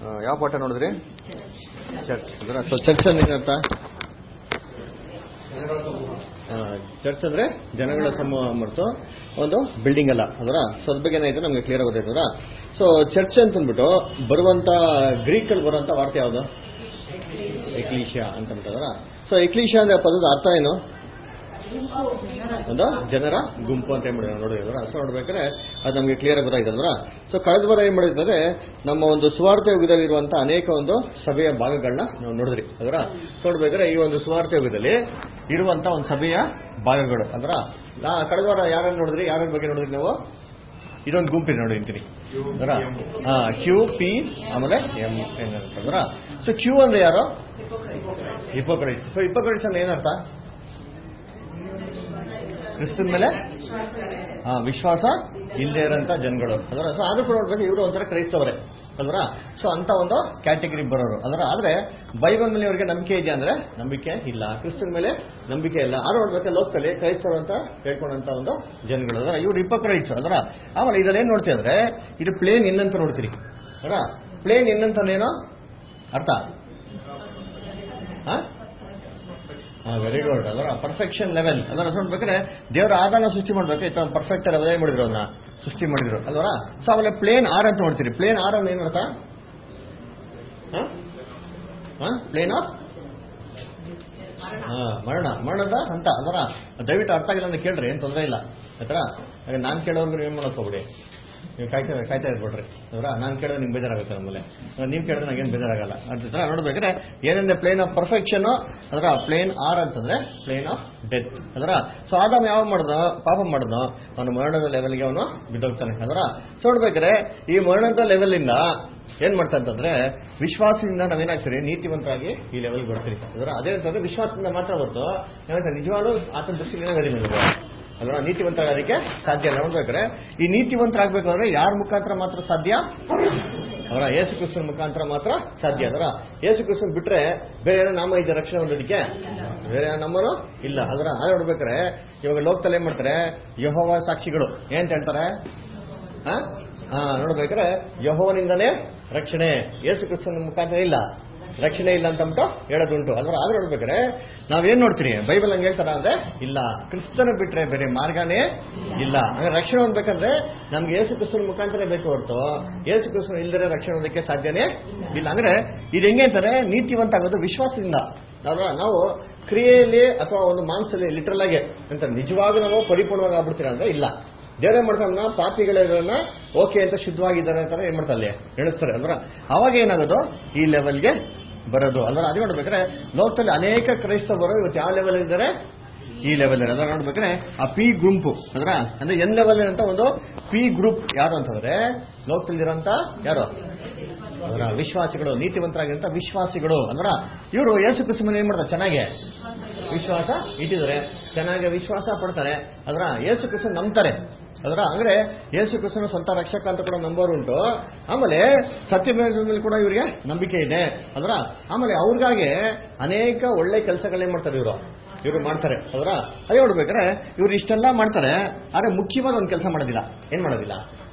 ಯಾವ ಪಾಠ ನೋಡಿದ್ರಿ? ಚರ್ಚ್. ಸೊ ಚರ್ಚ್ ಅಂದ್ರೆ ಏನರ್ಥ? ಚರ್ಚ್ ಅಂದ್ರೆ ಜನಗಳ ಸಮೂಹ ಹೊರತು ಒಂದು ಬಿಲ್ಡಿಂಗ್ ಅಲ್ಲ ಅದರ. ಸೊ ಅದ್ರ ಬಗ್ಗೆ ಏನಾಯ್ತು ನಮ್ಗೆ ಕ್ಲಿಯರ್ ಆಗೋದೈತಂದ್ರ. ಸೊ ಚರ್ಚ್ ಅಂತಂದ್ಬಿಟ್ಟು ಬರುವಂತ ಗ್ರೀಕ್ ಅಲ್ಲಿ ಬರುವಂತ ವಾರ್ತೆ ಯಾವುದು? ಎಕ್ಲೀಶಿಯಾ ಅಂತ ಅಂತಾರ. ಸೊ ಎಕ್ಲೀಶಿಯಾ ಅಂದ್ರೆ ಪದದ ಅರ್ಥ ಏನು? ಒಂದು ಜನರ ಗುಂಪು ಅಂತ ಏನ್ ಮಾಡಿದ್ರು ನೋಡಿದ್ರ. ಸೊ ನೋಡ್ಬೇಕಾದ್ರೆ ಅದು ನಮ್ಗೆ ಕ್ಲಿಯರ್ ಆಗಿ ಗೊತ್ತಾಯ್ತಲ್ವ. ಸೊ ಕಳೆದ ವಾರ ಏನ್ ಮಾಡಿದ್ರೆ ನಮ್ಮ ಒಂದು ಸುವಾರ್ತೆ ಯುಗದಲ್ಲಿರುವಂತ ಅನೇಕ ಒಂದು ಸಭೆಯ ಭಾಗಗಳನ್ನ ನಾವು ನೋಡಿದ್ರಿ ಅದರ. ಸೊ ನೋಡ್ಬೇಕಾದ್ರೆ ಈ ಒಂದು ಸುವಾರ್ತೆ ಯುಗದಲ್ಲಿ ಇರುವಂತ ಒಂದು ಸಭೆಯ ಭಾಗಗಳು ಅಂದ್ರ ಕಳೆದ ವಾರ ಯಾರನ್ನು ನೋಡಿದ್ರಿ? ಯಾರ ಬಗ್ಗೆ ನೋಡಿದ್ರಿ ನಾವು? ಇದೊಂದು ಗುಂಪಿದೆ ನೋಡಿ ಅಂತೀನಿ ಅದರ. ಕ್ಯೂ ಪಿ ಆಮೇಲೆ ಎಂ ಅಂತಂದ್ರ. ಸೊ ಕ್ಯೂ ಅಂದ್ರೆ ಯಾರು? ಹಿಪೋಕ್ರೈಟ್ಸ್. ಸೊ ಹಿಪೋಕ್ರೈಟ್ಸ್ ಅಂದ್ರೆ ಏನರ್ಥ? ಕ್ರಿಸ್ತನ ಮೇಲೆ ವಿಶ್ವಾಸ ಇಲ್ಲದೆ ಇರೋಂಥ ಜನಗಳು ಅದರ. ಸೊ ಆದ್ರೂ ಕೂಡ ನೋಡ್ಬೇಕು ಇವರು ಒಂಥರ ಕ್ರೈಸ್ತವರೇ ಅಲ್ವರ. ಸೊ ಅಂತ ಒಂದು ಕ್ಯಾಟಗರಿ ಬರೋರು ಅದರ. ಆದ್ರೆ ಬೈಬಲ್ ಮೇಲೆ ಇವರಿಗೆ ನಂಬಿಕೆ ಇದೆಯಾ ಅಂದ್ರೆ ನಂಬಿಕೆ ಇಲ್ಲ. ಕ್ರಿಸ್ತನ ಮೇಲೆ ನಂಬಿಕೆ ಇಲ್ಲ. ಆದ್ರೂ ನೋಡ್ಬೇಕು ಲೋಕದಲ್ಲಿ ಕ್ರೈಸ್ತರು ಅಂತ ಹೇಳ್ಕೊಂಡಂತ ಒಂದು ಜನಗಳು ಅದರ. ಇವ್ರು ಹಿಪೋಕ್ರೈಟ್ಸ್ ಅದರ. ಆಮೇಲೆ ಇದನ್ನೇನ್ ನೋಡ್ತೀವಿ ಅಂದ್ರೆ ಇದು ಪ್ಲೇನ್ ಎನ್ ಅಂತ ನೋಡ್ತೀರಿ ಅದರ. ಪ್ಲೇನ್ ಎನ್ ಅಂತ ಏನೋ ಅರ್ಥ? ವೆರಿ ಗುಡ್ ಅದರ. ಪರ್ಫೆಕ್ಷನ್ ಲೆವೆಲ್ ಅದರ. ನೋಡ್ಬೇಕಾದ್ರೆ ದೇವರ ಆದಾನ ಸೃಷ್ಟಿ ಮಾಡ್ಬೇಕು ಪರ್ಫೆಕ್ಟ್ ಲೆವೆಲ್ ಏನ್ ಮಾಡಿದ್ರು ಅವನ್ನ ಸೃಷ್ಟಿ ಮಾಡಿದ್ರು ಅಲ್ವರ. ಸೊ ಆಮೇಲೆ ಪ್ಲೇನ್ ಆರ್ ಅಂತ ನೋಡ್ತೀರಿ. ಪ್ಲೇನ್ ಆರ್ ಅಂದ್ರೆ ಏನರ್ಥ? ಪ್ಲೇನ್ ಆಫ್ ಮರಣದ ಅಂತ ಅದರ. ದಯವಿಟ್ಟು ಅರ್ಥ ಆಗಿಲ್ಲ ಅಂತ ಕೇಳ್ರಿ, ಏನ್ ತೊಂದರೆ ಇಲ್ಲ ಆಯ್ತಾ. ನಾನ್ ಕೇಳೋರ್ಗು ಏನ್ ಮಾಡಕ್ ಹೋಗ್ಬಿಡಿ, ನೀವು ಕಾಯ್ತಾ ಇದ್ಬಿಡ್ರಿ ಅವರ. ನಾನು ಕೇಳಿದ್ರೆ ನಿಮ್ಗೆ ಬೇಜಾರಾಗುತ್ತೆ. ನಮ್ಮಲ್ಲಿ ನೀವು ಕೇಳಿದ್ರೆ ನಂಗೇನು ಬೇಜಾರಾಗಲ್ಲ ಅಂತ ನೋಡ್ಬೇಕಾದ್ರೆ ಏನಂದ್ರೆ ಪ್ಲೇನ್ ಆಫ್ ಪರ್ಫೆಕ್ಷನ್ ಅದರ. ಪ್ಲೇನ್ ಆರ್ ಅಂತಂದ್ರೆ ಪ್ಲೇನ್ ಆಫ್ ಡೆತ್ ಅದರ. ಸೊ ಆದಾಮ ಯಾವ ಮಾಡಿದ್ನೋ ಪಾಪ ಮಾಡಿದ್ನೋ ಅವನು ಮರಣದ ಲೆವೆಲ್ಗೆ ಅವನು ಬಿದ್ದೋಗ್ತಾನೆ ಅದರ. ಸೊ ನೋಡ್ಬೇಕಾದ್ರೆ ಈ ಮರಣದ ಲೆವೆಲ್ ಇಂದ ಏನ್ ಮಾಡ್ತಾ ಅಂತಂದ್ರೆ ವಿಶ್ವಾಸದಿಂದ ನಾವೇನಾಗ್ತೀರಿ ನೀತಿವಂತರಾಗಿ ಈ ಲೆವೆಲ್ ಬರ್ತೀರಿ ಅದರ. ಅದೇನಂತಂದ್ರೆ ವಿಶ್ವಾಸದಿಂದ ಮಾತ್ರ ಹೊರತು ನಿಜವಾಗ್ಲೂ ಆತನ ದೃಷ್ಟಿಯಲ್ಲಿ ಏನಾಗಿದೆ ಅಲ್ವಾ ನೀತಿವಂತರಾಗೋದಕ್ಕೆ ಸಾಧ್ಯ ಇಲ್ಲ. ನೋಡ್ಬೇಕಾದ್ರೆ ಈ ನೀತಿವಂತರಾಗಬೇಕಾದ್ರೆ ಯಾರ ಮುಖಾಂತರ ಮಾತ್ರ ಸಾಧ್ಯ? ಅವರ ಯೇಸು ಕ್ರಿಸ್ತನ ಮುಖಾಂತರ ಮಾತ್ರ ಸಾಧ್ಯ ಅದರ. ಯೇಸು ಕ್ರಿಸ್ತನ್ ಬಿಟ್ರೆ ಬೇರೆ ಏನೋ ನಾಮ ಇದೆ ರಕ್ಷಣೆ ಹೊಂದೋದಕ್ಕೆ? ಬೇರೆ ನಮ್ಮನು ಇಲ್ಲ ಅದರ. ಅದೇ ನೋಡ್ಬೇಕಾದ್ರೆ ಇವಾಗ ಲೋಕದಲ್ಲಿ ಏನ್ ಮಾಡ್ತಾರೆ ಯೆಹೋವ ಸಾಕ್ಷಿಗಳು ಏನ್ ಹೇಳ್ತಾರೆ? ನೋಡ್ಬೇಕಾದ್ರೆ ಯೆಹೋವನಿಂದನೇ ರಕ್ಷಣೆ, ಯೇಸು ಕ್ರಿಸ್ತನ ಮುಖಾಂತರ ಇಲ್ಲ ರಕ್ಷಣೆ ಇಲ್ಲ ಅಂತ ಹೇಳೋದುಂಟು ಅಲ್ವ. ಆದ್ರೆ ನೋಡ್ಬೇಕಾದ್ರೆ ನಾವೇನ್ ನೋಡ್ತೀರಿ ಬೈಬಲ್ ಹಂಗೆ ಹೇಳ್ತಾರ ಅಂದ್ರೆ ಇಲ್ಲ, ಕ್ರಿಸ್ತನ ಬಿಟ್ರೆ ಬೇರೆ ಮಾರ್ಗನೇ ಇಲ್ಲ. ಅಂದ್ರೆ ರಕ್ಷಣೆ ಹೊಂದಬೇಕಂದ್ರೆ ನಮ್ಗೆ ಯೇಸು ಕ್ರಿಸ್ತನ ಮುಖಾಂತರ ಬೇಕು ಹೊರತು ಯೇಸು ಕ್ರಿಸ್ತನ ಇಲ್ದರೆ ರಕ್ಷಣೆ ಹೊಂದಕ್ಕೆ ಸಾಧ್ಯನೇ ಇಲ್ಲ. ಅಂದ್ರೆ ಇದು ಹೆಂಗೆ ಅಂತಾರೆ ನೀತಿವಂತ ಆಗೋದು ವಿಶ್ವಾಸದಿಂದ ಅಲ್ವಾ. ನಾವು ಕ್ರಿಯೆಯಲ್ಲಿ ಅಥವಾ ಒಂದು ಮಾಂಸದಲ್ಲಿ ಲಿಟ್ರಲ್ ಆಗಿ ಅಂತ ನಿಜವಾಗಿ ನಾವು ಪರಿಪೂರ್ಣವಾಗಿ ಆಗ್ಬಿಡ್ತೀರ ಅಂದ್ರೆ ಇಲ್ಲ. ದೇವರೇ ಮಾಡ್ತಾನ ಪಾಪಿಗಳನ್ನ ಓಕೆ ಅಂತ ಶುದ್ಧವಾಗಿದ್ದಾರೆ ಅಂತಾರೆ ಏನ್ ಮಾಡ್ತಾ ಅಲ್ಲಿ ಎಣಿಸ್ತಾರೆ ಅಲ್ವ. ಅವಾಗ ಏನಾಗೋದು ಈ ಲೆವೆಲ್ಗೆ ಬರೋದು ಅಲ್ವ. ಅದೇ ನೋಡ್ಬೇಕಾದ್ರೆ ಲೋಕದಲ್ಲಿ ಅನೇಕ ಕ್ರೈಸ್ತವರು ಇವತ್ತು ಯಾವ ಲೆವೆಲ್ ಇದ್ದಾರೆ? ಈ ಲೆವೆಲ್ ಅದರ. ನೋಡ್ಬೇಕಾದ್ರೆ ಆ ಪಿ ಗುಂಪು ಅದರ ಅಂದ್ರೆ ಎನ್ ಲೆವೆಲ್ ಅಂತ ಒಂದು ಪಿ ಗ್ರೂಪ್ ಯಾರು ಅಂತಂದ್ರೆ ಲೋಕದಲ್ಲಿರೋಂತ ಯಾರು ಅದರ ವಿಶ್ವಾಸಿಗಳು, ನೀತಿವಂತರಾಗಿರಂತ ವಿಶ್ವಾಸಿಗಳು ಅಲ್ವರ. ಇವರು ಯೇಸು ಕ್ರಿಸ್ತನ ಮೇಲೆ ಏನ್ ಮಾಡ್ತಾರೆ? ಚೆನ್ನಾಗಿ ವಿಶ್ವಾಸ ಇಟ್ಟಿದ್ದಾರೆ, ಚೆನ್ನಾಗಿ ವಿಶ್ವಾಸ ಪಡ್ತಾರೆ ಅದರ. ಯೇಸು ಕ್ರಿಸ್ತನ ನಂಬ್ತಾರೆ ಅದರ. ಅಂದ್ರೆ ಯೇಸು ಕ್ರಿಸ್ತನ ಸ್ವಂತ ರಕ್ಷಕ ಅಂತ ಕೂಡ ನಂಬೋರುಂಟು. ಆಮೇಲೆ ಸತ್ಯವೇದ ಮೇಲೆ ಕೂಡ ಇವರಿಗೆ ನಂಬಿಕೆ ಇದೆ ಅದರ. ಆಮೇಲೆ ಅವ್ರಿಗಾಗಿ ಅನೇಕ ಒಳ್ಳೆ ಕೆಲಸಗಳೇನ್ ಮಾಡ್ತಾರೆ ಇವರು ಮಾಡ್ತಾರೆ ಅದರ. ಅದೇ ನೋಡ್ಬೇಕಾದ್ರೆ ಇವ್ರು ಇಷ್ಟೆಲ್ಲ ಮಾಡ್ತಾರೆ. ಆದ್ರೆ ಮುಖ್ಯವಾದ ಒಂದು ಕೆಲಸ ಮಾಡೋದಿಲ್ಲ. ಏನ್ ಮಾಡೋದಿಲ್ಲ?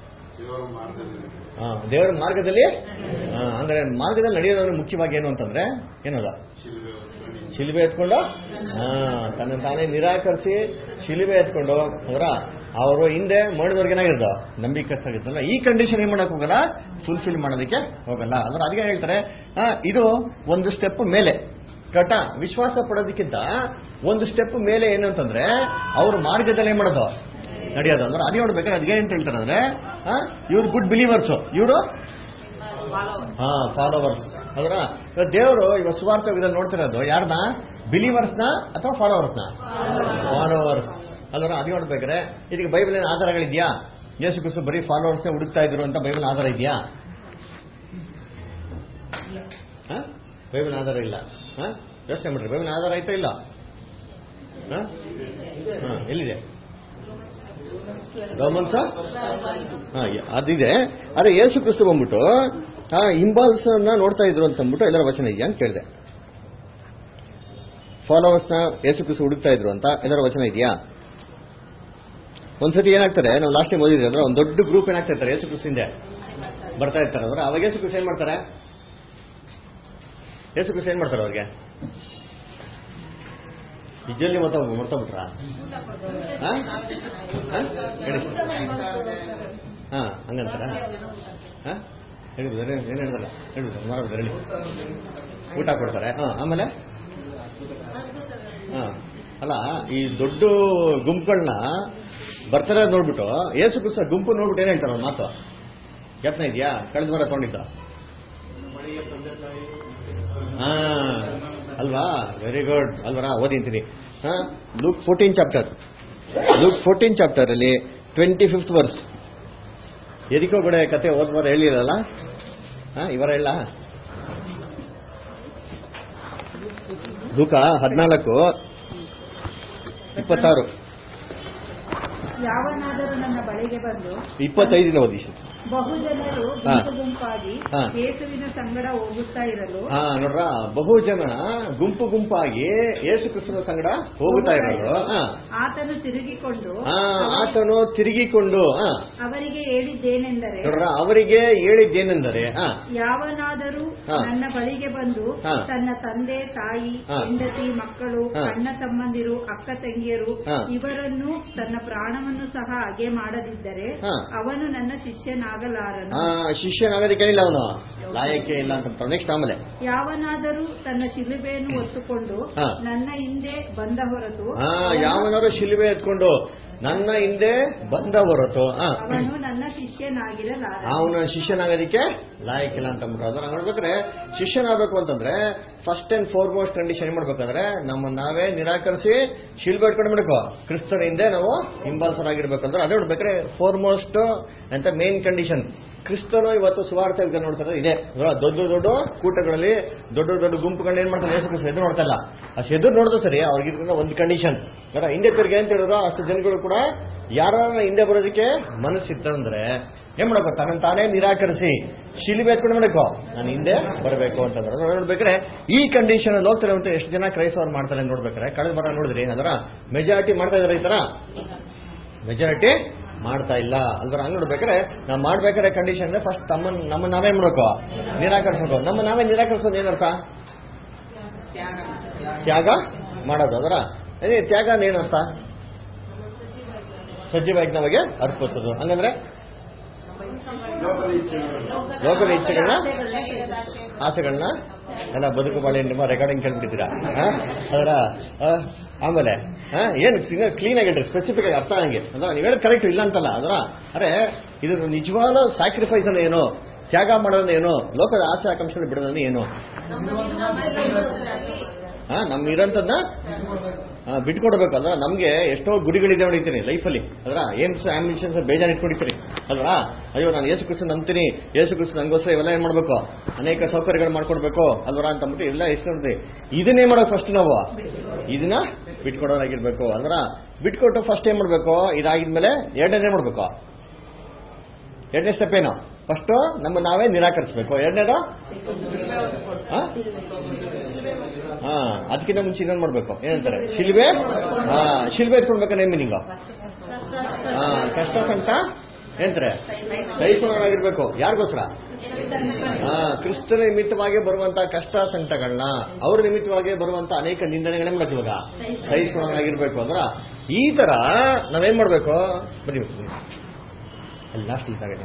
ದೇವರ ಮಾರ್ಗದಲ್ಲಿ ಅಂದ್ರೆ ಮಾರ್ಗದಲ್ಲಿ ನಡೆಯೋದಂದ್ರೆ ಮುಖ್ಯವಾಗಿ ಏನು ಅಂತಂದ್ರೆ ಏನದ? ಶಿಲುಬೆ ಎತ್ಕೊಂಡು ತನ್ನ ತಾನೇ ನಿರಾಕರಿಸಿ ಶಿಲುಬೆ ಎತ್ಕೊಂಡು ಅವರ ಅವರು ಹಿಂದೆ ಮಾಡಿದವ್ರಿಗೆ ಏನಾಗಿರೋದು ನಂಬಿಕಸ್ತಾಗಿರ್ತಲ್ಲ. ಈ ಕಂಡೀಷನ್ ಏನ್ ಮಾಡಕ್ ಹೋಗಲ್ಲ, ಫುಲ್ಫಿಲ್ ಮಾಡೋದಕ್ಕೆ ಹೋಗಲ್ಲ ಅಂದ್ರೆ. ಅದಕ್ಕೆ ಹೇಳ್ತಾರೆ ಇದು ಒಂದು ಸ್ಟೆಪ್ ಮೇಲೆ ಕಟ ವಿಶ್ವಾಸ ಪಡೋದಕ್ಕಿಂತ ಒಂದು ಸ್ಟೆಪ್ ಮೇಲೆ ಏನು ಅಂತಂದ್ರೆ ಅವ್ರ ಮಾರ್ಗದಲ್ಲಿ ಏನ್ ಮಾಡೋದು ನಡೆಯೋದು ಅಂದ್ರೆ. ಅದೇ ನೋಡ್ಬೇಕಾದ್ರೆ ಅದ್ಗೆ ಅಂತ ಹೇಳ್ತಾರೆ ಅಂದ್ರೆ ಇವ್ರು ಗುಡ್ ಬಿಲೀವರ್ಸ್, ಇವರು ಫಾಲೋವರ್ಸ್ ಅದರ. ದೇವರು ಇವಾಗ ಸುವಾರ್ಥ ವಿಧದಲ್ಲಿ ನೋಡ್ತಿರೋದು ಯಾರನ್ನ? ಬಿಲೀವರ್ಸ್ನ ಅಥವಾ ಫಾಲೋವರ್ಸ್ನ? ಫಾಲೋವರ್ಸ್ ಅಲ್ವರ. ಅದೇ ನೋಡ್ಬೇಕಾದ್ರೆ ಇದಕ್ಕೆ ಬೈಬಲ್ ಏನ್ ಆಧಾರಗಳಿದ್ಯಾ? ಯೇಸು ಕ್ರಿಸ್ತ ಬರೀ ಫಾಲೋವರ್ಸ್ನೇ ಹುಡುಕ್ತಾ ಇದ್ರು ಅಂತ ಬೈಬಲ್ ಆಧಾರ ಇದೆಯಾ? ಬೈಬಲ್ ಆಧಾರ ಇಲ್ಲ. ಯೋಚನೆ ಮಾಡ್ರಿ, ಬೈಬಲ್ ಆಧಾರ ಆಯ್ತಾ ಇಲ್ಲ? ಎಲ್ಲಿದೆ? ರೋಮನ್ಸ್ ಅದಿದೆ. ಆದ್ರೆ ಯೇಸು ಕ್ರಿಸ್ತ ಬಂದ್ಬಿಟ್ಟು ಹಿಂಬಾಲ್ಸ್ ನೋಡ್ತಾ ಇದ್ರು ಅಂತ ಅಂದ್ಬಿಟ್ಟು ಎಲ್ಲರ ವಚನ ಇದೆಯಾ ಅಂತ ಕೇಳಿದೆ. ಫಾಲೋವರ್ಸ್ನ ಯೇಸು ಕ್ರಿಸ್ತ ಹುಡುಕ್ತಾ ಇದ್ರು ಅಂತ ಎಲ್ಲರ ವಚನ ಇದೆಯಾ? ಒಂದ್ಸತಿ ಏನಾಗ್ತಾರೆ, ನಾವು ಲಾಸ್ಟ್ ಟೈಮ್ ಓದಿದ್ರೆ ಅಂದ್ರೆ ಒಂದು ದೊಡ್ಡ ಗ್ರೂಪ್ ಏನಾಗ್ತಾ ಇರ್ತಾರೆ ಯೇಸು ಕ್ರಿಸ್ತ ಹಿಂದೆ ಬರ್ತಾ ಇರ್ತಾರೆ ಅಂದ್ರೆ. ಅವಾಗ ಯೇಸು ಕ್ರಿಸ್ತ ಏನ್ ಮಾಡ್ತಾರೆ? ಯೇಸು ಕ್ರಿಸ್ತ ಏನ್ ಮಾಡ್ತಾರೆ ಅವ್ರಿಗೆ? ಇಜ್ಜಲ್ಲಿ ಮರ್ತೋಗ್ಬಿಟ್ರ? ಹಂಗಂತಾರ? ಹೇಳಿದ್ರು ಏನ್ ಹೇಳಿದ್ರಲ್ಲ, ಹೇಳಿದ್ರು ಮಾರೋದು ಹೇಳಿ, ಊಟ ಕೊಡ್ತಾರೆ. ಆಮೇಲೆ ಅಲ್ಲ, ಈ ದೊಡ್ಡ ಗುಂಪುಗಳನ್ನ ಬರ್ತಾರೆ ನೋಡ್ಬಿಟ್ಟು ಯೇಸು ಕ್ರಿಸ್ತ ಗುಂಪು ನೋಡ್ಬಿಟ್ಟು ಏನ್ ಹೇಳ್ತಾರ ಒಂದು ಮಾತು ಯತ್ನ ಇದೆಯಾ? ಕಳೆದ ವಾರ ತಗೊಂಡಿದ್ದ ಅಲ್ವಾ? ವೆರಿ ಗುಡ್ ಅಲ್ವರ? ಓದಿಂತೀನಿ. ಲೂಕ್ 14 ಚಾಪ್ಟರ್ ಅಲ್ಲಿ 25th ವರ್ಸ್. ಎರಿಕೋ ಕೂಡ ಕತೆ ಓದ್ವಾರ ಹೇಳಿರಲ್ಲ, ಇವರ ಇಲ್ಲ. ಲೂಕ 14:26. ಯಾವನಾದರೂ ನನ್ನ ಬಳಿಗೆ ಬಂದು 25 ಓದಿ. ಬಹುಜನರು ಗುಂಪಾಗಿ ಯೇಸುವಿನ ಸಂಗಡ ಹೋಗುತ್ತಾ ಇರಲು. ನೋಡ್ರ, ಬಹುಜನ ಗುಂಪಾಗಿ ಯೇಸು ಕ್ರಿಸ್ತನ ಸಂಗಡ ಹೋಗುತ್ತಾ ಇರೋದು. ಆತನು ತಿರುಗಿಕೊಂಡು ಅವರಿಗೆ ಹೇಳಿದ್ದೇನೆಂದರೆ, ನೋಡ್ರ, ಅವರಿಗೆ ಹೇಳಿದ್ದೇನೆಂದರೆ, ಯಾವನಾದರೂ ನನ್ನ ಬಳಿಗೆ ಬಂದು ತನ್ನ ತಂದೆ ತಾಯಿ ಹೆಂಡತಿ ಮಕ್ಕಳು ಅಣ್ಣ ತಮ್ಮಂದಿರು ಅಕ್ಕ ತಂಗಿಯರು ಇವರನ್ನು ತನ್ನ ಪ್ರಾಣವನ್ನು ಸಹ ಹಾಗೆ ಮಾಡದಿದ್ದರೆ ಅವನು ನನ್ನ ಶಿಷ್ಯನಾಗೋದಕ್ಕೆ ಇಲ್ಲ, ಅವನು ಲಾಯಕ್ಕೆ ಇಲ್ಲ ಅಂತ. ನೆಕ್ಸ್ಟ್ ಆಮೇಲೆ, ಯಾವನಾದರೂ ತನ್ನ ಶಿಲುಬೆಯನ್ನು ಹೊತ್ತುಕೊಂಡು ನನ್ನ ಹಿಂದೆ ಬಂದ ಹೊರತು, ಯಾವನಾದರೂ ಶಿಲುಬೆ ಎತ್ಕೊಂಡು ನನ್ನ ಹಿಂದೆ ಬಂದ ಹೊರತು ಅವನು ನನ್ನ ಶಿಷ್ಯನಾಗಿರಲಾರ. ಅವನ ಶಿಷ್ಯನಾಗೋದಕ್ಕೆ ಲಾಯಕ್ಕಿಲ್ಲ ಅಂತ ಅಂದ್ಬಿಟ್ಟು. ನೋಡ್ಬೇಕ್ರೆ ಶಿಷ್ಯನಾಗಬೇಕು ಅಂತಂದ್ರೆ ಫಸ್ಟ್ ಅಂಡ್ ಫಾರ್ಮೋಸ್ಟ್ ಕಂಡೀಷನ್ ಏನ್ ಮಾಡ್ಬೇಕಾದ್ರೆ ನಮ್ಮನ್ನ ನಾವೇ ನಿರಾಕರಿಸಿ ಶಿಲ್ಬೆ ಇಟ್ಕೊಂಡು ಬಿಡಬೇಕು, ಕ್ರಿಸ್ತನ ಹಿಂದೆ ನಾವು ಹಿಂಬಾಲಸರಾಗಿರ್ಬೇಕಂದ್ರೆ ಅದೇ ನೋಡ್ಬೇಕ್ರೆ ಫಾರ್ಮೋಸ್ಟ್ ಅಂತ ಮೇನ್ ಕಂಡೀಷನ್. ಕ್ರಿಸ್ತನು ಇವತ್ತು ಸುವಾರ್ಥ ನೋಡ್ತಾರೆ ಇದೆ. ದೊಡ್ಡ ದೊಡ್ಡ ಕೂಟಗಳಲ್ಲಿ ದೊಡ್ಡ ದೊಡ್ಡ ಗುಂಪುಗಳನ್ನ ಏನ್ ಮಾಡ್ತಾರೆ, ಯೇಸು ಕ್ರಿಸ್ತ ಎದುರು ನೋಡ್ತಾ ಇಲ್ಲ. ಅಷ್ಟು ಎದುರು ನೋಡಿದ್ರು ಸರಿ, ಅವ್ರಿಗೆ ಒಂದು ಕಂಡೀಷನ್. ಹಿಂದೆ ತಿರ್ಗಿ ಅಂತ ಹೇಳಿದ್ರು, ಅಷ್ಟು ಜನಗಳು ಕೂಡ ಯಾರ ಹಿಂದೆ ಬರೋದಕ್ಕೆ ಮನಸ್ಸಿತ್ತಂದ್ರೆ ಏನ್ ಮಾಡಬೇಕು, ತನ್ನ ತಾನೇ ನಿರಾಕರಿಸಿ ಶಿಲುಬೆ ಎತ್ಕೊಂಡು ಮಾಡಬೇಕು, ನಾನು ಹಿಂದೆ ಬರಬೇಕು ಅಂತಂದ್ರೆ. ನೋಡ್ಬೇಕ್ರೆ ಈ ಕಂಡೀಷನ್ ಅಲ್ಲಿ ಹೋಗ್ತಾರೆ ಅಂತ ಎಷ್ಟು ಜನ ಕ್ರೈಸ್ತವ್ರು ಮಾಡ್ತಾರೆ ನೋಡ್ಬೇಕಾರೆ. ಕಳೆದ ಬರ ನೋಡಿದ್ರಿ ಅದರ ಮೆಜಾರಿಟಿ ಮಾಡ್ತಾ ಇದಾರೆ, ಈ ತರ ಮೆಜಾರಿಟಿ ಮಾಡ್ತಾ ಇಲ್ಲ ಅಲ್ವರ. ಹಂಗ್ ನೋಡ್ಬೇಕಾರೆ ನಾವು ಮಾಡ್ಬೇಕಾದ್ರೆ ಕಂಡೀಷನ್ ಫಸ್ಟ್ ನಮ್ಮ ನಾವೇ ಮಾಡ್ಬೇಕು, ನಿರಾಕರಿಸ್ಬೇಕು. ನಮ್ಮ ನಾವೇ ನಿರಾಕರಿಸೋದು ಏನರ್ಥ? ತ್ಯಾಗ ಮಾಡೋದು. ಅದರ ತ್ಯಾಗ ಏನರ್ಥ? ಸಜೀವಾಗಿ ನಮಗೆ ಅರ್ಪಿಸೋದು. ಹಂಗಂದ್ರೆ ಲೋಕದ ಇಚ್ಛೆಗಳನ್ನ ಆಸೆಗಳನ್ನ ಎಲ್ಲ ಬದುಕು ಬಾಳೆ ನಿಮ್ಮ ರೆಕಾರ್ಡಿಂಗ್ ಕೇಳ್ಬಿಟ್ಟಿದ್ದೀರಾ ಅದರ. ಆಮೇಲೆ ಏನು ಕ್ಲೀನ್ ಆಗಿ ಹೇಳ್ರಿ, ಸ್ಪೆಸಿಫಿಕ್ ಆಗಿ ಅರ್ಥ ಹಂಗೆ ಅಂದ್ರೆ ನೀವು ಹೇಳೋದು ಕರೆಕ್ಟ್ ಇಲ್ಲ ಅಂತಲ್ಲ. ಅದರ ಅರೆ ಇದು ನಿಜವಾದ ಸ್ಯಾಕ್ರಿಫೈಸ್ ಅನ್ನ ಏನು, ತ್ಯಾಗ ಮಾಡೋದನ್ನ ಏನು, ಲೋಕದ ಆಸೆ ಆಕಾಂಕ್ಷೆ ಬಿಡೋದನ್ನ ಏನು, ನಮ್ ಇರೋಂಥದ್ದನ್ನ ಬಿಟ್ಕೊಡ್ಬೇಕು. ಅಲ್ವಾ? ನಮ್ಗೆ ಎಷ್ಟೋ ಗುರಿಗಳಿದೆ ಹೊಡಿತೀನಿ ಲೈಫಲ್ಲಿ. ಅದರ ಏಮ್ಸ್ ಆಂಬಿಷನ್ಸ್ ಬೇಜಾರು ಇಟ್ಕೊಂಡಿರ್ತೀನಿ ಅಲ್ವಾ? ಅಯ್ಯೋ ನಾನು ಯೇಸು ಕ್ರಿಸ್ತ ನಂಬ್ತೀನಿ, ಯೇಸು ಕ್ರಿಸ್ತ ನಂಗೋಸ್ಕರ ಇವೆಲ್ಲ ಏನ್ ಮಾಡ್ಬೇಕು, ಅನೇಕ ಸೌಕರ್ಯಗಳು ಮಾಡ್ಕೊಡ್ಬೇಕು ಅಲ್ವರ ಅಂತ ಅಂದ್ಬಿಟ್ಟು ಎಲ್ಲ ಎಷ್ಟು ನೋಡ್ತೀವಿ. ಇದನ್ನೇ ಮಾಡೋದು ಫಸ್ಟ್ ನಾವು ಇದನ್ನ ಬಿಟ್ಕೊಡೋರಾಗಿರ್ಬೇಕು. ಅಲ್ವರ ಬಿಟ್ಕೊಟ್ಟು ಫಸ್ಟ್ ಏನ್ ಮಾಡ್ಬೇಕು, ಇದಾಗಿದ್ಮೇಲೆ ಎರಡನೇ ಮಾಡ್ಬೇಕು. ಎರಡನೇ ಸ್ಟೆಪ್ ಏನು? ಫಸ್ಟ್ ನಮ್ಮ ನಾವೇ ನಿರಾಕರಿಸಬೇಕು. ಎರಡನೇದು ಅದಕ್ಕಿಂತ ಮುಂಚೆ ಇನ್ನೊಂದು ಮಾಡ್ಬೇಕು, ಏನಂತಾರೆ ಶಿಲ್ಬೆ. ಶಿಲ್ಬೆ ಎತ್ಕೊಳ್ಬೇಕಂದ್ರೆ ಏನ್ ಮೀನಿಂಗು? ಕಷ್ಟ ಸಂಕಟ ಏನಂತಾರೆ ಸಹಿಸ್ಕೊಳ್ಳೋರಾಗಿರ್ಬೇಕು. ಯಾರಿಗೋಸ್ಕರ? ಕ್ರಿಸ್ತನ ನಿಮಿತ್ತವಾಗಿ ಬರುವಂತ ಕಷ್ಟ ಸಂಕಟಗಳನ್ನ, ಅವ್ರ ನಿಮಿತ್ತವಾಗಿ ಬರುವಂತ ಅನೇಕ ನಿಂದನೆಗಳೇ ಮಾಡಕ್ ಇವಾಗ ಸಹಿಸ್ಕೊಳ್ಳೋರಾಗಿರ್ಬೇಕು. ಅಂದ್ರ ಈ ತರ ನಾವೇನ್ ಮಾಡ್ಬೇಕು? ಬರೀ ಅಲ್ಲಿ ಲಾಸ್ಟ್ ಇದ್ದಾಗ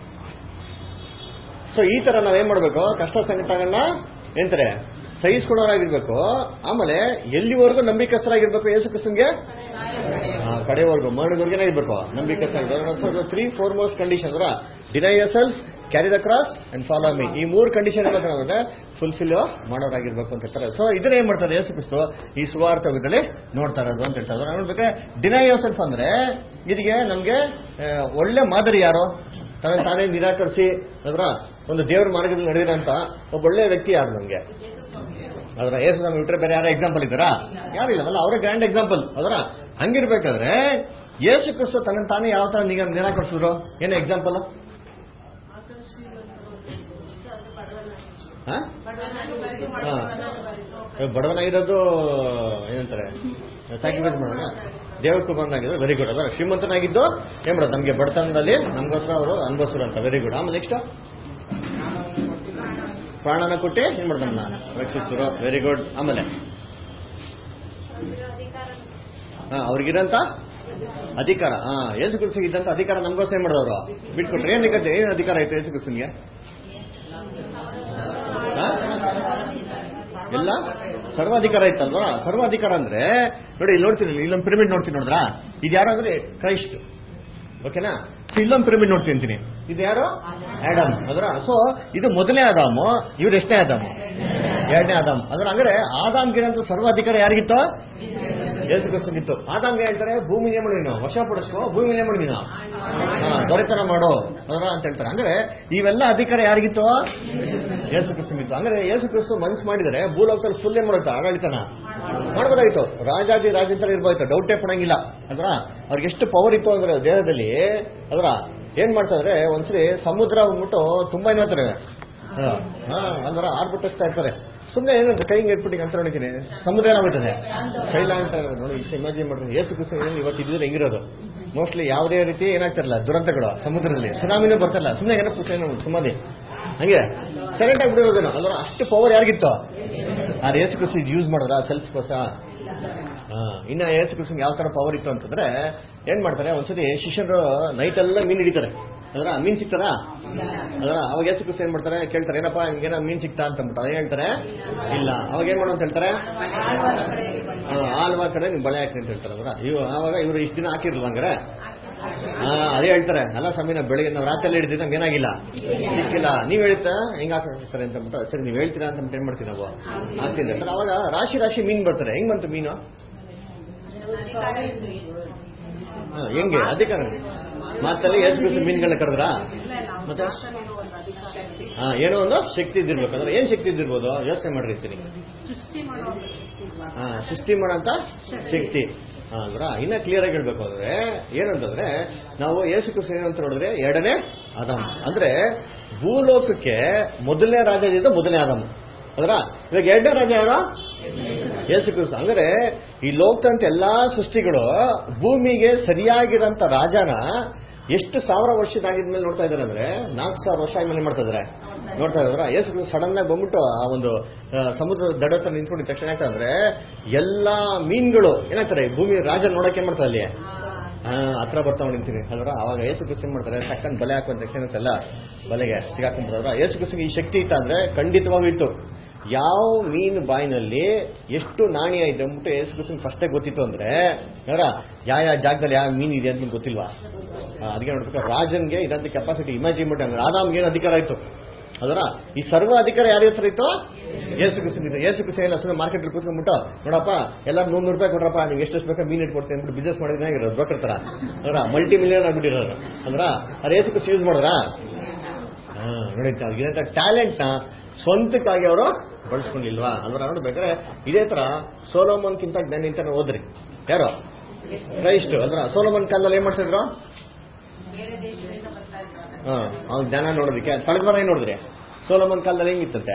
ಸೊ ಈ ತರ ನಾವೇನ್ ಮಾಡ್ಬೇಕು, ಕಷ್ಟ ಸಂಕಟಗಳನ್ನ ಏನಂತಾರೆ ಸಹಿಸ್ಕೊಳ್ಳೋರಾಗಿರ್ಬೇಕು. ಆಮೇಲೆ ಎಲ್ಲಿವರೆಗೂ ನಂಬಿಕಸ್ಥರಾಗಿರ್ಬೇಕು ಯೇಸು ಕ್ರಿಸ್ತನ್ಗೆ? ಕಡೆವರೆಗೂ ಮರಣದವರೆಗೆ ಇರ್ಬೇಕು ನಂಬಿಕಸ್ಥರಾಗಿರ್ಬೇಕು. 3 foremost ಕಂಡೀಷನ್ ಅವರ deny yourself, carry the cross and follow me. ಈ 3 ಕಂಡೀಷನ್ ಫುಲ್ಫಿಲ್ ಮಾಡೋರಾಗಿರ್ಬೇಕು ಅಂತ ಹೇಳ್ತಾರೆ. ಸೊ ಇದನ್ನ ಏನ್ ಮಾಡ್ತಾರೆ ಯೇಸು ಕ್ರಿಸ್ತ ಈ ಸುವಾರ್ಥದಲ್ಲಿ ನೋಡ್ತಾ ಇರೋದು ಅಂತ ಹೇಳ್ತಾರೆ. ನೋಡ್ಬೇಕಾದ್ರೆ ಡಿನೈ ಯೋರ್ಸೆಲ್ಫ್ ಅಂದ್ರೆ ಇದಕ್ಕೆ ನಮ್ಗೆ ಒಳ್ಳೆ ಮಾದರಿ ಯಾರು? ತಾನೇ ನಿರಾಕರಿಸಿ ಅದರ ಒಂದು ದೇವರ ಮಾರ್ಗದಲ್ಲಿ ನಡೆದಿರೋಂತ ಒಬ್ಬ ಒಳ್ಳೆ ವ್ಯಕ್ತಿ ಯಾರು ನಮ್ಗೆ? ಅದರ ಯೇಸು ನಮ್ಗೆ ಬಿಟ್ರೆ ಬೇರೆ ಯಾರ ಎಕ್ಸಾಂಪಲ್ ಇದ್ದಾರಾ? ಯಾರು ಇಲ್ಲ. ಅವರೇ ಗ್ರ್ಯಾಂಡ್ ಎಕ್ಸಾಂಪಲ್. ಅದರ ಹಂಗಿರ್ಬೇಕಾದ್ರೆ ಯೇಸು ಕ್ರಿಸ್ತ ತನ್ನ ತಾನೇ ಯಾವ ತರ ನಿರಾಕರಿಸಿದ್ರು? ಏನು ಎಕ್ಸಾಂಪಲ್? ಬಡವನಾಗಿರೋದು ಏನಂತಾರೆ ಸ್ಯಾಕ್ರಿಫೈಸ್ ಮಾಡೋಣ. ದೇವಕುಮಾರನಾಗಿದ್ದು ವೆರಿ ಗುಡ್. ಅದರ ಶ್ರೀಮಂತನಾಗಿದ್ದು ಏನ್ ಮಾಡೋದು, ನಮ್ಗೆ ಬಡತನದಲ್ಲಿ ನಮ್ಗೋಸ್ಕರ ಅವರು ಅನುಭವಿಸ್ರು ಅಂತ. Very good. ಆಮೇಲೆ ನೆಕ್ಸ್ಟ್ ಪ್ರಾಣನ ಕೊಟ್ಟು ಏನ್ ಮಾಡ್ದಮ್ಮ ರಕ್ಷಿಸಿದ್ರು. Very good. ಆಮೇಲೆ ಅವ್ರಿಗಿರಂತ ಅಧಿಕಾರ, ಯೇಸು ಕ್ರಿಸ್ತನಿಗೆ ಇದ್ದಂತ ಅಧಿಕಾರ ನಮಗೋಸ್ಕರ ಏನ್ ಮಾಡಿದವರು ಬಿಟ್ಕೊಟ್ರೆ. ಏನ್ ಅಧಿಕಾರ ಆಯ್ತು ಯೇಸು ಕ್ರಿಸ್ತನಿಗೆ? ಎಲ್ಲ ಸರ್ವಾಧಿಕಾರ ಇತ್ತಲ್ವಾ? ಸರ್ವಾಧಿಕಾರ ಅಂದ್ರೆ ನೋಡಿ, ಇಲ್ಲಿ ನೋಡ್ತೀನಿ, ಇಲ್ಲೊಂದು ಪಿರಮಿಡ್ ನೋಡ್ತೀನಿ, ನೋಡಿದ್ರಾ? ಇದು ಯಾರು ಅಂದ್ರೆ ಕ್ರೈಸ್ಟ್, ಓಕೆನಾ? ಇಲ್ಲೊಂದು ಪಿರಮಿಡ್ ನೋಡ್ತೀನಿ ಅಂತೀನಿ, ಇದು ಯಾರು? ಆಡಮ್ ಅದರ. ಸೊ ಇದು ಮೊದಲನೇ ಆದಾಮು, ಇವ್ರು ಎಷ್ಟನೇ ಆದಾಮು? ಎರಡನೇ ಆದಾಮ್ ಅದರ. ಅಂದ್ರೆ ಆದಾಮ್ಗಿರಂತ ಸರ್ವಾಧಿಕಾರ ಯಾರಿಗಿತ್ತು? ಯೇಸು ಕ್ರಿಸ್ತನಿಗಿತ್ತು. ಆದಾಮ್ಗೆ ಹೇಳ್ತಾರೆ ಭೂಮಿನೇ ಮಾಡಿ ನೀನು ವಶಪಡಿಸ್ಕೋ, ಭೂಮಿನೇ ಮಾಡಿ ನೀನು ದೊರೆತನ ಮಾಡೋ ಅದರ ಅಂತ ಹೇಳ್ತಾರೆ. ಅಂದ್ರೆ ಇವೆಲ್ಲ ಅಧಿಕಾರ ಯಾರಿಗಿತ್ತು? ಯೇಸು ಕ್ರಿಸ್ತನಿಗಿತ್ತು. ಅಂದ್ರೆ ಯೇಸು ಕ್ರಿಸ್ತ ಮನಸ್ಸು ಮಾಡಿದರೆ ಭೂಲೋಕದಲ್ಲಿ ಫುಲ್ ಏನ್ ಮಾಡೋಯ್ತು? ಆಡಳಿತನ ಮಾಡ್ಬೋದಾಯ್ತು, ರಾಜಾದಿ ರಾಜಂತರ ಇರ್ಬೋಯ್ತು, ಡೌಟೇ ಪಡಂಗಿಲ್ಲ ಅದ್ರ. ಅವ್ರಿಗೆ ಎಷ್ಟು ಪವರ್ ಇತ್ತು ಅಂದ್ರೆ ದೇಹದಲ್ಲಿ ಅದ್ರ. ಏನ್ ಮಾಡ್ತಾ ಇದ್ರೆ ಒಂದ್ಸರಿ ಸಮುದ್ರ ಬಂದ್ಬಿಟ್ಟು ತುಂಬಾ ಏನ್ ಹೇಳ್ತಾರೆ ಅಲ್ವರ ಆರ್ಬಿಟ್ಟಿಸ್ತಾ ಇರ್ತಾರೆ. ಸುಮ್ಮನೆ ಏನಂತ ಕೈ ಇಟ್ಬಿಟ್ಟು ಅಂತ ನೋಡಿದ್ದೀನಿ, ಸಮುದ್ರ ಏನಾಗ್ತದೆ ಶೈಲ ಅಂತ ನೋಡಿ. ಇಷ್ಟು ಇಮ್ಯಾಜಿನ್ ಮಾಡ್ತೀನಿ, ಯೇಸು ಕ್ರಿಸ್ತ ಇವತ್ತು ಇದ್ರೆ ಹೆಂಗಿರೋದು? ಮೋಸ್ಟ್ಲಿ ಯಾವುದೇ ರೀತಿ ಏನಾಗ್ತಿರಲ್ಲ ದುರಂತಗಳು ಸಮುದ್ರದಲ್ಲಿ, ಸುನಾಮಿನೂ ಬರ್ತಾರಲ್ಲ, ಸುಮ್ಮನೆ ಏನೋ ಸುಮ್ಮನೆ ಹಂಗೆ ಸೈಲೆಂಟ್ ಆಗಿಬಿಟ್ಟಿರೋದೇನೋ ಅಲ್ವರ. ಅಷ್ಟು ಪವರ್ ಯಾರಿಗಿತ್ತು? ಆ ಯೇಸು ಕ್ರಿಸ್ತ ಇದು ಯೂಸ್ ಮಾಡಿದ್ರ ಸೆಲ್ಫ್ ಕೋಸ. ಇನ್ನ ಯೇಸು ಕ್ರಿಸ್ತನಿಗೆ ಯಾವ ತರ ಪವರ್ ಇತ್ತು ಅಂತಂದ್ರೆ ಏನ್ ಮಾಡ್ತಾರೆ, ಒಂದ್ಸತಿ ಶಿಷ್ಯರು ನೈಟ್ ಎಲ್ಲ ಮೀನ್ ಹಿಡಿತಾರೆ ಅದರ. ಮೀನ್ ಸಿಗ್ತಾರ ಅದರ. ಅವಾಗ ಯೇಸು ಕ್ರಿಸ್ತ ಏನ್ ಮಾಡ್ತಾರೆ, ಕೇಳ್ತಾರೆ ಏನಪ್ಪಾ ನಿಮ್ಗೇನ ಮೀನ್ ಸಿಗ್ತಾ ಅಂತಂದ್ಬಿಟ್ಟು. ಅದೇ ಹೇಳ್ತಾರೆ ಇಲ್ಲ. ಅವಾಗ ಏನ್ ಮಾಡೋ ಅಂತ ಹೇಳ್ತಾರೆ, ಆಲ್ವಾ ಕಡೆ ನಿಮ್ ಬಳೆ ಹಾಕಿ ಅಂತ ಹೇಳ್ತಾರೆ ಅದರ. ಆವಾಗ ಇವ್ರು ಇಷ್ಟು ದಿನ ಹಾಕಿರ್ಲಿಲ್ಲ ಹಂಗಾರೆ. ಅದೇ ಹೇಳ್ತಾರೆ, ಅಲ್ಲ ಸಮಯ ಬೆಳಿಗ್ಗೆ ನಾವು ರಾತ್ರಿ ಎಲ್ಲ ಹಿಡಿದಿದ್ದು ನಮ್ಗೆ ಏನಾಗಿಲ್ಲ, ಸಿಕ್ಕಿಲ್ಲ. ನೀವ್ ಹೇಳ್ತಾ ಹೆಂಗ್ ಹಾಕ್ತಾರೆ ಅಂತ ಅಂದ್ಬಿಟ್ಟು, ಸರಿ ನೀವ್ ಹೇಳ್ತೀರಾ ಅಂತ ಏನ್ ಮಾಡ್ತೀವಿ ನಾವು ಹಾಕ್ತಿಲ್ಲ ಸರ್. ಅವಾಗ ರಾಶಿ ರಾಶಿ ಮೀನ್ ಬರ್ತಾರೆ. ಹೆಂಗ್ ಬಂತು ಮೀನು? ಹೆಂಗೆ ಅಧಿಕಾರ ಮಾತಲ್ಲಿ ಯೇಸು ಕ್ರಿಸ್ತ ಮೀನುಗಳನ್ನ ಕರೆದ್ರ? ಮತ್ತೆ ಏನೋ ಒಂದು ಶಕ್ತಿ ಇದ್ದಿರ್ಬೇಕು. ಅಂದ್ರೆ ಏನ್ ಶಕ್ತಿ ಇದ್ದಿರ್ಬೋದು ಯೋಚನೆ ಮಾಡಿರ್ತೀನಿ. ಸೃಷ್ಟಿ ಮಾಡೋಂತ ಶಕ್ತಿ ಅಂದ್ರ. ಇನ್ನ ಕ್ಲಿಯರ್ ಆಗಿ ಹೇಳ್ಬೇಕು ಅಂದ್ರೆ ಏನಂತಂದ್ರೆ, ನಾವು ಯೇಸು ಕ್ರಿಸ್ತ ಏನಂತ ನೋಡಿದ್ರೆ ಎರಡನೇ ಆದಾಮ್. ಅಂದ್ರೆ ಭೂಲೋಕಕ್ಕೆ ಮೊದಲನೇ ರಾಜ ಇದ್ದ ಮೊದಲನೇ ಆದಾಮ್ ಅದರ. ಇವಾಗ ಎರಡನೇ ರಾಜ ಯಾರು? ಯೇಸು ಕ್ರಿಸ್ತ. ಅಂದ್ರೆ ಈ ಲೋಕದಂತ ಎಲ್ಲಾ ಸೃಷ್ಟಿಗಳು ಭೂಮಿಗೆ ಸರಿಯಾಗಿರಂತ ರಾಜನ ಎಷ್ಟು ಸಾವಿರ ವರ್ಷದಾಗಿದ್ಮೇಲೆ ನೋಡ್ತಾ ಇದಾರೆ ಅಂದ್ರೆ 4000 ವರ್ಷ ಆದ್ಮೇಲೆ ಮಾಡ್ತಾ ಇದಾರೆ ನೋಡ್ತಾ ಇದ್ರ. ಯೇಸು ಕ್ರಿಸ್ತ ಸಡನ್ ಆಗಿ ಬಂದ್ಬಿಟ್ಟು ಆ ಒಂದು ಸಮುದ್ರ ದಡ ಹತ್ರ ನಿಂತ್ಕೊಂಡಿದ ತಕ್ಷಣ ಏನಾಗ್ತದೆ ಅಂದ್ರೆ ಎಲ್ಲಾ ಮೀನ್ಗಳು ಏನಾಗ್ತಾರೆ ಭೂಮಿ ರಾಜ ನೋಡಕ್ಕೆ ಏನ್ ಮಾಡ್ತಾರೆ ಅಲ್ಲಿ ಹತ್ರ ಬರ್ತಾವ್ ನಿಂತೀನಿ ಅಲ್ವರ. ಅವಾಗ ಯೇಸು ಕ್ರಿಸ್ತ ಏನ್ ಮಾಡ್ತಾರೆ, ಟಕ್ಕನ್ ಬಲೆ ಹಾಕುವಂತ ತಕ್ಷಣ ಎಲ್ಲ ಬಲೆಗೆ ಸಿಗಾಕೊಂಡ್ಬಿಡ್ತಾರ. ಯೇಸು ಕ್ರಿಸ್ತನಿಗೆ ಈ ಶಕ್ತಿ ಇತ್ತ ಅಂದ್ರೆ ಖಂಡಿತವಾಗೂ ಇತ್ತು. ಯಾವ ಮೀನು ಬಾಯಿನಲ್ಲಿ ಎಷ್ಟು ನಾಣ್ಯ ಇದೆ ಅಂದ್ಬಿಟ್ಟು ಯೇಸು ಕ್ರಿಸ್ತನಿಗೆ ಫಸ್ಟೇ ಗೊತ್ತಿತ್ತು ಅಂದ್ರೆ ಯಾವ ಜಾಗದಲ್ಲಿ ಯಾವ ಮೀನ್ ಇದೆ ಅಂತ ನಿಮ್ಗೆ ಗೊತ್ತಿಲ್ವಾ? ಅದಕ್ಕೆ ನೋಡ್ಬೇಕು ರಾಜನ್ಗೆ ಇದಂತ ಕೆಪಾಸಿಟಿ ಇಮ್ಯಾಜಿನ್ ಮಾಡಿ. ಅಂದ್ರೆ ಆದಾಮ್ಗೆ ಏನು ಅಧಿಕಾರ ಆಯ್ತು ಅದರ. ಈ ಸರ್ವ ಅಧಿಕಾರ ಯಾರ ಹೆಸರು ಇತ್ತು? ಯೇಸು ಕ್ರಿಸ್ತನಿಗೆ. ಯೇಸು ಕ್ರಿಸ್ತ ಎಲ್ಲ ಸುಮ್ಮನೆ ಮಾರ್ಕೆಟ್ ಕೂತ್ಕೊಂಡ್ಬಿಟ್ಟು ನೋಡಪ್ಪ ಎಲ್ಲರೂ 100 ರೂಪಾಯಿ ಕೊಡ್ರಪ್ಪ, ನೀವು ಎಷ್ಟು ಬೇಕಾ ಮೀನ್ ಇಟ್ಕೊಡ್ತೀನಿ ಅಂದ್ಬಿಟ್ಟು ಬಿಸ್ನೆಸ್ ಮಾಡಿದ್ರೆ ಆಗಿರೋದು ಬೇಕಾಡ್ತಾರ ಅದರ. ಮಲ್ಟಿ ಮಿಲಿಯನ್ ಆಗ್ಬಿಟ್ಟಿರೋರು ಅಂದ್ರ. ಅದು ಯೇಸು ಕ್ರಿಸ್ತ ಯೂಸ್ ಮಾಡಿದ್ರ ನೋಡಿ. ಟ್ಯಾಲೆಂಟ್ ನ ಸ್ವಂತಕ್ಕಾಗಿ ಅವರು ಬಳಸ್ಕೊಂಡಿಲ್ವಾ ಅಂದ್ರೆ ನೋಡ್ಬೇಕಾದ್ರೆ ಇದೇ ತರ ಸೋಲೋಮನ್ಕಿಂತ ಜ್ಞಾನಿ ಅಂತ ಓದ್ರಿ ಯಾರು? ಕ್ರೈಸ್ಟ್ ಅಲ್ರ. ಸೋಲೋಮನ್ ಕಾಲದಲ್ಲಿ ಏನ್ ಮಾಡ್ತಿದ್ರು? ಅವ್ನ ಜ್ಞಾನ ನೋಡೋದಕ್ಕೆ ತಳಗ್ಬರ ಏನ್ ನೋಡಿದ್ರಿ? ಸೋಲೋಮನ್ ಕಾಲದಲ್ಲಿ ಹೆಂಗಿತ್ತಂತೆ?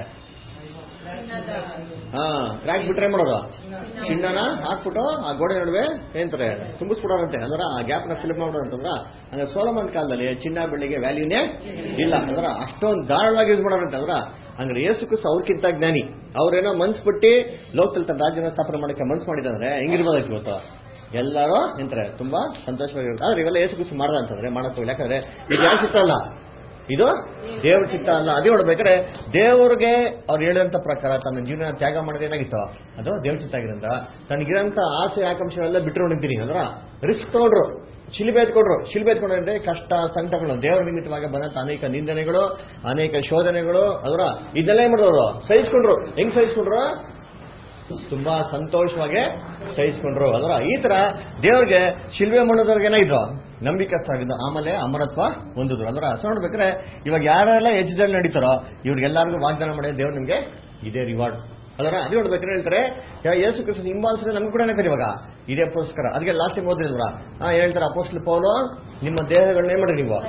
ಕ್ರ್ಯಾಕ್ ಬಿಟ್ರೆ ಮಾಡೋದು ಚಿನ್ನನ ಹಾಕ್ಬಿಟ್ಟು ಆ ಗೋಡೆ ನಡುವೆ ಏನಂತಾರೆ ತುಂಬಿಸ್ಬಿಡೋರಂತೆ. ಅಂದ್ರೆ ಆ ಗ್ಯಾಪ್ ನ ಫಿಲ್ ಮಾಡೋದು ಅಂತಂದ್ರ. ಅಂದ್ರೆ ಸೋಲೋಮನ್ ಕಾಲದಲ್ಲಿ ಚಿನ್ನ ಬೆಳ್ಳಿಗೆ ವ್ಯಾಲ್ಯೂನೇ ಇಲ್ಲ ಅಂದ್ರೆ ಅಷ್ಟೊಂದು ಧಾರಾಳವಾಗಿ ಯೂಸ್ ಮಾಡೋರಂತೆ. ಅಂದ್ರ ಅಂದ್ರೆ ಯೇಸು ಕ್ರಿಸ್ತ ಅವ್ರಕ್ಕಿಂತ ಜ್ಞಾನಿ. ಅವ್ರೇನೋ ಮನ್ಸ್ ಬಿಟ್ಟು ಲೋಕದಲ್ಲಿ ತನ್ನ ರಾಜ್ಯನ ಸ್ಥಾಪನೆ ಮಾಡಕ್ಕೆ ಮನ್ಸು ಮಾಡಿದಂದ್ರೆ ಹೆಂಗಿರ್ಬೋದಾಯ್ತು ಇವತ್ತು? ಎಲ್ಲರೂ ಎಂತಾರೆ ತುಂಬಾ ಸಂತೋಷವಾಗಿರುತ್ತೆ. ಆದ್ರೆ ಇವೆಲ್ಲ ಯೇಸು ಕ್ರಿಸ್ತ ಮಾಡ್ದ ಅಂತಂದ್ರೆ ಮಾಡಕ್ ಹೋಗಿಲ್ಲ. ಯಾಕಂದ್ರೆ ಇದು ಯಾರ ಚಿತ್ತ ಅಲ್ಲ, ಇದು ದೇವ್ರ ಚಿತ್ತ ಅಲ್ಲ. ಅದೇ ನೋಡ್ಬೇಕಾದ್ರೆ ದೇವ್ರಿಗೆ ಅವ್ರು ಹೇಳಿದಂತ ಪ್ರಕಾರ ತನ್ನ ಜೀವನ ತ್ಯಾಗ ಮಾಡೋದು ಏನಾಗಿತ್ತು? ಅದು ದೇವ್ರ ಚಿತ್ತ ಆಗಿರಂತ. ತನಗಿರಂತ ಆಸೆ ಆಕಾಂಕ್ಷೆಲ್ಲ ಬಿಟ್ಟರು ನಿಂತೀನಿ ಅಂದ್ರ ರಿಸ್ಕ್ ತಗೊಂಡ್ರು, ಶಿಲ್ಬೆ ಎತ್ಕೊಂಡ್ರು. ಶಿಲ್ಬೆ ಎತ್ಕೊಂಡ್ರೆ ಕಷ್ಟ ಸಂಕಟಗಳು, ದೇವರ ನಿಮಿತ್ತವಾಗಿ ಬಂದಂತ ಅನೇಕ ನಿಂದನೆಗಳು, ಅನೇಕ ಶೋಧನೆಗಳು ಅದರ ಇದೆಲ್ಲ ಏನ್ ಮಾಡಿದವರು ಸಹಿಸ್ಕೊಂಡ್ರು. ಹೆಂಗ್ ಸಹಿಸ್ಕೊಂಡ್ರು? ತುಂಬಾ ಸಂತೋಷವಾಗಿ ಸಹಿಸ್ಕೊಂಡ್ರು ಅದರ. ಈ ತರ ದೇವ್ರಿಗೆ ಶಿಲ್ಬೆ ಮಾಡೋದ್ರಿಗೆ ಏನಾಗಿದ್ರು? ನಂಬಿಕಸ್ಥಾಗಿದ್ದ. ಆಮೇಲೆ ಅಮರತ್ವ ಹೊಂದಿದ್ರು ಅಂದ್ರೆ. ನೋಡ್ಬೇಕಾದ್ರೆ ಇವಾಗ ಯಾರೆಲ್ಲ ಹೆಜ್ಜೆದಲ್ಲಿ ನಡೀತಾರೋ ಇವ್ರಿಗೆಲ್ಲರಿಗೂ ವಾಗ್ದಾನ ಮಾಡಿ ದೇವ್ರು ನಿಮ್ಗೆ ಇದೇ ರಿವಾರ್ಡ್ ಅದರ. ಅದೇ ನೋಡ್ಬೇಕಾದ್ರೆ ಹೇಳ್ತಾರೆ ಯೇಸು ಕ್ರಿಸ್ತನ ಹಿಂಬಾಲಿಸಿದ್ರೆ ನಮ್ಗೆ ಕೂಡ ಏನಾಗ್ತಾರೆ ಇವಾಗ ಇದೇ ಅಪೋಸ್ಕರ. ಅದಕ್ಕೆ ಲಾಸ್ಟ್ ಟೈಮ್ ಓದಿಲ್ವಾ ಹೇಳ್ತಾರೆ ಅಪೋಸ್ಟಲ್ ಪೌಲು ನಿಮ್ಮ ದೇಹಗಳನ್ನ ಏನ್ ಮಾಡ್ರಿ ನೀವು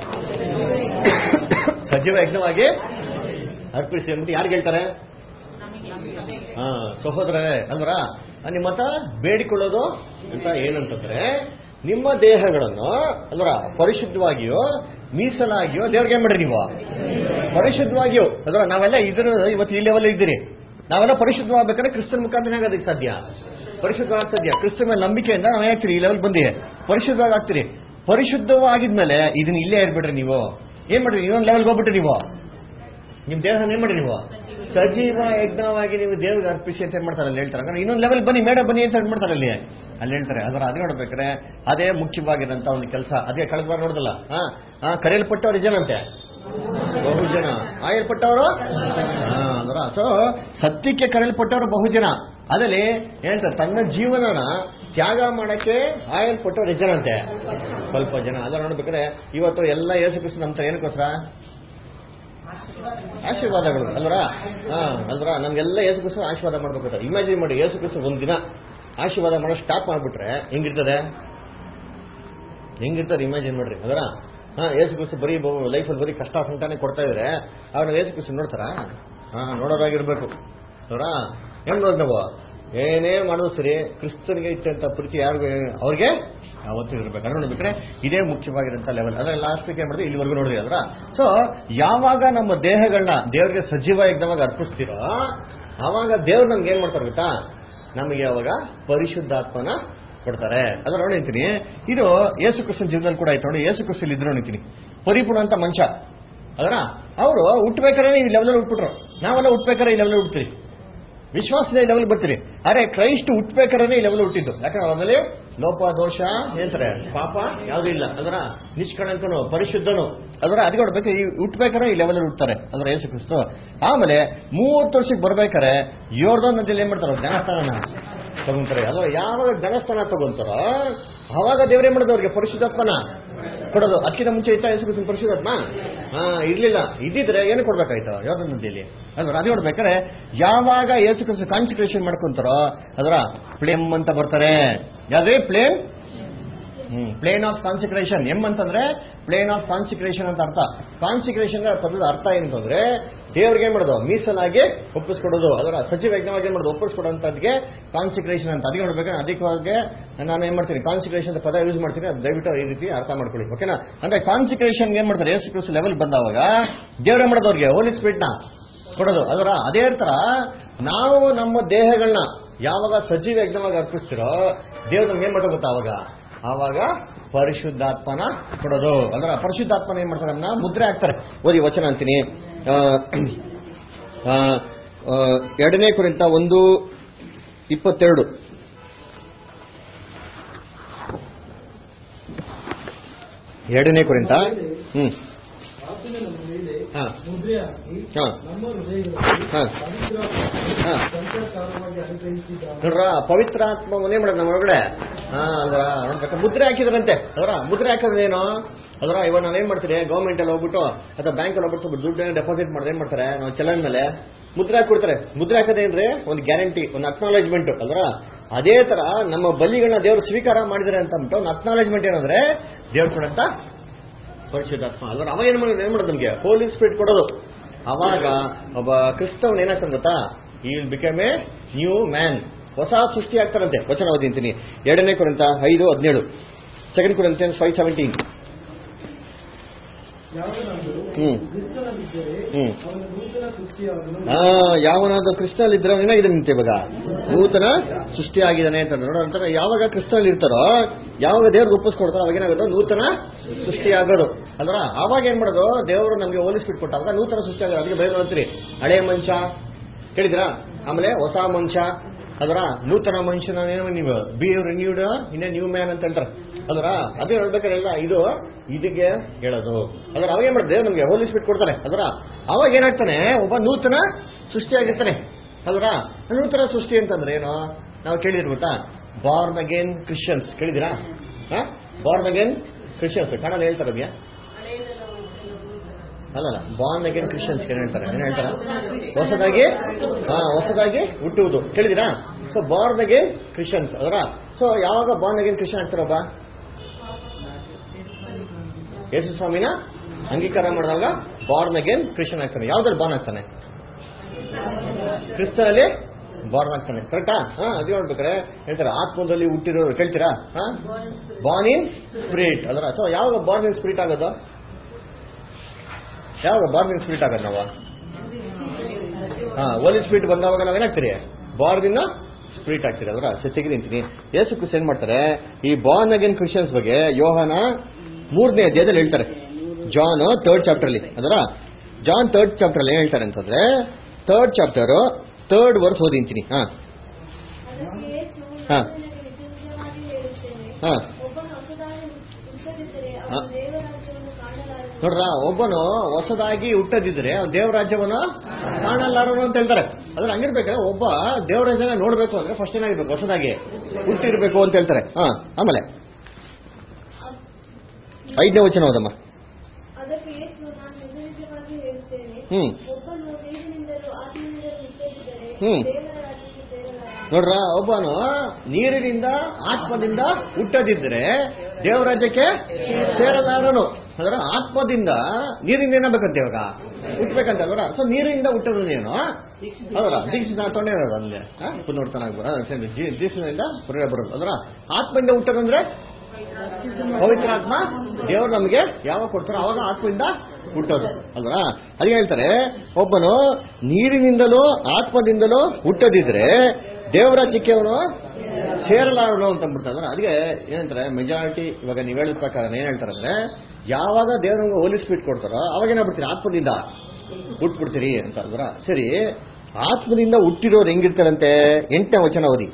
ಸಜೀವ ಯಜ್ಞವಾಗಿ ಅರ್ಪಿಸಿ ಅಂದ್ಬಿಟ್ಟು ಯಾರಿಗೆ ಹೇಳ್ತಾರೆ? ಸಹೋದರರೇ ಅಲ್ವರ. ನಿಮ್ಮ ಮತ ಬೇಡಿಕೊಳ್ಳೋದು ಅಂತ ಏನಂತಂದ್ರೆ ನಿಮ್ಮ ದೇಹಗಳನ್ನು ಅಲ್ವರ ಪರಿಶುದ್ಧವಾಗಿಯೋ ಮೀಸಲಾಗಿಯೋ ದೇವ್ರಿಗೆ ಏನ್ ಮಾಡ್ರಿ ನೀವು ಪರಿಶುದ್ಧವಾಗಿಯೋ ಅಲ್ವರ ನಾವೆಲ್ಲ ಇದ್ರ ಇವತ್ತು ಈ ಲೆವೆಲ್ ಇದ್ದೀರಿ. ನಾವೆಲ್ಲ ಪರಿಶುದ್ಧವಾಗಬೇಕಾದ್ರೆ ಕ್ರಿಸ್ತನ ಮುಖಾಂತರ ಆಗೋದಕ್ಕೆ ಸಾಧ್ಯ, ಪರಿಶುದ್ಧವಾಗಿ ಸಾಧ್ಯ. ಕ್ರಿಸ್ತ ಮೇಲೆ ನಂಬಿಕೆಯಿಂದ ನಾವೇ ಆಗ್ತೀರಿ ಈ ಲೆವೆಲ್ ಬಂದಿ ಪರಿಶುದ್ಧವಾಗಿ ಆಗ್ತೀರಿ. ಪರಿಶುದ್ಧವಾಗಿದ್ಮೇಲೆ ಇದನ್ನ ಇಲ್ಲೇ ಇರ್ಬಿಡ್ರಿ. ನೀವು ಏನ್ ಮಾಡ್ರಿ, ಇನ್ನೊಂದು ಲೆವೆಲ್ಗೆ ಹೋಗ್ಬಿಟ್ರಿ. ನೀವು ನಿಮ್ ದೇಹ ಏನ್ ಮಾಡ್ರಿ, ನೀವು ಸಜೀವ ಯಜ್ಞವಾಗಿ ನೀವು ದೇವ್ರಿಗೆ ಅರ್ಪಿಸಿ ಅಂತ ಏನ್ ಮಾಡ್ತಾರೆ ಅಲ್ಲಿ ಹೇಳ್ತಾರೆ. ಅಂದ್ರೆ ಇನ್ನೊಂದು ಲೆವೆಲ್ ಬನ್ನಿ, ಮೇಡ ಬನ್ನಿ ಅಂತ ಮಾಡ್ತಾರೆ ಅಲ್ಲಿ ಹೇಳ್ತಾರೆ. ಅದರ ಅದೇ ನೋಡ್ಬೇಕಾರೆ ಅದೇ ಮುಖ್ಯವಾಗಿರೋಂತ ಒಂದು ಕೆಲಸ. ಅದೇ ಕಳೆದ ಬಾರ ನೋಡಿದಲ್ಲ, ಕರೆಯಲ್ಪಟ್ಟವ್ರು ಜನಂತೆ ಬಹುಜನ, ಆಯಲ್ಪಟ್ಟವರು ಅದರ ಸೊ ಸತ್ಯಕ್ಕೆ ಕರೆಯಲ್ಪಟ್ಟವರು ಬಹುಜನ. ಅದಲ್ಲಿ ಹೇಳ್ತಾರೆ ತನ್ನ ಜೀವನನ ತ್ಯಾಗ ಮಾಡಕ್ಕೆ ಆಯಲ್ಪಟ್ಟವ್ರು ಜನಂತೆ ಸ್ವಲ್ಪ ಜನ. ಅದರ ನೋಡ್ಬೇಕಾದ್ರೆ ಇವತ್ತು ಎಲ್ಲ ಯೇಸು ಕ್ರಿಸ್ತ ನಂಬ್ತಾರೆ ಏನಕ್ಕೋಸ್ಕರ? ಆಶೀರ್ವಾದಗಳು ಅಲ್ವರ. ಅಲ್ವರ ನಮ್ಗೆಲ್ಲ ಯೇಸು ಕ್ರಿಸ್ತ ಆಶೀರ್ವಾದ ಮಾಡ್ಬೇಕು. ಇಮ್ಯಾಜಿನ್ ಮಾಡಿ, ಯೇಸು ಕ್ರಿಸ್ತ ಒಂದಿನ ಆಶೀರ್ವಾದ ಮಾಡೋ ಸ್ಟಾಪ್ ಮಾಡ್ಬಿಟ್ರೆ ಹೆಂಗಿರ್ತದೆ ಇಮ್ಯಾಜಿನ್ ಮಾಡ್ರಿ. ಅದರ ಯೇಸು ಕ್ರಿಸ್ತ ಬರೀ ಲೈಫಲ್ಲಿ ಬರೀ ಕಷ್ಟ ಸಂತಾನೆ ಕೊಡ್ತಾ ಇದ್ರೆ ಅವ್ರನ್ನ ಯೇಸು ಕ್ರಿಸ್ತ ನೋಡ್ತಾರ? ನೋಡೋರಾಗಿರ್ಬೇಕು ಅವರ. ಹೆಂಗ್ ನೋಡ್ ನಾವು ಏನೇ ಮಾಡೋದು ಸರಿ, ಕ್ರಿಸ್ತನಿಗೆ ಇಟ್ಟಂತ ಪ್ರೀತಿ ಯಾರಿಗೂ ಅವ್ರಿಗೆ ಯಾವತ್ತೂ ಇರ್ಬೇಕು. ಅದು ನೋಡ್ಬೇಕ್ರೆ ಇದೇ ಮುಖ್ಯವಾಗಿರೋಂಥ ಲೆವೆಲ್. ಅದ್ರ ಲಾಸ್ಟ್ ಏನ್ ಮಾಡಿದ್ರೆ ಇಲ್ಲಿವರೆಗೂ ನೋಡಿದ್ರಿ ಅಲ್ರ. ಸೊ ಯಾವಾಗ ನಮ್ಮ ದೇಹಗಳನ್ನ ದೇವ್ರಿಗೆ ಸಜೀವ ಯಜ್ಞವಾಗಿ ಅರ್ಪಿಸ್ತೀರೋ ಆವಾಗ ದೇವ್ರು ನಮ್ಗೆ ಏನ್ ಮಾಡ್ತಾರೆ ಗೊತ್ತಾ? ನಮಗೆ ಅವಾಗ ಪರಿಶುದ್ಧಾತ್ಮನ ಕೊಡ್ತಾರೆ. ಅದ್ರ ನೋಡಿರ್ತೀನಿ, ಇದು ಯೇಸು ಕ್ರಿಸ್ತನ ಜೀವನದಲ್ಲಿ ಕೂಡ ಆಯ್ತು ನೋಡಿ. ಯೇಸು ಕ್ರಿಸ್ತಲ್ಲಿ ಇದ್ರು ನೋಡಿರ್ತೀನಿ ಪರಿಪೂರ್ಣ ಅಂತ ಮನುಷ್ಯ. ಅದರ ಅವರು ಹುಟ್ಟಬೇಕಾದ್ರೆ ಈ ಲೆವೆಲ್ ಹುಟ್ಬಿಟ್ರು. ನಾವೆಲ್ಲ ಹುಟ್ಟಬೇಕಾದ್ರೆ ಈ ಲೆವೆಲ್ ಹುಡ್ತೀರಿ, ವಿಶ್ವಾಸದ ಲೆವೆಲ್ ಬರ್ತೀರಿ. ಅರೆ ಕ್ರೈಸ್ಟ್ ಹುಟ್ಟಬೇಕಾದ್ರೆ ಈ ಲೆವೆಲ್ ಹುಟ್ಟಿದ್ದು. ಯಾಕಂದ್ರೆ ಅವರಲ್ಲಿ ಲೋಪ ದೋಷ ಏನಂತಾರೆ, ಪಾಪ ಯಾವುದೂ ಇಲ್ಲ. ಅದರ ನಿಷ್ಕಳಂಕನು ಪರಿಶುದ್ಧನು. ಅದರ ಅದಕ್ಕೆ ನೋಡ್ಬೇಕು, ಈ ಹುಟ್ಟಬೇಕಾದ್ರೆ ಈ ಲೆವೆಲ್ ಹುಡ್ತಾರೆ ಅದರ ಯೇಸು ಕ್ರಿಸ್ತು. ಆಮೇಲೆ 30 ವರ್ಷಕ್ಕೆ ಬರ್ಬೇಕಾರೆ ಯೋರ್ದಾನ್ ನದಿಯಲ್ಲಿ ಏನ್ ಮಾಡ್ತಾರ, ಜ್ಞಾನಸ್ಥಾನ ತಗೊಂತಾರೆ. ಅದರ ಯಾವಾಗ ಜ್ಞಾನಸ್ಥಾನ ತಗೊಂತಾರೋ ಅವಾಗ ದೇವರೇ ಮಾಡೋದು ಅವ್ರಿಗೆ ಪರಿಶುದ್ಧಾತ್ಮನ ಕೊಡೋದು. ಅದಕ್ಕಿಂತ ಮುಂಚೆ ಇತ್ತ ಯೇಸು ಕ್ರಿಸ್ತನ ಪರಿಶುದ್ಧಾತ್ಮ ಇರ್ಲಿಲ್ಲ. ಇದ್ದಿದ್ರೆ ಏನು ಕೊಡ್ಬೇಕಾಯ್ತು ಯೋರ್ದಾನ್ ನದಿಯಲ್ಲಿ. ಅದರ ಅದು ನೋಡ್ಬೇಕಾದ್ರೆ ಯಾವಾಗ ಯೇಸು ಕ್ರಿಸ್ತ ಕಾನ್ಸಂಟ್ರೇಷನ್ ಮಾಡ್ಕೊಂತಾರೋ ಅದರ ಪ್ಲೇಮ್ ಅಂತ ಬರ್ತಾರೆ. ಯಾವ್ದೇ ಪ್ಲೇನ್ ಆಫ್ ಕಾನ್ಸಿಕ್ರೇಷನ್. ಅಂತಂದ್ರೆ ಪ್ಲೇನ್ ಆಫ್ ಕಾನ್ಸಿಕ್ರೇಷನ್ ಅಂತ ಅರ್ಥ. ಕಾನ್ಸಿಕ್ರೇಷನ್ ಪದದ ಅರ್ಥ ಏನಂತಂದ್ರೆ ದೇವ್ರಿಗೆ ಏನ್ ಮಾಡೋದು, ಮೀಸಲಾಗಿ ಒಪ್ಪಿಸ್ಕೊಡೋದು. ಅದರ ಸಜೀವ ಯಜ್ಞವಾಗಿ ಏನ್ ಮಾಡೋದು, ಒಪ್ಪಿಸ್ಕೊಡೋಂಥದ್ಗೆ ಕಾನ್ಸಿಕ್ರೇಷನ್ ಅಂತ. ಅದಕ್ಕೆ ನೋಡ್ಬೇಕಾದ್ರೆ ಅದಕ್ಕೆ ನಾನು ಏನ್ ಮಾಡ್ತೀನಿ, ಕಾನ್ಸಿಕ್ರೇಷನ್ ಅಂತ ಪದ ಯೂಸ್ ಮಾಡ್ತೀನಿ. ಅದು ದಯವಿಟ್ಟು ಈ ರೀತಿ ಅರ್ಥ ಮಾಡ್ಕೊಳ್ಳಿ, ಓಕೆನಾ? ಅಂದ್ರೆ ಕಾನ್ಸಿಕ್ರೇಷನ್ ಏನ್ ಮಾಡ್ತಾರೆ, ಯೇಸು ಕ್ರಿಸ್ತ ಲೆವೆಲ್ ಬಂದವಾಗ ದೇವ್ರ ಏನ್ ಮಾಡೋದು, ಅವ್ರಿಗೆ ಹೋಲಿ ಸ್ಪಿರಿಟ್ ನ ಕೊಡೋದು. ಅದರ ಅದೇ ತರ ನಾವು ನಮ್ಮ ದೇಹಗಳನ್ನ ಯಾವಾಗ ಸಜೀವ ಯಜ್ಞವಾಗಿ ಅರ್ಪಿಸ್ತಿರೋ ದೇವ್ರ ನಮ್ಗೆ ಏನ್ ಮಾಡೋದು ಗೊತ್ತಾ, ಆವಾಗ ಪರಿಶುದ್ಧಾತ್ಮನ ಕೊಡೋದು. ಅದರ ಪರಿಶುದ್ಧಾತ್ಮನ ಏನ್ ಮಾಡ್ತಾರೆ, ನಮ್ಮನ್ನ ಮುದ್ರೆ ಹಾಕ್ತಾರೆ. ಓದಿ ವಚನ ಅಂತೀನಿ, 2 ಕೊರಿಂಥ 1:22. 2 ಕೊರಿಂಥ ನೋಡ್ರ ಪವಿತ್ರಾತ್ಮವನ್ನೇ ಮಾಡೋದು ನಮ್ಮ ಒಳಗಡೆ ಮುದ್ರೆ ಹಾಕಿದ್ರಂತೆ. ಅದರ ಮುದ್ರೆ ಹಾಕೋದೇನು? ಅದರ ಇವಾಗ ನಾವೇನ್ ಮಾಡ್ತೀರಿ, ಗೌರ್ಮೆಂಟ್ ಅಲ್ಲಿ ಹೋಗ್ಬಿಟ್ಟು ಅಥವಾ ಬ್ಯಾಂಕ್ ಅಲ್ಲಿ ಹೋಗ್ಬಿಟ್ಟು ದುಡ್ಡು ಡೆಪಾಸಿಟ್ ಮಾಡಿದ್ರೆ ಏನ್ ಮಾಡ್ತಾರೆ, ನಾವು ಚಲನ್ ಮೇಲೆ ಮುದ್ರೆ ಹಾಕೊಡ್ತಾರೆ. ಮುದ್ರೆ ಹಾಕೋದೇನ್ರಿ, ಒಂದು ಗ್ಯಾರಂಟಿ, ಒಂದು ಅಕ್ನಾಲೇಜ್ಮೆಂಟ್. ಅಲ್ರ ಅದೇ ತರ ನಮ್ಮ ಬಲಿಗಳನ್ನ ದೇವರು ಸ್ವೀಕಾರ ಮಾಡಿದ್ರೆ ಅಂತ ಅಂದ್ಬಿಟ್ಟು ಒಂದು ಅಕ್ನಾಲೇಜ್ಮೆಂಟ್ ಏನಂದ್ರೆ ದೇವ್ರು ಕೊಡಂತ ಪರಿಶುದ್ಧಾತ್ಮ. ಅಲ್ವ ಅವ ಏನ್ ಮಾಡೋದು, ನಮ್ಗೆ ಹೋಲಿ ಸ್ಪಿರಿಟ್ ಕೊಡೋದು. ಅವಾಗ ಒಬ್ಬ ಕ್ರಿಸ್ತವನ್ ಏನಾಗ್ತಾನೆ ಗೊತ್ತಾ, he will become a new man, ಹೊಸ ಸೃಷ್ಟಿ ಆಗ್ತಾರಂತೆ. ವಚನ ಓದಿಂತೀನಿ, 2 ಕೊರಿಂಥ 5:17, 2 Corinthians 5:17. ಯಾವನಾದ ಕ್ರಿಸ್ತನಲ್ಲಿ ಇದ್ರೆ ಏನಾಗಿದೆ ನಿಂತೆ, ಇವಾಗ ನೂತನ ಸೃಷ್ಟಿ ಆಗಿದ್ದಾನೆ ಅಂತ ನೋಡೋಂತಾರೆ. ಯಾವಾಗ ಕ್ರಿಸ್ತನಲ್ಲಿ ಇರ್ತಾರೋ, ಯಾವಾಗ ದೇವ್ರಿಗೆ ಒಪ್ಪಿಸ್ಕೊಡ್ತಾರೋ ಅವಾಗ ಏನಾಗೋದು, ನೂತನ ಸೃಷ್ಟಿ ಆಗೋದು. ಅಲ್ರ ಆವಾಗ ಏನ್ ಮಾಡೋದು, ದೇವರು ನಮ್ಗೆ ಹೋಲಿಸ್ಬಿಟ್ಟು ಕೊಟ್ಟಾಗ ನೂತನ ಸೃಷ್ಟಿ ಆಗೋದು. ಅದಕ್ಕೆ ಬೈಬಲ್ ಅಂತೀರಿ, ಹಳೆ ಮನುಷ್ಯ ಕೇಳಿದ್ರಾ, ಆಮೇಲೆ ಹೊಸ ಮನುಷ್ಯ. ಅದರ ನೂತನ ಮನುಷ್ಯನ ನೀವು be renewed in a new man ಅಂತ ಹೇಳ್ತಾರೆ. ಅದರ ಅದೇ ಹೇಳ್ಬೇಕಾರೆಲ್ಲ ಇದಕ್ಕೆ ಹೇಳೋದು. ಅದರ ಅವಾಗ ಏನ್ ಮಾಡಿದ್ರೆ ನಮ್ಗೆ ಹೋಲಿ ಸ್ಪಿರಿಟ್ ಕೊಡ್ತಾರೆ. ಅದರ ಅವಾಗ ಏನಾಗ್ತಾನೆ, ಒಬ್ಬ ನೂತನ ಸೃಷ್ಟಿಯಾಗಿರ್ತಾನೆ. ಅದರ ನೂತನ ಸೃಷ್ಟಿ ಅಂತಂದ್ರೆ ಏನು ನಾವು ಕೇಳಿದ್ರು ಗೊತ್ತಾ, ಬಾರ್ನ್ ಅಗೇನ್ ಕ್ರಿಶ್ಚಿಯನ್ಸ್ ಕೇಳಿದಿರಾ? ಬಾರ್ನ್ ಅಗೇನ್ ಕ್ರಿಶ್ಚಿಯನ್ಸ್ ಕನ್ನಡ ಹೇಳ್ತಾರೆ ಅದ್ಯಾ? ಅಲ್ಲ, ಬಾರ್ನ್ ಅಗೇನ್ ಕ್ರಿಶ್ಚಿಯನ್ಸ್ ಏನ್ ಹೇಳ್ತಾರೆ, ಹೊಸದಾಗಿ ಹುಟ್ಟುವುದು. ಕೇಳಿದಿರಾ? So born again Christians. ಅದರ ಸೊ ಯಾವಾಗ ಬಾರ್ನ್ ಅಗೇನ್ ಕ್ರಿಶ್ಚಿಯನ್ ಆಗ್ತಾರೊಬ್ಬ, ಯೇಸು ಸ್ವಾಮಿನ ಅಂಗೀಕಾರ ಮಾಡಿದಾಗ ಬಾರ್ನ್ ಅಗೇನ್ ಕ್ರಿಶ್ಚಿಯನ್ ಆಗ್ತಾನೆ. ಯಾವ್ದ್ರಲ್ಲಿ ಬಾರ್ನ್ ಆಗ್ತಾನೆ? ಕ್ರಿಸ್ತನಲ್ಲಿ ಬಾರ್ನ್ ಆಗ್ತಾನೆ. ಕರೆಕ್ಟಾ? ಅದು ಹೇಳ್ಬೇಕಾರೆ ಹೇಳ್ತಾರೆ ಆತ್ಮದಲ್ಲಿ ಹುಟ್ಟಿರೋದು ಕೇಳ್ತೀರಾ? ಬಾರ್ನ್ ಇನ್ ಸ್ಪಿರಿಟ್ ಅದರ. ಸೊ ಯಾವಾಗ ಬಾರ್ನ್ ಇನ್ ಸ್ಪಿರಿಟ್ ಆಗೋದು? ಯಾವಾಗ ಬಾರ್ನ್ ಇನ್ ಸ್ಪಿರಿಟ್ ಆಗೋದು ನಾವು? ಹೋಲಿ ಸ್ಪಿರಿಟ್ ಬಂದವಾಗ ನಾವೇನಾಗ್ತೀರಿ? ಬಾರ್ನ್ ಇನ್ ಸ್ಪಿರಿಟ್ ಆಗ್ತೀರಿ ಅದರ. ತೆಗೆದು ನಿಂತೀನಿ. ಯೇಸು ಕ್ರಿಸ್ತ ಏನ್ ಮಾಡ್ತಾರೆ, ಈ ಬಾರ್ನ್ ಅಗೇನ್ ಕ್ರಿಶ್ಚಿಯನ್ಸ್ ಬಗ್ಗೆ ಯೋಹಾನ 3ನೇ ಅಧ್ಯಾಯದಲ್ಲಿ ಹೇಳ್ತಾರೆ. ಜಾನ್ 3rd ಚಾಪ್ಟರ್ ಅಲ್ಲಿ ಅದರ. ಜಾನ್ 3rd ಚಾಪ್ಟರ್ ಅಲ್ಲಿ ಏನ್ ಹೇಳ್ತಾರೆ ಅಂತಂದ್ರೆ, 3rd ಚಾಪ್ಟರ್ 3rd ವರ್ಸ್ ಓದಿಂತೀನಿ. ನೋಡ್ರ, ಒಬ್ಬನು ಹೊಸದಾಗಿ ಹುಟ್ಟದಿದ್ರೆ ದೇವ್ರ ರಾಜ್ಯವನ್ನು ಕಾಣಲಾರನು ಅಂತ ಹೇಳ್ತಾರೆ. ಅದ್ರ ಹಂಗಿರ್ಬೇಕಾದ್ರೆ ಒಬ್ಬ ದೇವ್ರ ರಾಜ್ಯನ ನೋಡ್ಬೇಕು ಅಂದ್ರೆ ಫಸ್ಟ್ ಏನಾಗಿರ್ಬೇಕು? ಹೊಸದಾಗಿ ಹುಟ್ಟಿರ್ಬೇಕು ಅಂತ ಹೇಳ್ತಾರೆ. ಆಮೇಲೆ 5ನೇ ವಚನ ಹೋದಮ್ಮ. ನೋಡ್ರ, ಒಬ್ಬನು ನೀರಿನಿಂದ ಆತ್ಮದಿಂದ ಹುಟ್ಟದಿದ್ರೆ ದೇವರಾಜ್ಯಕ್ಕೆ ಸೇರಲಾರನು. ಅದರ ಆತ್ಮದಿಂದ ನೀರಿಂದ ಏನಾಗಬೇಕಂತ ಇವಾಗ ಹುಟ್ಟಬೇಕಂತ ಅಲ್ವರ. ಸೊ ನೀರಿಂದ ಹುಟ್ಟೋದೇನು ಅದರ ದೀಕ್ಷಿತ ತೊಂದರೆ ಇರೋದು ಅಲ್ಲೇ ಪುನರ್ತನಾಗ್ಬಾರ ದೀಕ್ಷಿನಿಂದ ಹೊರಗಡೆ ಬರೋದು. ಅದರ ಆತ್ಮದಿಂದ ಹುಟ್ಟೋದಂದ್ರೆ ಪವಿತ್ರ ಆತ್ಮ ದೇವರು ನಮಗೆ ಯಾವಾಗ ಕೊಡ್ತಾರೋ ಅವಾಗ ಆತ್ಮದಿಂದ ಹುಟ್ಟೋದು ಅಲ್ವಾ. ಅದಕ್ಕೆ ಹೇಳ್ತಾರೆ, ಒಬ್ಬನು ನೀರಿನಿಂದಲೂ ಆತ್ಮದಿಂದಲೂ ಹುಟ್ಟದಿದ್ರೆ ದೇವರಾಜ್ಯಕ್ಕೆ ಅವನು ಸೇರಲಾರನು ಅಂತ ಅಂದ್ಬಿಡ್ತಾರೆ. ಅದಕ್ಕೆ ಏನಂತಾರೆ ಮೆಜಾರಿಟಿ ಇವಾಗ ನೀವು ಹೇಳಿದ ಪ್ರಕಾರ ಏನ್ ಹೇಳ್ತಾರೆ ಅಂದ್ರೆ, ಯಾವಾಗ ದೇವ್ರ ನಮ್ಗೆ ಹೋಲಿ ಸ್ಪಿರಿಟ್ ಕೊಡ್ತಾರೋ ಅವಾಗ ಏನಾಗ್ಬಿಡ್ತೀರಿ? ಆತ್ಮದಿಂದ ಹುಟ್ಬಿಡ್ತೀರಿ ಅಂತ ಅಲ್ವರ. ಸರಿ, ಆತ್ಮದಿಂದ ಹುಟ್ಟಿರೋರು ಹೆಂಗಿರ್ತಾರಂತೆ? 8ನೇ ವಚನ ಓದಿ.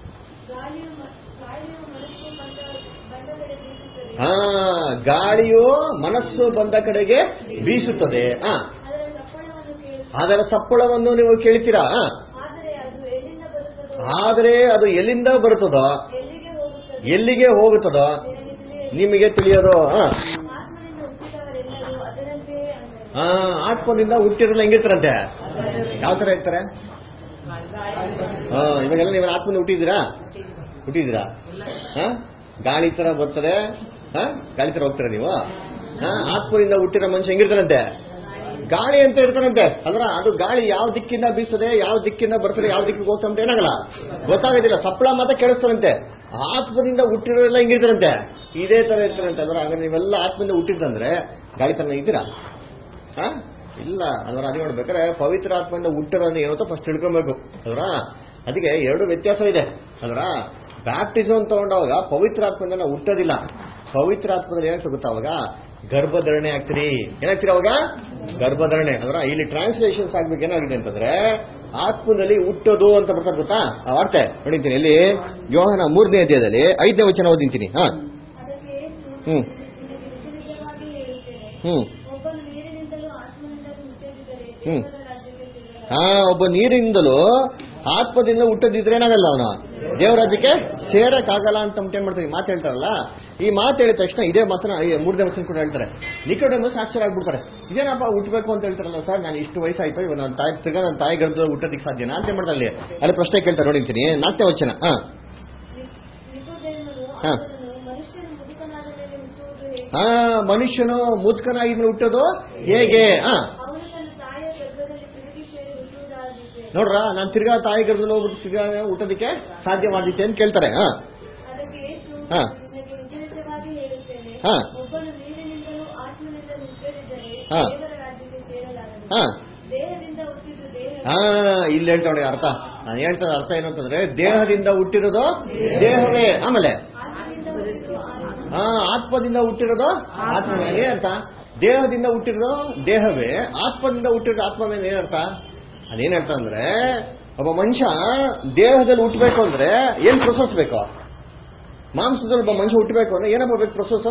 ಗಾಳಿಯು ಮನಸ್ಸು ಬಂದ ಕಡೆಗೆ ಬೀಸುತ್ತದೆ, ಅದರ ಸಪ್ಪಳವನ್ನು ನೀವು ಕೇಳ್ತೀರಾ, ಆದರೆ ಅದು ಎಲ್ಲಿಂದ ಬರುತ್ತದೋ ಎಲ್ಲಿಗೆ ಹೋಗುತ್ತದೋ ನಿಮಗೆ ತಿಳಿಯೋದು. ಆತ್ಮದಿಂದ ಹುಟ್ಟಿರಲ್ಲ ಹೆಂಗಿರ್ತಾರಂತೆ? ಯಾವ ತರ ಇರ್ತಾರೆ? ಇವಾಗೆಲ್ಲ ನೀವು ಆತ್ಮದಿಂದ ಹುಟ್ಟಿದ್ದೀರಾ? ಗಾಳಿ ತರ ಬರ್ತದೆ, ಗಾಳಿ ತರ ಹೋಗ್ತೀರ ನೀವು. ಆತ್ಮದಿಂದ ಹುಟ್ಟಿರೋ ಮನುಷ್ಯ ಹೆಂಗಿರ್ತಾರಂತೆ? ಗಾಳಿ ಅಂತ ಇರ್ತಾರಂತೆ ಅಲ್ರ. ಅದು ಗಾಳಿ ಯಾವ ದಿಕ್ಕಿಂದ ಬೀಸ್ತದೆ, ಯಾವ ದಿಕ್ಕಿಂದ ಬರ್ತದೆ, ಯಾವ ದಿಕ್ಕಿಗೆ ಹೋಗ್ತಂತ ಏನಾಗಲ್ಲ, ಗೊತ್ತಾಗೋದಿಲ್ಲ. ಸಪ್ಪಳ ಮಾತ್ರ ಕೇಳಿಸ್ತಾರಂತೆ. ಆತ್ಮದಿಂದ ಹುಟ್ಟಿರೋರೆಲ್ಲ ಹೆಂಗಿರ್ತಾರಂತೆ? ಇದೇ ತರ ಇರ್ತಾರಂತೆ ಅಲ್ರ. ಹಾಗಾದ್ರೆ ನೀವೆಲ್ಲ ಆತ್ಮದಿಂದ ಹುಟ್ಟಿದ್ದಂದ್ರೆ ಗಾಳಿ ತರ ಇದ್ದೀರಾ? ಇಲ್ಲ ಅಲ್ರ. ಅದು ನೋಡ್ಬೇಕಾದ್ರೆ ಪವಿತ್ರ ಆತ್ಮದಿಂದ ಹುಟ್ಟಿರೋದು ಏನೋ ಫಸ್ಟ್ ತಿಳ್ಕೊಬೇಕು ಅಲ್ರ. ಅದಕ್ಕೆ 2 ವ್ಯತ್ಯಾಸ ಇದೆ ಅಲ್ರ. ಬ್ಯಾಪ್ಟಿಸಮ್ ತಗೊಂಡವಾಗ ಪವಿತ್ರ ಆತ್ಮದಿಂದ ನಾವು ಹುಟ್ಟೋದಿಲ್ಲ. ಪವಿತ್ರ ಆತ್ಮದಲ್ಲಿ ಏನಾಗ್ತದೆ ಗೊತ್ತಾ? ಅವಾಗ ಗರ್ಭಧರಣೆ ಆಗ್ತೀರಿ. ಏನಾಗ್ತೀರಿ ಅವಾಗ? ಗರ್ಭಧರಣೆ ಅಲ್ರ. ಇಲ್ಲಿ ಟ್ರಾನ್ಸ್ಲೇಷನ್ಸ್ ಆಗ್ಬೇಕು ಏನಾಗಿದೆ ಅಂತಂದ್ರೆ ಆತ್ಮದಲ್ಲಿ ಹುಟ್ಟೋದು ಅಂತ ಬರ್ತಾರೆ ಗೊತ್ತಾ? ಆ ವಾರ್ತೆ ನೋಡಿದ್ದೀನಿ. ಇಲ್ಲಿ ಯೋಹಾನ 3ನೇ ಅಧ್ಯಾಯದಲ್ಲಿ 5ನೇ ವಚನ ಓದಿಂತೀನಿ. ಒಬ್ಬ ನೀರಿನಿಂದಲೂ ಆತ್ಮದಿಂದ ಹುಟ್ಟದಿದ್ರೆ ಏನಾಗಲ್ಲ, ಅವನು ದೇವರಾಜ್ಯಕ್ಕೆ ಸೇರಕ್ಕಾಗಲ್ಲ ಅಂತ ಏನ್ ಮಾಡ್ತಾರೆ ಮಾತು ಹೇಳ್ತಾರಲ್ಲ. ಈ ಮಾತು ಹೇಳಿದ ತಕ್ಷಣ ಇದೇ ಮಾತನ್ನ 3ನೇ ವಚನ ಕೂಡ ಹೇಳ್ತಾರೆ. ನಿಕೋಡೆಮಸ್ ಆಶ್ಚರ್ಯ ಆಗ್ಬಿಡ್ತಾರೆ. ಇದೇನಪ್ಪ ಹುಟ್ಟಬೇಕು ಅಂತ ಹೇಳ್ತಾರಲ್ಲ ಸರ್, ನಾನು ಇಷ್ಟು ವಯಸ್ಸಾಯ್ತು, ಇವಾಗ ನನ್ನ ತಾಯಿ ಗರ್ಭದಲ್ಲಿ ಹುಟ್ಟೋದಿಕ್ಕೆ ಸಾಧ್ಯನಾ ಅಂತ ಮಾಡ್ತಾರೆ. ಅಲ್ಲಿ ಪ್ರಶ್ನೆ ಕೇಳ್ತಾರೆ ನೋಡಿರ್ತೀನಿ. 4ನೇ ವಚನ. ಮನುಷ್ಯನು ಮುದುಕನಾಗಿ ಹುಟ್ಟೋದು ಹೇಗೆ? ನೋಡ್ರ, ನಾನು ತಿರ್ಗಾ ತಾಯಿ ಗರ್ಭದಲ್ಲಿ ಹೋಗ್ಬಿಟ್ಟು ತಿರ್ಗಾ ಹುಟ್ಟೋದಕ್ಕೆ ಸಾಧ್ಯವಾದಿತ್ತೆ ಅಂತ ಕೇಳ್ತಾರೆ. ಇಲ್ಲಿ ಹೇಳ್ತಾಳೆ ಅರ್ಥ. ನಾನು ಹೇಳ್ತದ ಅರ್ಥ ಏನು ಅಂತಂದ್ರೆ, ದೇಹದಿಂದ ಹುಟ್ಟಿರೋದು ದೇಹವೇ, ಆಮೇಲೆ ಆತ್ಮದಿಂದ ಹುಟ್ಟಿರೋದು ಆತ್ಮವೇ. ಏನರ್ಥ? ದೇಹದಿಂದ ಹುಟ್ಟಿರೋದು ದೇಹವೇ, ಆತ್ಮದಿಂದ ಹುಟ್ಟಿರೋದು ಆತ್ಮವೇ. ಏನರ್ಥ? ಅದೇನ್ ಹೇಳ್ತಾ ಅಂದ್ರೆ, ಒಬ್ಬ ಮನುಷ್ಯ ದೇಹದಲ್ಲಿ ಹುಟ್ಟಬೇಕು ಅಂದ್ರೆ ಏನ್ ಪ್ರೊಸೆಸ್ ಬೇಕು? ಮಾಂಸದಲ್ಲಿ ಒಬ್ಬ ಮನುಷ್ಯ ಹುಟ್ಟಬೇಕು ಅಂದ್ರೆ ಏನಪ್ಪ ಬೇಕು ಪ್ರೊಸೆಸ್?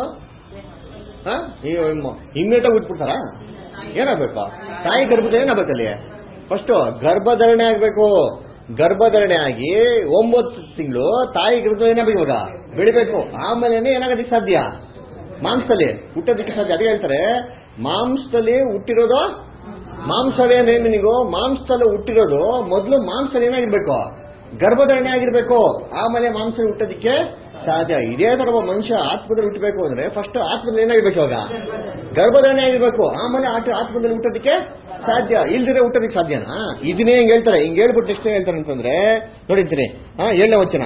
ಇಮ್ಮಿಡಿಯೇಟ್ ಆಗಿ ಹುಟ್ಬಿಡ್ತಾರ? ಏನಾಗಬೇಕು? ತಾಯಿ ಗರ್ಭದ ಏನಾಗಬೇಕಲ್ಲಿ? ಫಸ್ಟ್ ಗರ್ಭಧರಣೆ ಆಗ್ಬೇಕು. ಗರ್ಭಧರಣೆ ಆಗಿ 9 ತಿಂಗಳು ತಾಯಿ ಗರ್ಭದ ಏನಾಗಬೇಕು? ಇವಾಗ ಬೆಳಿಬೇಕು. ಆಮೇಲೆ ಏನಾಗೋದಕ್ಕೆ ಸಾಧ್ಯ? ಮಾಂಸದಲ್ಲಿ ಹುಟ್ಟೋದಕ್ಕೆ ಸಾಧ್ಯ. ಅದೇ ಹೇಳ್ತಾರೆ, ಮಾಂಸದಲ್ಲಿ ಹುಟ್ಟಿರೋದು ಮಾಂಸವೇ ಅಂದ್ರೆ ನಿನಗೂ ಮಾಂಸದಲ್ಲಿ ಹುಟ್ಟಿರೋದು ಮೊದಲು ಮಾಂಸದಲ್ಲಿ ಏನಾಗಿರ್ಬೇಕು? ಗರ್ಭಧರಣೆ ಆಗಿರ್ಬೇಕು. ಆಮೇಲೆ ಮಾಂಸದಲ್ಲಿ ಹುಟ್ಟೋದಿಕ್ಕೆ ಸಾಧ್ಯ. ಇದೇ ತರ ಒಬ್ಬ ಮನುಷ್ಯ ಆತ್ಮದಲ್ಲಿ ಹುಟ್ಟಬೇಕು ಅಂದ್ರೆ ಫಸ್ಟ್ ಆತ್ಮದಲ್ಲಿ ಏನಾಗಿರ್ಬೇಕು? ಇವಾಗ ಗರ್ಭಧರಣೆ ಆಗಿರ್ಬೇಕು. ಆಮೇಲೆ ಆತ್ಮದಲ್ಲಿ ಹುಟ್ಟೋದಿಕ್ಕೆ ಸಾಧ್ಯ, ಇಲ್ದಿರೆ ಹುಟ್ಟೋದಕ್ಕೆ ಸಾಧ್ಯನಾ? ಇದನ್ನೇ ಹಿಂಗ್ ಹೇಳ್ತಾರೆ. ಹಿಂಗ್ ಹೇಳ್ಬಿಟ್ಟು ನೆಕ್ಸ್ಟ್ ಹೇಳ್ತಾರೆ ಅಂತಂದ್ರೆ ನೋಡಿರ್ತೀನಿ. 7ನೇ ವಚನ.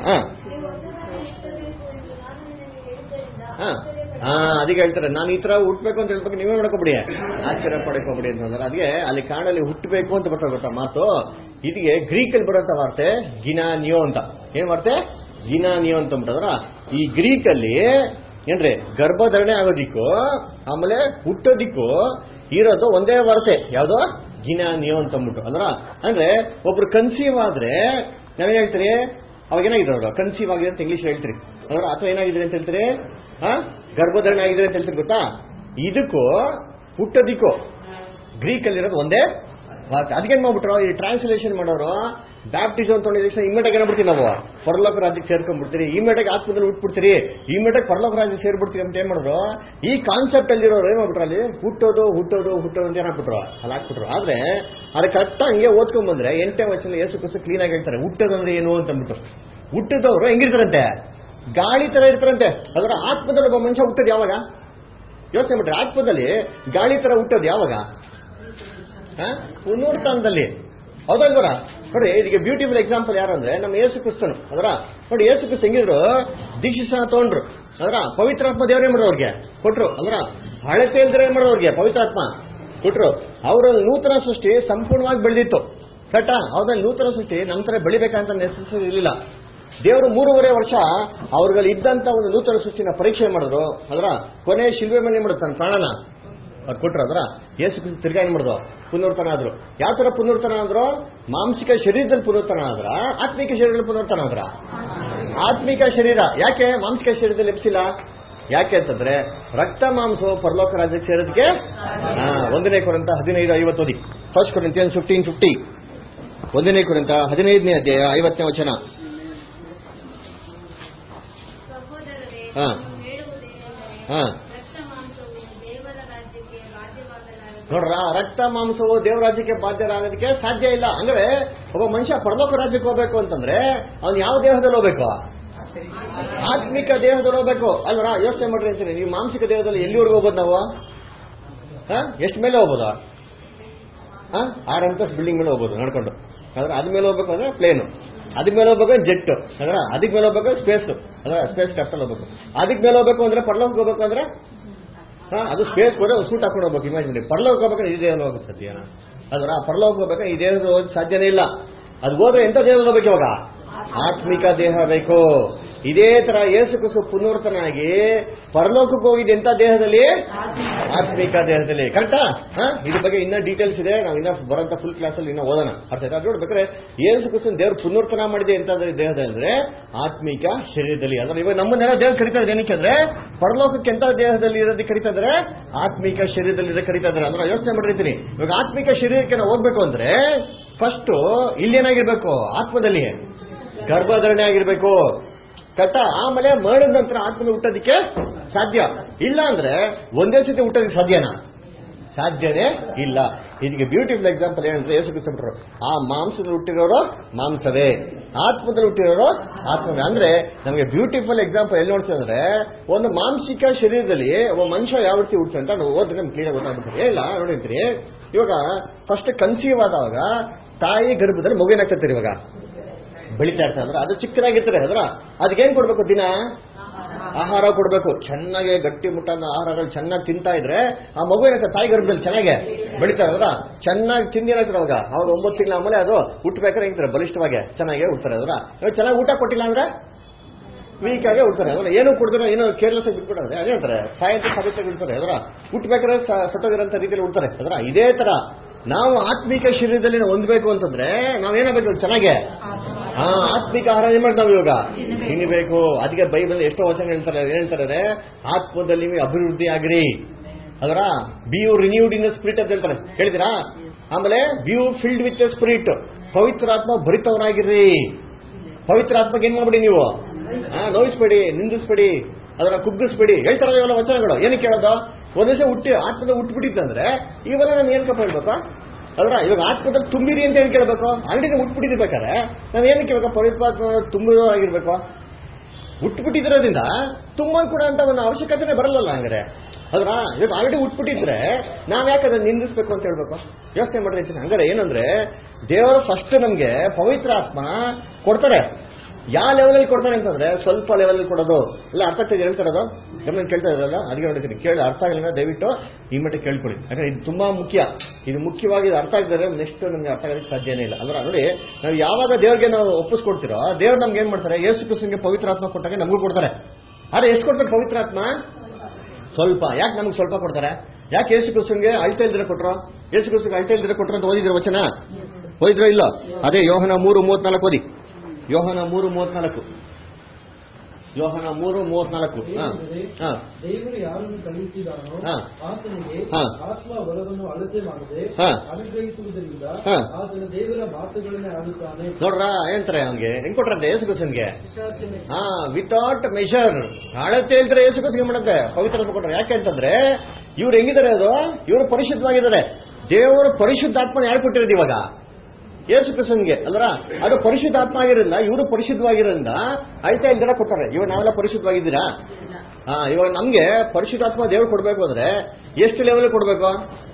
ಅದಕ್ಕೆ ಹೇಳ್ತಾರೆ, ನಾನು ಈ ತರ ಹುಟ್ಟಬೇಕು ಅಂತ ಹೇಳ್ಬೇಕು, ನೀವೇ ಮಾಡ್ಕೊಬಿಡಿ, ಆಶ್ಚರ್ಯ ಪಡ್ಕೋಬಿಡಿ ಅಂತಂದ್ರೆ. ಅದಕ್ಕೆ ಅಲ್ಲಿ ಕಾಡಲ್ಲಿ ಹುಟ್ಟಬೇಕು ಅಂತ ಬರ್ತಾ ಗೊತ್ತಾ ಮಾತು. ಇದಕ್ಕೆ ಗ್ರೀಕಲ್ಲಿ ಬರೋಂತ ವಾರ್ತೆ ಗಿನಾನಿಯೋ ಅಂತ. ಏನ್ ವಾರ್ತೆ? ಗಿನಾನಿಯೋ ಅಂತ ಅಂದ್ಬಿಟ್ಟದ್ರ. ಈ ಗ್ರೀಕಲ್ಲಿ ಏನ್ರಿ ಗರ್ಭಧಾರಣೆ ಆಗೋದಿಕ್ಕೂ ಆಮೇಲೆ ಹುಟ್ಟೋದಿಕ್ಕೂ ಇರೋದು ಒಂದೇ ವಾರ್ತೆ. ಯಾವ್ದೋ? ಗಿನಾನಿಯೋ ಅಂತ ಅಂದ್ಬಿಟ್ಟು ಅಲ್ರ. ಅಂದ್ರೆ ಒಬ್ರು ಕನ್ಸೀವ್ ಆದ್ರೆ ನಾವೇನ್ ಹೇಳ್ತೀರಿ? ಅವಾಗ ಏನಾಗಿದ್ರು? ಕನ್ಸೀವ್ ಆಗಿದೆ ಅಂತ ಇಂಗ್ಲಿಷ್ ಹೇಳ್ತೀರಿ ಅಲ್ರ. ಅಥವಾ ಏನಾಗಿದೆ ಅಂತ ಹೇಳ್ತೀರಿ? ಗರ್ಭಧಾರಣೆ ಆಗಿದೆ ಅಂತ ಹೇಳ್ತೀರಿ ಗೊತ್ತಾ. ಇದಕ್ಕೂ ಹುಟ್ಟೋದಿಕ್ಕೂ ಗ್ರೀಕ್ ಅಲ್ಲಿ ಇರೋದು ಒಂದೇ ವಾರ್ತೆ. ಅದಕ್ಕೇನ್ ಮಾಡ್ಬಿಟ್ರು ಈ ಟ್ರಾನ್ಸ್ಲೇಷನ್ ಮಾಡೋರು? ಬ್ಯಾಪ್ಟಿಸಮ್ ತೊಗೊಂಡಿದ ತಕ್ಷಣ ಇಮ್ಮಿಡಿಯೇಟ್ ಏನ್ಬಿಡ್ತೀವಿ ನಾವು? ಪರಲೋಕ ರಾಜ್ಯಕ್ಕೆ ಸೇರ್ಕೊಂಡ್ಬಿಡ್ತೀರಿ, ಇಮ್ಮಿಡಿಯೇಟ್ ಆತ್ಮದಲ್ಲಿ ಹುಟ್ಬಿಡ್ತೀರಿ, ಇಮ್ಮಿಡಿಯೇಟ್ ಪರಲೋಕ ರಾಜ್ಯಕ್ಕೆ ಸೇರ್ಬಿಡ್ತೀರಿ ಅಂತ ಏನ್ ಮಾಡಿದ್ರು? ಈ ಕಾನ್ಸೆಪ್ಟ್ ಅಲ್ಲಿರೋರು ಏನ್ ಮಾಡ್ಬಿಟ್ರು? ಅಲ್ಲಿ ಹುಟ್ಟೋದು ಅಂತ ಏನಾಗ್ಬಿಟ್ರು? ಅಲ್ಲಿ ಹಾಕ್ಬಿಟ್ರು. ಆದ್ರೆ ಅದಕ್ಕೆ ಕರೆಕ್ಟ್ ಹಂಗೆ ಓದ್ಕೊಂಡ್ ಬಂದ್ರೆ 8ನೇ ವಚನ ಯೇಸು ಕ್ರಿಸ್ತ ಕ್ಲೀನ್ ಆಗಿ ಹೇಳ್ತಾರೆ ಹುಟ್ಟೋದಂದ್ರೆ ಏನು ಅಂತ ಅಂದ್ಬಿಟ್ಟು. ಹುಟ್ಟಿದವರು ಹೆಂಗಿರ್ತಾರಂತೆ? ಗಾಳಿ ತರ ಇರ್ತಾರಂತೆ. ಅದರ ಆತ್ಮದಲ್ಲಿ ಒಬ್ಬ ಮನುಷ್ಯ ಹುಟ್ಟೋದು ಯಾವಾಗ? ಯೋಚನೆ ಮಾಡ್ರಿ. ಆತ್ಮದಲ್ಲಿ ಗಾಳಿ ತರ ಹುಟ್ಟೋದು ಯಾವಾಗ? ಪುನರುತ್ಥಾನದಲ್ಲಿ. ಹೌದಲ್ವರ? ನೋಡಿ, ಇದಕ್ಕೆ ಬ್ಯೂಟಿಫುಲ್ ಎಕ್ಸಾಂಪಲ್ ಯಾರು ಅಂದ್ರೆ ನಮ್ಮ ಯೇಸು ಕ್ರಿಸ್ತನು. ಅದರ ನೋಡಿ, ಯೇಸು ಕ್ರಿಸ್ತ ಹೆಂಗಿದ್ರು? ದೀಕ್ಷಿಸನ ತಗೊಂಡ್ರು. ಅದರ ಪವಿತ್ರಾತ್ಮ ದೇವರೇ ಮಾಡೋರು ಅವ್ರಿಗೆ ಕೊಟ್ರು. ಅದರ ಹಳತೆ ಇಲ್ದ್ರೆ ಏನ್ ಮಾಡೋರು ಅವ್ರಿಗೆ? ಪವಿತ್ರಾತ್ಮ ಕೊಟ್ರು. ಅವರ ನೂತನ ಸೃಷ್ಟಿ ಸಂಪೂರ್ಣವಾಗಿ ಬೆಳೆದಿತ್ತು. ಕರೆಕ್ಟಾ? ಅವ್ರಲ್ಲಿ ನೂತನ ಸೃಷ್ಟಿ ನಂತರ ಬೆಳಿಬೇಕಂತ ನೆಸೆಸರಿ ಇರಲಿಲ್ಲ. ದೇವರು 3.5 ವರ್ಷ ಅವ್ರಲ್ಲಿ ಇದ್ದಂತ ಒಂದು ನೂತನ ಸೃಷ್ಟಿನ ಪರೀಕ್ಷೆ ಮಾಡಿದ್ರು. ಅದರ ಕೊನೆ ಶಿಲ್ವೆ ಮೇಲೆ ಮಾಡಿದ್ರು ತನ್ನ ಪ್ರಾಣನ ಅವ್ರು ಕೊಟ್ರು. ಅದರ ಯೇಸು ಕ್ರಿಸ್ತ ತಿರ್ಗಾ ಏನ್ ಮಾಡಿದ್ರು? ಪುನರುತ್ಥಾನ ಆದ್ರು. ಯಾವ ತರ ಪುನರುತ್ಥಾನ ಆದ್ರು? ಮಾಂಸಿಕ ಶರೀರದಲ್ಲಿ ಪುನರುತ್ಥಾನ ಆದ್ರ, ಆತ್ಮಿಕ ಶರೀರದಲ್ಲಿ ಪುನರುತ್ಥಾನ ಆದ್ರ? ಆತ್ಮಿಕ ಶರೀರ. ಯಾಕೆ ಮಾಂಸಿಕ ಶರೀರದಲ್ಲಿ ಎಬ್ಸಿಲ್ಲ? ಯಾಕೆ ಅಂತಂದ್ರೆ ರಕ್ತ ಮಾಂಸವು ಪರಲೋಕ ರಾಜ್ಯಕ್ಕೆ ಸೇರೋದಕ್ಕೆ 1 ಕೊರಿಂಥ 15:50 ಓದಿ. 1 Corinthians 15:50. 1 ಕೊರಿಂಥ 15ನೇ ಅಧ್ಯಾಯ 50ನೇ ವಚನ. ನೋಡ್ರ, ರಕ್ತ ಮಾಂಸವು ದೇವ ರಾಜ್ಯಕ್ಕೆ ಬಾಧ್ಯರಾಗೋದಕ್ಕೆ ಸಾಧ್ಯ ಇಲ್ಲ. ಅಂದ್ರೆ ಒಬ್ಬ ಮನುಷ್ಯ ಪರಲೋಕ ರಾಜ್ಯಕ್ಕೆ ಹೋಗ್ಬೇಕು ಅಂತಂದ್ರೆ ಅವ್ನು ಯಾವ ದೇಹದಲ್ಲಿ ಹೋಗ್ಬೇಕು? ಆತ್ಮಿಕ ದೇಹದಲ್ಲಿ ಹೋಗ್ಬೇಕು ಅಲ್ವರ. ಯೋಚನೆ ಮಾಡ್ರಿ ಅಂತೀನಿ, ನೀವು ಮಾಂಸಿಕ ದೇಹದಲ್ಲಿ ಎಲ್ಲಿವರೆಗೂ ಹೋಗ್ಬೋದು ನಾವು? ಎಷ್ಟು ಮೇಲೆ ಹೋಗ್ಬೋದಾ? 6 ಅಂತಸ್ತು ಬಿಲ್ಡಿಂಗ್ ಮೇಲೆ ಹೋಗ್ಬೋದು ನಡ್ಕೊಂಡು. ಆದ್ರೆ ಅದ್ಮೇಲೆ ಹೋಗ್ಬೇಕು ಅಂದ್ರೆ ಪ್ಲೇನು, ಅದಕ್ಕೆ ಮೇಲೆ ಹೋಗ್ಬೇಕು ಜೆಟ್, ಅಂದ್ರೆ ಅದಕ್ಕೆ ಮೇಲೆ ಹೋಗ್ಬೇಕು ಸ್ಪೇಸ್, ಅಂದ್ರೆ ಸ್ಪೇಸ್ ಕ್ಯಾಪಿಟಲ್ ಹೋಗ್ಬೇಕು. ಅದಕ್ಕೆ ಮೇಲೆ ಹೋಗ್ಬೇಕು ಅಂದ್ರೆ ಪರಲೋಕ ಹೋಗ್ಬೇಕು ಅಂದ್ರೆ ಅದು ಸ್ಪೇಸ್ ಕೂಡ ಸೂಟ್ ಹಾಕೊಂಡು ಹೋಗ್ಬೇಕು. ಇಮ್ಯಾಜಿನ್ ಮಾಡಿ, ಪರಲೋಕ ಹೋಗ್ಬೇಕಾದ್ರೆ ಈ ದೇಹದಲ್ಲಿ ಹೋಗುತ್ತೆ ಸತ್ಯನ. ಅದ್ರ ಪರಲೋಕ ಹೋಗ್ಬೇಕಾದ್ರೆ ಈ ದೇಹದಲ್ಲಿ ಹೋಗೋದು ಸಾಧ್ಯನೇ ಇಲ್ಲ. ಅದು ಹೋದ್ರೆ ಎಂತ ದೇಹದಲ್ಲಿ ಹೋಗ್ಬೇಕು? ಇವಾಗ ಆತ್ಮಿಕ ದೇಹ ಬೇಕು. ಇದೇ ತರ ಯೇಸು ಕ್ರಿಸ್ತ ಪುನರುತ್ಥಾನಾಗಿ ಪರಲೋಕಕ್ಕೆ ಹೋಗಿದ್ದು ಎಂತ ದೇಹದಲ್ಲಿ? ಆತ್ಮಿಕ ದೇಹದಲ್ಲಿ. ಕರೆಕ್ಟಾ? ಇದ್ರ ಬಗ್ಗೆ ಇನ್ನೂ ಡೀಟೇಲ್ಸ್ ಇದೆ, ನಾವು ಇನ್ನ ಬರೋಂತ ಫುಲ್ ಕ್ಲಾಸ್ ಅಲ್ಲಿ ಇನ್ನೂ ಓದೋಣ. ಅರ್ಥ ಆಯ್ತಾ? ನೋಡ್ಬೇಕಾದ್ರೆ ಯೇಸು ಕ್ರಿಸ್ತ ದೇವ್ರು ಪುನರುತ್ಥಾನ ಮಾಡಿದೆ ಎಂತ ದೇಹದಲ್ಲಿ ಅಂದ್ರೆ ಆತ್ಮಿಕ ಶರೀರದಲ್ಲಿ. ಅಂದ್ರೆ ಇವಾಗ ನಮ್ಮನ್ನೆಲ್ಲ ದೇವ್ರು ಕರೀತಾ ಇದ್ರೆ ಏನಕ್ಕೆ ಅಂದ್ರೆ ಪರಲೋಕಕ್ಕೆ ಎಂತ ದೇಹದಲ್ಲಿ ಇರೋದಕ್ಕೆ ಕರೀತಾ ಇದ್ರೆ? ಆತ್ಮಿಕ ಶರೀರದಲ್ಲಿ ಕರೀತಾ ಇದ್ದಾರೆ. ಅಂದ್ರೆ ಯೋಚನೆ ಮಾಡಿರ್ತೀನಿ, ಇವಾಗ ಆತ್ಮಿಕ ಶರೀರಕ್ಕೆ ನಾವು ಹೋಗ್ಬೇಕು ಅಂದ್ರೆ ಫಸ್ಟ್ ಇಲ್ಲೇನಾಗಿರ್ಬೇಕು? ಆತ್ಮದಲ್ಲಿ ಗರ್ಭಧಾರಣೆ ಆಗಿರ್ಬೇಕು. ಕಟ್ಟ ಆಮೇಲೆ ಮಾಡಿದ ನಂತರ ಆತ್ಮ ಹುಟ್ಟೋದಿಕ್ಕೆ ಸಾಧ್ಯ ಇಲ್ಲ. ಅಂದ್ರೆ ಒಂದೇ ಸತಿ ಹುಟ್ಟೋದಕ್ಕೆ ಸಾಧ್ಯನಾ? ಸಾಧ್ಯನೇ ಇಲ್ಲ. ಇದಕ್ಕೆ ಬ್ಯೂಟಿಫುಲ್ ಎಕ್ಸಾಂಪಲ್ ಏನಂದ್ರೆ ಯೇಸು ಕ್ರಿಸ್ತ ಆ ಮಾಂಸದಲ್ಲಿ ಹುಟ್ಟಿರೋರು ಮಾಂಸವೇ, ಆತ್ಮದಲ್ಲಿ ಹುಟ್ಟಿರೋರು ಆತ್ಮವೇ. ಅಂದ್ರೆ ನಮಗೆ ಬ್ಯೂಟಿಫುಲ್ ಎಕ್ಸಾಂಪಲ್ ಎಲ್ಲಿ ನೋಡ್ತೀವಿ ಅಂದ್ರೆ ಒಂದು ಮಾಂಸಿಕ ಶರೀರದಲ್ಲಿ ಒಬ್ಬ ಮನುಷ್ಯ ಯಾವ ರೀತಿ ಹುಡ್ತೀವಿ ಅಂತ ನಾವು ಓದಿದ್ರೆ ನಮ್ಗೆ ಕ್ಲೀನಾಗಿ ಗೊತ್ತಾಗ್ಬಿಡ್ತೀವಿ. ಇಲ್ಲ ನೋಡಿರ್ತೀರಿ, ಇವಾಗ ಫಸ್ಟ್ ಕನ್ಸೀವ್ ಆದವಾಗ ತಾಯಿ ಗರ್ಭದಲ್ಲಿ ಮಗುವಿನಾಗ್ತದೆ. ಇವಾಗ ಬೆಳಿತಾ ಇರ್ತಾರೆ ಅಂದ್ರೆ ಅದು ಚಿಕ್ಕದಾಗಿರ್ತಾರೆ. ಅದ್ರ ಅದಕ್ಕೇನ್ ಕೊಡ್ಬೇಕು? ದಿನ ಆಹಾರ ಕೊಡ್ಬೇಕು. ಚೆನ್ನಾಗಿ ಗಟ್ಟಿ ಮುಟ್ಟಾದ ಆಹಾರಗಳು ಚೆನ್ನಾಗಿ ತಿಂತಾ ಇದ್ರೆ ಆ ಮಗು ಏನಾಗ್ತದೆ? ತಾಯಿ ಗರ್ಭದಲ್ಲಿ ಚೆನ್ನಾಗಿ ಬೆಳಿತಾರೆ. ಅದ್ರ ಚೆನ್ನಾಗಿ ತಿಂದಿರಾಗ್ತಾರೆ. ಅವಾಗ 9 ತಿಂಗಳ ಆಮೇಲೆ ಅದು ಹುಟ್ಟಬೇಕಾದ್ರೆ ಹೆಂಗ್ತಾರೆ? ಬಲಿಷ್ಠವಾಗಿ ಚೆನ್ನಾಗಿ ಹುಡ್ತಾರೆ. ಅದ್ರ ಚೆನ್ನಾಗಿ ಊಟ ಕೊಟ್ಟಿಲ್ಲ ಅಂದ್ರೆ ವೀಕ್ ಆಗಿ ಹುಡ್ತಾರೆ. ಅದ್ರ ಏನು ಕೊಡ್ತಾರೆ? ಏನೋ ಕೇರ್ಲೆಸ್ ಆಗಿ ಬಿಟ್ಬಿಡ್ತಾರೆ. ಅದೇ ಅಂತಾರೆ ಸಾಯಂತ ಸಭೆಗೆ ಬಿಡ್ತಾರೆ. ಅದರ ಹುಟ್ಟಬೇಕಾದ್ರೆ ಸತ್ತೋಗಿರೋಂಥ ರೀತಿಯಲ್ಲಿ ಹುಡ್ತಾರೆ. ಅದ್ರ ಇದೇ ತರ ನಾವು ಆತ್ಮಿಕ ಶರೀರದಲ್ಲಿ ಹೊಂದಬೇಕು ಅಂತಂದ್ರೆ ನಾವೇನಾಗಬೇಕು? ಚೆನ್ನಾಗೆ ಆತ್ಮಿಕ ಆಹಾರ ಏನ್ ಮಾಡಿ ನಾವು ಇವಾಗ ತಿನ್ನಬೇಕು. ಅದಕ್ಕೆ ಬೈಬಲ್ ಎಷ್ಟೋ ವಚನ ಹೇಳ್ತಾರೆ ಆತ್ಮದಲ್ಲಿ ಅಭಿವೃದ್ಧಿ ಆಗಿರಿ. ಅದರ be you renewed in the spirit ಅಂತ ಹೇಳ್ತಾರೆ, ಹೇಳಿದಿರಾ? ಆಮೇಲೆ be you filled with the spirit, ಪವಿತ್ರಾತ್ಮ ಭರಿತವರಾಗಿರ್ರಿ. ಪವಿತ್ರಾತ್ಮಗೆ ಏನ್ ಮಾಡ್ಬಿಡಿ ನೀವು? ನೋಯಿಸ್ಬೇಡಿ, ನಿಂದಿಸ್ಬೇಡಿ, ಅದರ ಕುಗ್ಗಿಸ್ಬೇಡಿ. ಹೇಳ್ತಾರ ಇವೆಲ್ಲ ವಚನಗಳು. ಏನಕ್ಕೆ ಹೇಳೋದು? ಒಂದ್ ದಿವಸ ಆತ್ಮದ ಹುಟ್ಟುಬಿಟ್ಟಿತ್ತಂದ್ರೆ ಇವೆಲ್ಲ ನಮ್ಗೆ ಏನ್ ಕಪ್ಪ ಹೇಳ್ಬೇಕು? ಅದ್ರ ಇವಾಗ ಆತ್ಮದಲ್ಲಿ ತುಂಬಿರಿ ಅಂತ ಏನ್ ಕೇಳ್ಬೇಕು? ಅಂಗಡಿನ ಹುಟ್ಬಿಟ್ಟಿರ್ಬೇಕಾದ್ರೆ ನಾವ್ ಏನಕ್ಕೆ ಇವಾಗ ಪವಿತ್ರಾತ್ಮ ತುಂಬಿದವರಾಗಿರ್ಬೇಕು? ಹುಟ್ಬಿಟ್ಟಿರೋದ್ರಿಂದ ತುಂಬ ಕೂಡ ಅಂತ ಒಂದು ಅವಶ್ಯಕತೆನೇ ಬರಲ್ಲ. ಹಂಗಾರೆ ಅದ್ರ ಇವತ್ತು ಆಲ್ರೆಡಿ ಉಟ್ಬಿಟ್ಟಿದ್ರೆ ನಾವ್ ಯಾಕೆ ಅದನ್ನ ನಿಂದಿಸ್ಬೇಕು ಅಂತ ಹೇಳ್ಬೇಕು? ಯೋಚನೆ ಮಾಡಿರ್ತೀನಿ. ಹಂಗಾರೆ ಏನಂದ್ರೆ ದೇವರು ಫಸ್ಟ್ ನಮ್ಗೆ ಪವಿತ್ರ ಆತ್ಮ ಕೊಡ್ತಾರೆ. ಯಾವ ಲೆವೆಲಲ್ಲಿ ಕೊಡ್ತಾರೆ ಅಂತಂದ್ರೆ ಸ್ವಲ್ಪ ಲೆವೆಲ್ ಕೊಡೋದು ಇಲ್ಲ. ಅರ್ಥ ಆಗ್ತದೆ ಹೇಳ್ತಾರದು ಗಮನ ಕೇಳ್ತಾ ಇದ್ರಲ್ಲ, ಅದಕ್ಕೆ ನೋಡ್ತೀನಿ. ಕೇಳಿ ಅರ್ಥ ಆಗಿಲ್ಲ ದಯವಿಟ್ಟು ಈ ಮಟ್ಟ ಕೇಳ್ಕೊಳ್ಳಿ. ಯಾಕಂದ್ರೆ ಇದು ತುಂಬಾ ಮುಖ್ಯ. ಇದು ಮುಖ್ಯವಾಗಿ ಇದು ಅರ್ಥ ಆಗಿದ್ರೆ ನೆಕ್ಸ್ಟ್ ನಮ್ಗೆ ಅರ್ಥ ಆಗೋದಕ್ಕೆ ಸಾಧ್ಯನೇ ಇಲ್ಲ. ಅಂದ್ರೆ ನೋಡಿ, ನಾವು ಯಾವಾಗ ದೇವ್ರಿಗೆ ನಾವು ಒಪ್ಪಿಸ್ಕೊಡ್ತಿರೋ ದೇವ್ರು ನಮ್ಗೆ ಏನ್ ಮಾಡ್ತಾರೆ, ಯೇಸು ಕ್ರಿಸ್ತನಿಗೆ ಪವಿತ್ರ ಆತ್ಮ ಕೊಟ್ಟಾಗ ನಮಗೂ ಕೊಡ್ತಾರೆ. ಆದ್ರೆ ಎಷ್ಟು ಕೊಡ್ತಾರೆ ಪವಿತ್ರ ಆತ್ಮ? ಸ್ವಲ್ಪ. ಯಾಕೆ ನಮ್ಗೆ ಸ್ವಲ್ಪ ಕೊಡ್ತಾರೆ? ಯಾಕೆ ಯೇಸು ಕ್ರಿಸ್ತನಿಗೆ ಅಳ್ತಾ ಇಲ್ದಿರ ಕೊಟ್ರು? ಯೇಸು ಕ್ರಿಸ್ತನಿಗೆ ಅಳ್ತಾ ಇಲ್ದಿರ ಕೊಟ್ರು ಅಂತ ಓದಿದ್ರ ವಚನ? ಓದಿದ್ರೋ ಇಲ್ಲ? ಅದೇ ಯೋಹನ 3:34 ಓದಿ. ಯೋಹನ 3:34. ಯೋಹನ 3:34. ದೇವರು ಯಾರನ್ನು ಕಳುಹಿಸಿದಾನೋ ಆತನಿಗೆ ಆತ್ಮ ವರವನ್ನು ಅಳತೆ ಮಾಡದೆ ಅನುಗ್ರಹಿಸುವುದರಿಂದ ಆತನ ದೇವರ ಮಾತುಗಳನ್ನೇ ಆಡುತ್ತಾನೆ. ನೋಡ್ರ ಏನಂತಾರೆ ಅವನಿಗೆ ಹೆಂಗ್ ಕೊಟ್ರಂತೆ ಯೇಸು ಕ್ರಿಸ್ತನಿಗೆ? ವಿತೌಟ್ ಮೆಷರ್, ಅಳತೆ ಇಲ್ದ್ರೆ ಯೇಸು ಕ್ರಿಸ್ತನಿಗೆ ಮಾಡುತ್ತೆ ಪವಿತ್ರ ಕೊಟ್ರೆ. ಯಾಕೆ ಅಂತಂದ್ರೆ ಇವ್ರು ಹೆಂಗಿದ್ದಾರೆ, ಅದು ಇವರು ಪರಿಶುದ್ಧವಾಗಿದ್ದಾರೆ. ದೇವರು ಪರಿಶುದ್ಧಾತ್ಮನ ಯಾರು ಕೊಟ್ಟಿರೋದು ಇವಾಗ? ಯೇಸು ಕ್ರಿಸ್ತನಿಗೆ ಅಲ್ರ. ಅದು ಪರಿಶುದ್ಧಾತ್ಮ ಆಗಿರೋದ್ರಿಂದ ಇವರು ಪರಿಶುದ್ಧವಾಗಿರೋದ್ರಿಂದ ಅಳ್ತಾ ಇಲ್ದಿರ ಕೊಡ್ತಾರೆ. ಇವಾಗ ನಾವೆಲ್ಲ ಪರಿಶುದ್ಧವಾಗಿದ್ದೀರಾ? ಇವಾಗ ನಮ್ಗೆ ಪರಿಶುದ್ಧಾತ್ಮ ದೇವ್ರು ಕೊಡ್ಬೇಕು ಅಂದ್ರೆ ಎಷ್ಟು ಲೆವೆಲ್ ಕೊಡ್ಬೇಕು?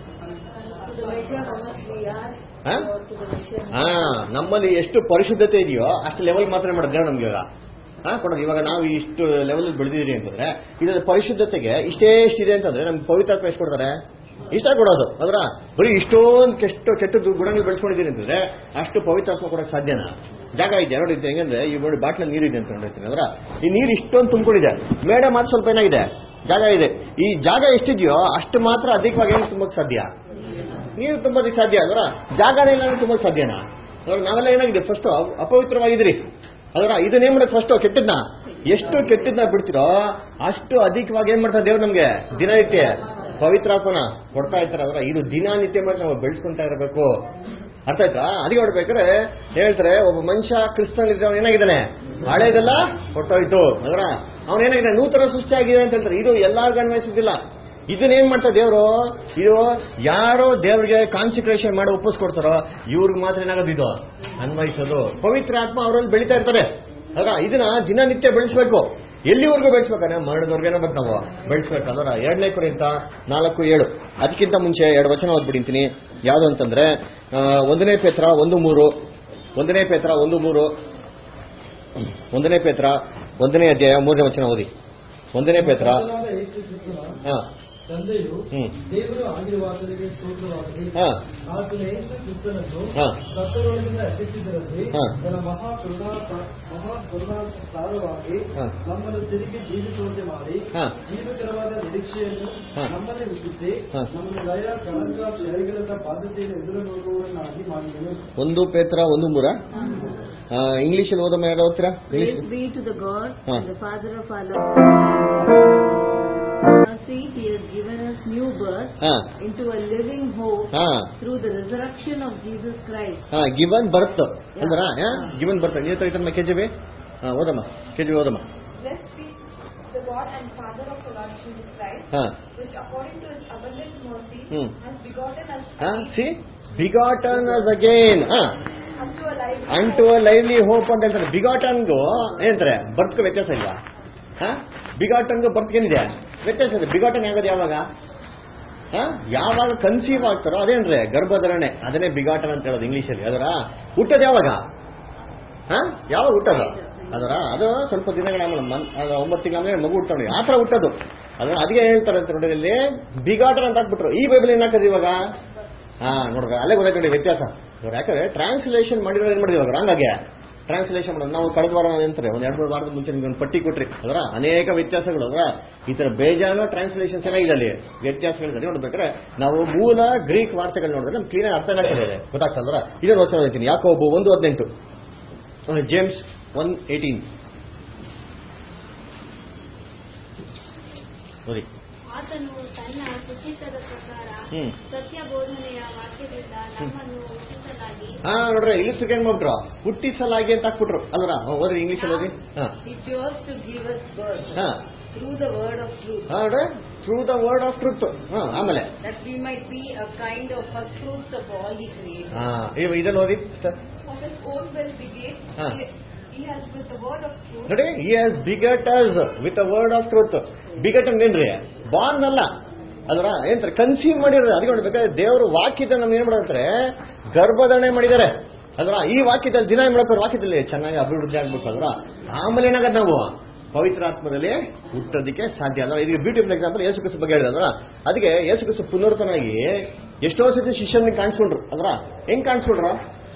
ನಮ್ಮಲ್ಲಿ ಎಷ್ಟು ಪರಿಶುದ್ಧತೆ ಇದೆಯೋ ಅಷ್ಟು ಲೆವೆಲ್ ಮಾತ್ರ ಮಾಡೋದು ದೇವ್ರು ನಮ್ಗೆ ಇವಾಗ ಕೊಡೋದು. ಇವಾಗ ನಾವು ಇಷ್ಟು ಲೆವೆಲ್ ಬೆಳೆದಿದ್ದೀರಿ ಅಂತಂದ್ರೆ ಇದರ ಪರಿಶುದ್ಧತೆಗೆ ಇಷ್ಟೇ ಇಷ್ಟಿದೆ ಅಂತಂದ್ರೆ ನಮ್ಗೆ ಪವಿತ್ರಾತ್ಮ ಎಷ್ಟು ಕೊಡ್ತಾರೆ? ಇಷ್ಟ ಕೊಡೋದು. ಅದ್ರ ಬರೀ ಇಷ್ಟೊಂದು ಕೆಟ್ಟ ಗುಣಗಳು ಬೆಳೆಸ್ಕೊಂಡಿದ್ದೀರಿ ಅಂತಂದ್ರೆ ಅಷ್ಟು ಪವಿತ್ರಾತ್ಮ ಕೊಡೋಕೆ ಸಾಧ್ಯನಾ? ಜಾಗ ಇದೆ ನೋಡಿ. ಹೆಂಗಂದ್ರೆ ಈ ನೋಡಿ ಬಾಟ್ಲ ನೀರಿದೆ ಅಂತ ನೋಡಿರ್ತೀನಿ. ಅದ್ರ ಈ ನೀರು ಇಷ್ಟೊಂದು ತುಂಬಿಕೊಂಡಿದೆ, ಮೇಡ ಮಾತ್ರ ಸ್ವಲ್ಪ ಏನಾಗಿದೆ, ಜಾಗ ಇದೆ. ಈ ಜಾಗ ಎಷ್ಟಿದೆಯೋ ಅಷ್ಟು ಮಾತ್ರ ಅಧಿಕವಾಗಿ ಏನು ತುಂಬಕ್ ಸಾಧ್ಯ? ನೀರು ತುಂಬೋದಕ್ಕೆ ಸಾಧ್ಯ. ಅದರ ಜಾಗನೇ ಇಲ್ಲ ತುಂಬಕ್ ಸಾಧ್ಯನಾ? ಅದ್ರ ನಾವೆಲ್ಲ ಏನಾಗಿದೆ ಫಸ್ಟ್ ಅಪವಿತ್ರವಾಗಿದ್ರಿ. ಅದರ ಇದನ್ನೇನ್ ಮಾಡೋದು ಫಸ್ಟ್ ಕೆಟ್ಟದ್ನ ಎಷ್ಟು ಕೆಟ್ಟದ್ನ ಬಿಡ್ತಿರೋ ಅಷ್ಟು ಅಧಿಕವಾಗಿ ಏನ್ ಮಾಡ್ತಾರೆ ದೇವ್ರು ನಮ್ಗೆ ದಿನನಿತ್ಯ ಪವಿತ್ರಾತ್ಮನ ಕೊಡ್ತಾ ಇರ್ತಾರೆ. ಅದರ ಇದು ದಿನನಿತ್ಯ ಮಾಡಿ ನಾವು ಬೆಳೆಸ್ಕೊಂತಾ ಇರಬೇಕು. ಅರ್ಥ ಆಯ್ತಾ? ಅದಕ್ಕೆ ಹೊಡ್ಬೇಕಾದ್ರೆ ಹೇಳ್ತಾರೆ, ಒಬ್ಬ ಮನುಷ್ಯ ಕ್ರಿಸ್ತನ್ ಇದ್ರೆ ಅವನು ಏನಾಗಿದ್ದಾನೆ, ಹಳೇದೆಲ್ಲ ಹೊಟ್ಟೋಯ್ತು. ಅದರ ಅವನೇನಾಗಿದೆ, ನೂತನ ಸೃಷ್ಟಿ ಆಗಿದೆ ಅಂತ ಹೇಳ್ತಾರೆ. ಇದು ಎಲ್ಲಾರ್ಗು ಅನ್ವಯಿಸೋದಿಲ್ಲ. ಇದನ್ನೇನ್ ಮಾಡ್ತಾರೆ ದೇವರು, ಇದು ಯಾರೋ ದೇವ್ರಿಗೆ ಕಾನ್ಸಂಟ್ರೇಷನ್ ಮಾಡಿ ಒಪ್ಪಿಸ್ಕೊಡ್ತಾರೋ ಇವ್ರಿಗೆ ಮಾತ್ರ ಏನಾಗೋದು ಇದು ಅನ್ವಯಿಸೋದು. ಪವಿತ್ರ ಆತ್ಮ ಅವರಲ್ಲಿ ಬೆಳೀತಾ ಇರ್ತಾರೆ. ಅದರ ಇದನ್ನ ದಿನನಿತ್ಯ ಬೆಳೆಸ್ಬೇಕು. ಎಲ್ಲಿವರೆಗೂ ಬೆಳೆಸ್ಬೇಕಾದ್ರೆ ಮರಣದವರೆಗೇನೋ ಬಂದು ನಾವು ಬೆಳೆಸ್ಬೇಕು. ಅದರ 2 ಕೊರಿಂಥ 4:7. ಅದಕ್ಕಿಂತ ಮುಂಚೆ 2 ವಚನ ಓದ್ಬಿಟ್ಟಿಂತೀನಿ. ಯಾವುದು ಅಂತಂದ್ರೆ 1 ಪೇತ್ರ 1:3. 1 ಪೇತ್ರ 1:3. 1 ಪೇತ್ರ 1ನೇ ಅಧ್ಯಾಯ 3ನೇ ವಚನ ಓದಿ. 1 ಪೇತ್ರ. ತಂದೆಯು ದೇವರು ಆಗಿರುವಾತನಿಗೆ ಸ್ತೋತ್ರವಾಗಲಿ. ಆತನ ಯೇಸು ಕ್ರಿಸ್ತನನ್ನು ಸತ್ತವರೊಳಗಿಂದ ಎಬ್ಬಿಸಿದರಲ್ಲಿ ತನ್ನ ಮಹಾಕರುಣಾಸಾರವಾಗಿ ನಮ್ಮನ್ನು ತಿರುಗಿ ಜೀವಿಸುವಂತೆ ಮಾಡಿ ಜೀವಕರವಾದ ನಿರೀಕ್ಷೆಯನ್ನು ನಮ್ಮಲ್ಲಿ ಹುಟ್ಟಿಸಿ ನಮ್ಮನ್ನು ದಯ ಕಳಂಕ ಕ್ಷಯಗಳಿಂದ ಬಾಧ್ಯತೆಯನ್ನು ಎದುರು ನೋಡುವವರನ್ನಾಗಿ ಮಾಡಿದನು. 1 ಪೇತ್ರ 1:3. ಇಂಗ್ಲಿಷಲ್ಲಿ ಓದಮ್ಮ, ಯಾರು ಓದ್ತೀರಾ? He has given us new birth into a living hope through the resurrection of Jesus Christ. Given birth andra given birth ನೀವು ತರಿತಮ್ಮ ಕೆಜಿಬಿ ಓದಮ್ಮ, ಕೆಜಿಬಿ ಓದಮ್ಮ. Blessed be the God and Father of the Lord Jesus Christ, which according to his abundant mercy has begotten us begotten us again unto a lively hope ಅಂತ ಹೇಳ್ತಾರೆ. ಬಿಗಾಟನ್ಗೂ ಏನಂತಾರೆ, ಬರ್ತ್ಗೂ ವ್ಯತ್ಯಾಸ ಇಲ್ವಾ? ಬಿಗಾಟನ್ಗೂ ಬರ್ತ್ಗೆ ಏನಿದೆ ವ್ಯತ್ಯಾಸ ಇದೆ. Begotten ಆಗೋದು ಯಾವಾಗ? ಯಾವಾಗ ಕನ್ಸೀವ್ ಆಗ್ತಾರೋ ಅದೇನ್ರೆ ಗರ್ಭಧಾರಣೆ, ಅದನ್ನೇ ಬಿಗಾಟನ್ ಅಂತ ಹೇಳೋದು ಇಂಗ್ಲಿಷಲ್ಲಿ. ಅದರ ಹುಟ್ಟೋದು ಯಾವಾಗ? ಯಾವಾಗ ಹುಟ್ಟೋದು? ಅದರ ಅದು ಸ್ವಲ್ಪ ದಿನಗಳ 9 ತಿಂಗಳ ಮಗು ಹುಡ್ತಾವೆ, ಆ ಥರ ಹುಟ್ಟೋದು. ಅದರ ಅದಕ್ಕೆ ಹೇಳ್ತಾರೆ ಅಂತ ನೋಡಿ, ಇಲ್ಲಿ ಬಿಗಾಟನ್ ಅಂತ ಹಾಕ್ಬಿಟ್ರು. ಈ ಬೈಬಲ್ ಏನ್ ಹಾಕೋದು ಇವಾಗ? ನೋಡ್ರಿ ಅಲ್ಲೇ ಗೊತ್ತಾಯ್ತು ನೋಡಿ ವ್ಯತ್ಯಾಸ. ಇವ್ರು ಯಾಕಂದ್ರೆ ಟ್ರಾನ್ಸ್ಲೇಷನ್ ಮಾಡಿರೋ ಏನ್ ಮಾಡಿದ್ರು ಇವಾಗ ಹಂಗಾಗಿ ಟ್ರಾನ್ಸ್ಲೇಷನ್ ಮಾಡೋದು. ನಾವು ಕಳೆದ ವಾರ ಅಂತಾರೆ, 1-2 ವಾರದ ಮುಂಚೆ ನಿಮ್ಗೆ ಒಂದು ಪಟ್ಟಿ ಕೊಟ್ರಿ. ಅದರ ಅನೇಕ ವ್ಯತ್ಯಾಸಗಳು. ಅದರ ಈ ತರ ಬೇಜಾನ ಟ್ರಾನ್ಸ್ಲೇಷನ್ ಚೆನ್ನಾಗಿದೆ, ಅಲ್ಲಿ ವ್ಯತ್ಯಾಸಗಳಿದೆ. ನೋಡ್ಬೇಕಾದ್ರೆ ನಾವು ಮೂಲ ಗ್ರೀಕ್ ವಾರ್ತೆಗಳು ನೋಡಿದ್ರೆ ನಮ್ಗೆ ಕ್ಲೀನ್ ಅರ್ಥ ಆಗ್ತದೆ, ಗೊತ್ತಾಗ್ತದರ. ಇದನ್ನು ಓದ್ತಾ ಹೇಳ್ತೀನಿ. ಯಾಕೋಬ 1:18, ಜೇಮ್ಸ್ 1:18 ನೋಡಿ. ಆತನು ತನ್ನ ಸುಚಿತದ ಪ್ರಕಾರ ಸತ್ಯ ಬೋಧನೆಯ ವಾಕ್ಯದಿಂದ ನಮ್ಮನ್ನು ಹುಟ್ಟಿಸಲಾಗಿ. ನೋಡ್ರಿ ಇಲ್ಲಿ ಏನ್ ಮಾಡ್ಬಿಟ್ರು, ಹುಟ್ಟಿಸಲಾಗಿ ಅಂತ ಹಾಕ್ಬಿಟ್ರು ಅಲ್ರ. ಓದ್ರಿ ಇಂಗ್ಲಿಷ್ ಅಲ್ಲಿ ಓದಿ. Through the word of truth. Through the word of truth. ಆಮೇಲೆ that we might be a kind of first fruits of all he created. ಇದನ್ನ ಓದಿ. Of his own will beget He has with the word of truth. ನೋಡಿ, he has begot us with the word of truth. Begot ಅಂದ್ರೇನ್ರಿ? Born ಅಲ್ಲ, ಅದರ ಏನ್ತಾರೆ conceive ಮಾಡಿರೋದು. ಅದಕ್ಕೆ ನೋಡ್ಬೇಕಾದ್ರೆ ದೇವರು ವಾಕ್ಯದ ನಮ್ಗೆ ಏನ್ ಮಾಡಂತಾರೆ, ಗರ್ಭಧಾರಣೆ ಮಾಡಿದ್ದಾರೆ. ಅಲ್ವಾ? ಈ ವಾಕ್ಯದಲ್ಲಿ ದಿನ ಏನ್ ಮಾಡ್ತಾರೆ, ವಾಕ್ಯದಲ್ಲಿ ಚೆನ್ನಾಗಿ ಅಭಿವೃದ್ಧಿ ಆಗ್ಬೇಕು ಅಲ್ವಾ? ಆಮೇಲೆ ಏನಾಗತ್ತೆ, ನಾವು ಪವಿತ್ರ ಆತ್ಮದಲ್ಲಿ ಹುಟ್ಟೋದಕ್ಕೆ ಸಾಧ್ಯ ಅಲ್ವಾ? ಇದಕ್ಕೆ ಬ್ಯೂಟಿಫುಲ್ ಎಕ್ಸಾಂಪಲ್ ಯೇಸು ಕ್ರಿಸ್ತ ಬಗ್ಗೆ ಹೇಳಿದ್ರಲ್ವಾ? ಅದಕ್ಕೆ ಯೇಸು ಕ್ರಿಸ್ತ ಪುನರ್ತನಾಗಿ ಎಷ್ಟೋ ಸತಿ ಶಿಷ್ಯನಿಗೆ ಕಾಣಿಸ್ಕೊಂಡ್ರು ಅಲ್ವಾ? ಹೆಂಗ್ ಕಾಣಿಸ್ಕೊಂಡ್ರು?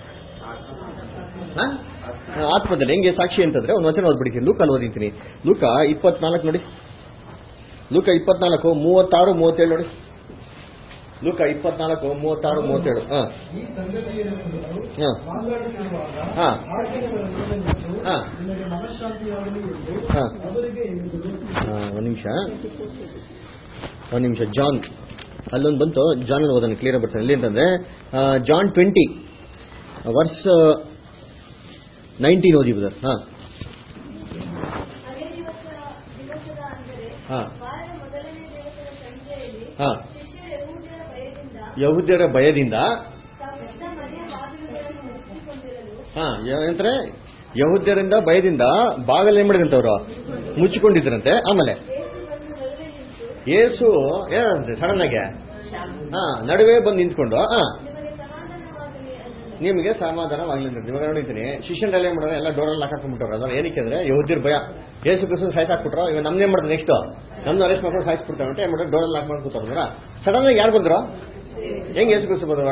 ಆತ್ಮದಲ್ಲಿ ಹೆಂಗೆ ಸಾಕ್ಷಿ ಅಂತಂದ್ರೆ ಒಂದು ವಚನ ಓದ್ಬಿಡ್ತೀನಿ, ಲೂಕ ಅಲ್ಲಿ ಓದಿದ್ದೀನಿ. ಲೂಕ 24 ನೋಡಿ, ಲೂಕ 24 36 37 ನೋಡಿ. ಲೂಕ 24 36 37. ಈ ಸಂಗತಿಯನ್ನು ಕುರಿತು ಮಾತನಾಡುತ್ತಿರುವಾಗ ನಿಮಗೆ ಮನಃಶಾಂತಿಯಾಗಲಿ ಎಂದು ಅವರಿಗೆ ಹೇಳಿದರು. ಒಂದು ನಿಮಿಷ ಜಾನ್ ಅಲ್ಲೊಂದು ಬಂತು, ಜಾನ್ ಅಲ್ಲಿ ಓದೋಣ, ಕ್ಲಿಯರ್ ಬರ್ತಾನೆ. ಎಲ್ಲಿ ಅಂತಂದ್ರೆ ಜಾನ್ 20 ವರ್ಸ್ 19 ಓದಿ ಬದರ್. ಅದೇ ದಿವಸದ ಅಂದರೆ ವಾರದ ಮೊದಲನೇ ದಿವಸದ ಸಂಜೆಯಲ್ಲಿ ಶಿಷ್ಯರು ಯಹೂದ್ಯರ ಭಯದಿಂದ ತಮ್ಮ ಮನೆಯ ಬಾಗಿಲುಗಳನ್ನು ಮುಚ್ಚಿಕೊಂಡಿರಲು ಏನಂದ್ರೆ ಯಹೂದ್ಯರಿಂದ ಭಯದಿಂದ ಬಾಗಿಲು ಏನ್ ಮಾಡಿದಂತವ್ರು ಮುಚ್ಚಿಕೊಂಡಿದ್ರಂತೆ. ಆಮೇಲೆ ಯೇಸು ಏನಂತೆ ಸಡನ್ ಆಗಿ ನಡುವೆ ಬಂದು ನಿಂತ್ಕೊಂಡು ನಿಮಗೆ ಸಮಾಧಾನವಾಗಲಿ ಅಂತ. ಇವಾಗ ನೋಡಿದ್ದೀನಿ ಶಿಷ್ಯರೆಲ್ಲ ಏನ್ ಮಾಡೋರು, ಎಲ್ಲ ಡೋರಲ್ಲಿ ಹಾಕಾಕೊಂಡ್ಬಿಟ್ಟವ್ರು. ಅದ್ರ ಏನಕ್ಕೆ ಅಂದ್ರೆ ಯಹೂದ್ಯರ ಭಯ. ಯೇಸು ಕ್ರಿಸ್ತನ ಸಾಯ್ಸಾಕ್ಬಿಟ್ರು. ಇವಾಗ ನಮ್ನೇನ್ ಮಾಡ್ತಾರೆ, ನೆಕ್ಸ್ಟ್ ನಮ್ದು ಅರೆಸ್ಟ್ ಮಾಡ್ಕೊಂಡು ಸಾಯಿಸ್ಬಿಡ್ತಾರೆ ಅಂತ ಏನ್ ಮಾಡೋದು, ಡೋರಲ್ಲಿ ಹಾಕೊಂಡು ಕೂತಾರ. ಸಡನ್ ಆಗಿ ಯಾರು ಬಂದ್ರು? ಹೆಂಗ್ ಯೇಸು ಕ್ರಿಸ್ತ ಬಂದ್ರು?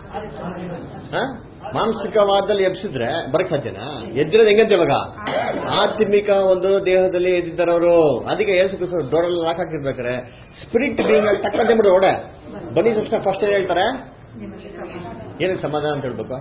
ಮಾನಸಿಕವಾದಲ್ಲಿ ಎಬ್ಸಿದ್ರೆ ಬರಕ್ ಸಾಧ್ಯನಾ? ಎದ್ದಿರೋದು ಹೆಂಗಂತ ಇವಾಗ ಆತ್ಮಿಕ ಒಂದು ದೇಹದಲ್ಲಿ ಎದ್ದಿದ್ದಾರವರು. ಅದಕ್ಕೆ ಯೇಸು ಕ್ರಿಸ್ತ ಡೋರಲ್ಲಿ ಹಾಕಿರ್ಬೇಕಾರೆ ಸ್ಪಿರಿಟ್ ಬೀಯಿಂಗ್ ಆಗಿ ತಕ್ಕಂತೆ ಬಿಡು ಓಡೆ ಬನ್ನಿ ತಕ್ಷಣ ಫಸ್ಟ್ ಏನ್ ಹೇಳ್ತಾರೆ, ಏನಕ್ಕೆ ಸಮಾಧಾನ ಅಂತ ಹೇಳ್ಬೇಕು?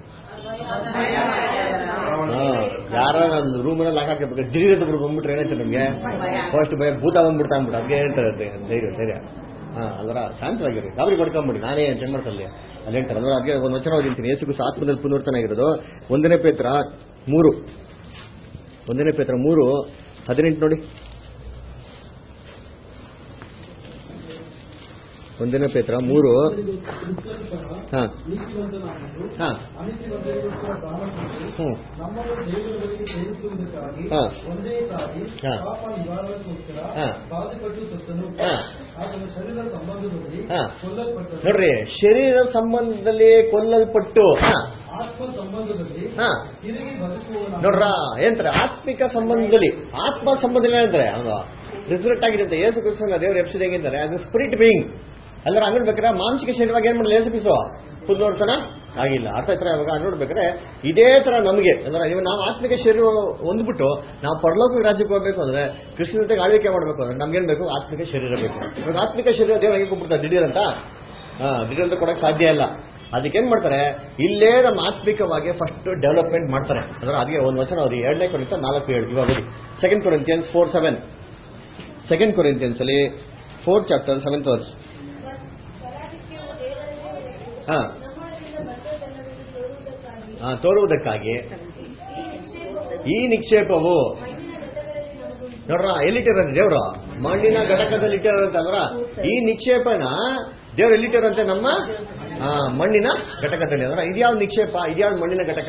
ಯಾರ ರೂಮಲ್ಲಿ ಹಾಕಿರ್ಬೇಕು, ದಿಢೀರ್ ಬಂದ್ಬಿಟ್ರೆ ಏನೈತೆ ನಮ್ಗೆ ಫಸ್ಟ್ ಭಯ, ಭೂತ ಬಂದ್ಬಿಡ್ತಾ ಅಂದ್ಬಿಟ್ಟು ಅದಕ್ಕೆ ಹೇಳ್ತಾರೆ ಧೈರ್ಯ. ಅಲ್ವರ ಶಾಂತವಾಗಿರಿ, ಗಾಬರಿ ಪಡ್ಕೊಂಬಿಡಿ, ನಾನೇ ಅಂತ ಮಾಡ್ತಲ್ಲಿ ಅಲ್ಲಿ ಹೇಳ್ತಾರೆ ಅಲ್ವ. ಅದಕ್ಕೆ ಒಂದು ವಚನ ಓದಿರ್ತೀನಿ, ಯೇಸು ಕ್ರಿಸ್ತ ಆತ್ಮದಲ್ಲಿ ಪುನರ್ತನ ಆಗಿರೋದು. 1 ಪೇತ್ರ 3:18 ನೋಡಿ. 1 ಪೇತ್ರ 3 ನೋಡ್ರಿ, ಶರೀರ ಸಂಬಂಧದಲ್ಲಿ ಕೊಲ್ಲಲ್ಪಟ್ಟು ಆತ್ಮ ಸಂಬಂಧದಲ್ಲಿ ನೋಡ್ರ ಏನಂತಾರೆ, ಆತ್ಮಿಕ ಸಂಬಂಧದಲ್ಲಿ ಆತ್ಮ ಸಂಬಂಧದಲ್ಲಿ ಏನಂತಾರೆ, ಅವನು ರಿಸಲ್ಟ್ ಆಗಿರುತ್ತೆ. ಯೇಸು ಕ್ರಿಸ್ತನ ದೇವರು ಎಬ್ಸಿದ ಹೆಂಗಿದ್ದಾರೆ, ಅದು ಸ್ಪಿರಿಟ್ ಬೀಯಿಂಗ್ ಅಲ್ಲರ. ನೋಡ್ಬೇಕಾರೆ ಮಾನಸಿಕ ಶರೀರವಾಗಿ ಏನ್ ಮಾಡಲಿ ಯೇಸು ಕ್ರಿಸ್ತ ಪುನರ್ತನ ಆಗಿಲ್ಲ. ಅರ್ಥ ಆಯ್ತರ? ಇವಾಗ ನೋಡ್ಬೇಕಾದ್ರೆ ಇದೇ ತರ ನಮಗೆ ಅಂದ್ರೆ ಇವಾಗ ನಾವು ಆತ್ಮಿಕ ಶರೀರ ಹೊಂದ್ಬಿಟ್ಟು ನಾವು ಪರಲೋಕ ರಾಜ್ಯಕ್ಕೆ ಹೋಗ್ಬೇಕು ಅಂದ್ರೆ, ಕೃಷ್ಣ ಜೊತೆಗೆ ಆಳ್ವಿಕೆ ಮಾಡ್ಬೇಕು ಅಂದ್ರೆ ನಮ್ಗೇನ್ ಬೇಕು, ಆತ್ಮಿಕ ಶರೀರ ಬೇಕು. ಇವಾಗ ಆತ್ಮಿಕ ಶರೀರ ದೇವ್ರು ಹೆಂಗೆ ಕೊಟ್ಬಿಡ್ತಾರೆ ದಿಢೀರ್ ಅಂತ ಕೊಡಕ್ ಸಾಧ್ಯ ಇಲ್ಲ. ಅದಕ್ಕೇನ್ ಮಾಡ್ತಾರೆ, ಇಲ್ಲೇ ನಮ್ಮ ಆತ್ಮಿಕವಾಗಿ ಫಸ್ಟ್ ಡೆವಲಪ್ಮೆಂಟ್ ಮಾಡ್ತಾರೆ. ಅಂದ್ರೆ ಅದಕ್ಕೆ ಒಂದು ವಚನ ಓದಿ, 2 ಕೊರಿಂಥ 4:7. ಇವಾಗ ಓದಿ 2 Corinthians 4:7. 2 Corinthians ಅಲ್ಲಿ 4th chapter 7th verse. ತೋರುವುದಕ್ಕಾಗಿ ಈ ನಿಕ್ಷೇಪವು ನೋಡ್ರ ಎಲ್ಲಿಟ್ಟಿರಂತೆ ದೇವ್ರು, ಮಣ್ಣಿನ ಘಟಕದಲ್ಲಿ ಇಟ್ಟಿರಂತಲ್ರ. ಈ ನಿಕ್ಷೇಪನ ದೇವ್ರು ಎಲ್ಲಿಟ್ಟಿರಂತೆ, ನಮ್ಮ ಮಣ್ಣಿನ ಘಟಕದಲ್ಲಿ. ಅಂದ್ರೆ ಇದ್ಯಾವ ನಿಕ್ಷೇಪ, ಇದ್ಯಾವ ಮಣ್ಣಿನ ಘಟಕ?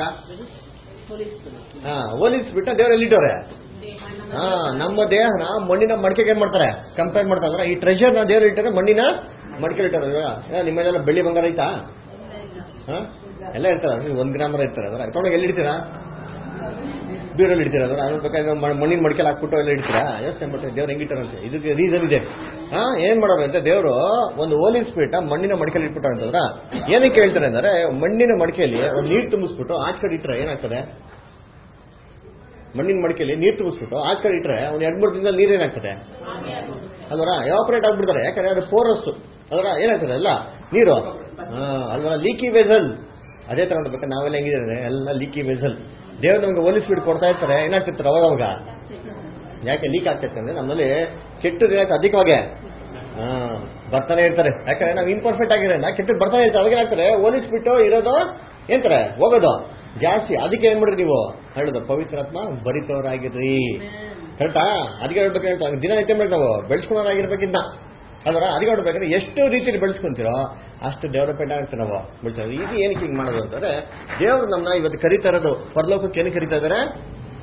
ಹೋಲಿಸ್ಬಿಟ್ಟ ದೇವ್ರು ಎಲ್ಲಿಟ್ಟವ್ರೆ, ನಮ್ಮ ದೇಹನ ಮಣ್ಣಿನ ಮಡಿಕೆಗೆ ಏನ್ ಮಾಡ್ತಾರೆ, ಕಂಪೇರ್ ಮಾಡ್ತಾರೆ. ಈ ಟ್ರೆಷರ್ ನ ದೇವ್ರು ಇಟ್ಟರೆ ಮಣ್ಣಿನ ಮಡಿಕೆ ಇಟ್ಟಾರ. ನಿಮ್ಮೆಲ್ಲ ಬೆಳ್ಳಿ ಬಂಗಾರ ಐತಾ? ಎಲ್ಲ ಇರ್ತಾರ, 1 ಗ್ರಾಮರ ಇರ್ತಾರೆ. ಅದರ ತೊಗೊಂಡೋಗಿ ಎಲ್ಲಿ ಇಡ್ತೀರಾ? ಬೀರಲ್ಲಿ ಇಡ್ತೀರಾ? ಅದರ ಬೇಕಾದ್ರೆ ಮಣ್ಣಿನ ಮಡಿಕೆಲ್ ಹಾಕ್ಬಿಟ್ಟು ಎಲ್ಲ ಇಡ್ತೀರಾ? ಯೋಚನೆ ಮಾಡ್ತಾರೆ ದೇವ್ರು ಹೆಂಗಿಟ್ಟಾರಂತೆ. ಇದಕ್ಕೆ ರೀಸನ್ ಇದೆ. ಏನ್ ಮಾಡೋರು ಅಂತ, ದೇವರು ಒಂದು ಹೋಲಿಸ್ಬಿಟ್ಟ ಮಣ್ಣಿನ ಮಡಿಕೆಯಲ್ಲಿ ಇಟ್ಬಿಟ್ಟಾರಂತಂದ್ರ ಏನಕ್ಕೆ ಹೇಳ್ತಾರೆ ಅಂದ್ರೆ, ಮಣ್ಣಿನ ಮಡಿಕೆಯಲ್ಲಿ ಒಂದು ನೀರು ತುಂಬಿಸ್ಬಿಟ್ಟು ಆಚ ಕಡೆ ಇಟ್ರೆ ಏನಾಗ್ತದೆ, ಮಣ್ಣಿನ ಮಡಿಕೆಯಲ್ಲಿ ನೀರು ತುಂಬಿಸ್ಬಿಟ್ಟು ಆಚ ಕಡೆ ಇಟ್ರೆ ಒಂದು 2-3 ದಿನದಲ್ಲಿ ನೀರೇನಾಗ್ತದೆ ಅಲ್ವರ, ಎವಾಪರೇಟ್ ಆಗ್ಬಿಡ್ತಾರೆ. ಯಾಕಂದ್ರೆ ಅದು ಪೋರಸ್ ಅದರ ಏನಾಗ್ತದೆ ಎಲ್ಲ ನೀರು ಅಲ್ವರ, ಲೀಕಿ ವೆಸಲ್. ಅದೇ ತರ ನೋಡ್ಬೇಕು ನಾವೆಲ್ಲ ಹೆಂಗಿದ್ರೆ ಎಲ್ಲ ಲೀಕಿ ವೆಸಲ್. ದೇವ್ರು ನಮ್ಗೆ ಹೋಲಿಸ್ಬಿಟ್ಟು ಕೊಡ್ತಾ ಇರ್ತಾರೆ. ಏನಾಗ್ತಿರ್ತಾರೆ ಅವಾಗ ಯಾಕೆ ಲೀಕ್ ಆಗ್ತೈತೆ ಅಂದ್ರೆ, ನಮ್ಮಲ್ಲಿ ಕೆಟ್ಟದ್ದು ಯಾಕೆ ಅಧಿಕವಾಗಿ ಬರ್ತಾನೆ ಇರ್ತಾರೆ. ಯಾಕಂದ್ರೆ ನಾವು ಇನ್ಪರ್ಫೆಕ್ಟ್ ಆಗಿರೋಲ್ಲ, ಕೆಟ್ಟದ್ದು ಬರ್ತಾನೆ ಇರ್ತಾರೆ. ಅವಾಗ ಏನಾಗ್ತಾರೆ, ಹೋಲಿಸ್ಬಿಟ್ಟು ಇರೋದು ಏನಂತಾರೆ ಹೋಗೋದು ಜಾಸ್ತಿ. ಅದಕ್ಕೆ ಏನ್ ಮಾಡ್ರಿ ನೀವು ಹೇಳೋದು, ಪವಿತ್ರಾತ್ಮ ಭರಿತವರಾಗಿರ್ರಿ. ಕರೆಕ್ಟಾ? ಅದಕ್ಕೆ ಹೇಳ್ಬೇಕು, ಹೇಳ್ತಾ ದಿನ ಐತೆ ಮಾಡಿ ನಾವು ಬೆಳೆಸ್ಕೊಳ್ಳೋರಾಗಿರ್ಬೇಕಿದ್ದ ಅದರ. ಅದಕ್ಕೆ ನೋಡ್ಬೇಕಾದ್ರೆ ಎಷ್ಟು ರೀತಿಯಲ್ಲಿ ಬೆಳೆಸ್ಕೊಂತೀರೋ ಅಷ್ಟು ಡೆವಲಪ್ಮೆಂಟ್ ಆಗುತ್ತೆ ನಾವು ಬೆಳೆಸೋದು. ಇದು ಏನಕ್ಕೆ ಹಿಂಗೆ ಮಾಡೋದು ಅಂತಂದ್ರೆ, ದೇವರು ನಮ್ಮನ್ನ ಇವತ್ತು ಕರೀತಾ ಇರೋದು ಪರಲೋಕಕ್ಕೆ ಏನಕ್ಕೆ ಕರೀತಾ ಇದಾರೆ,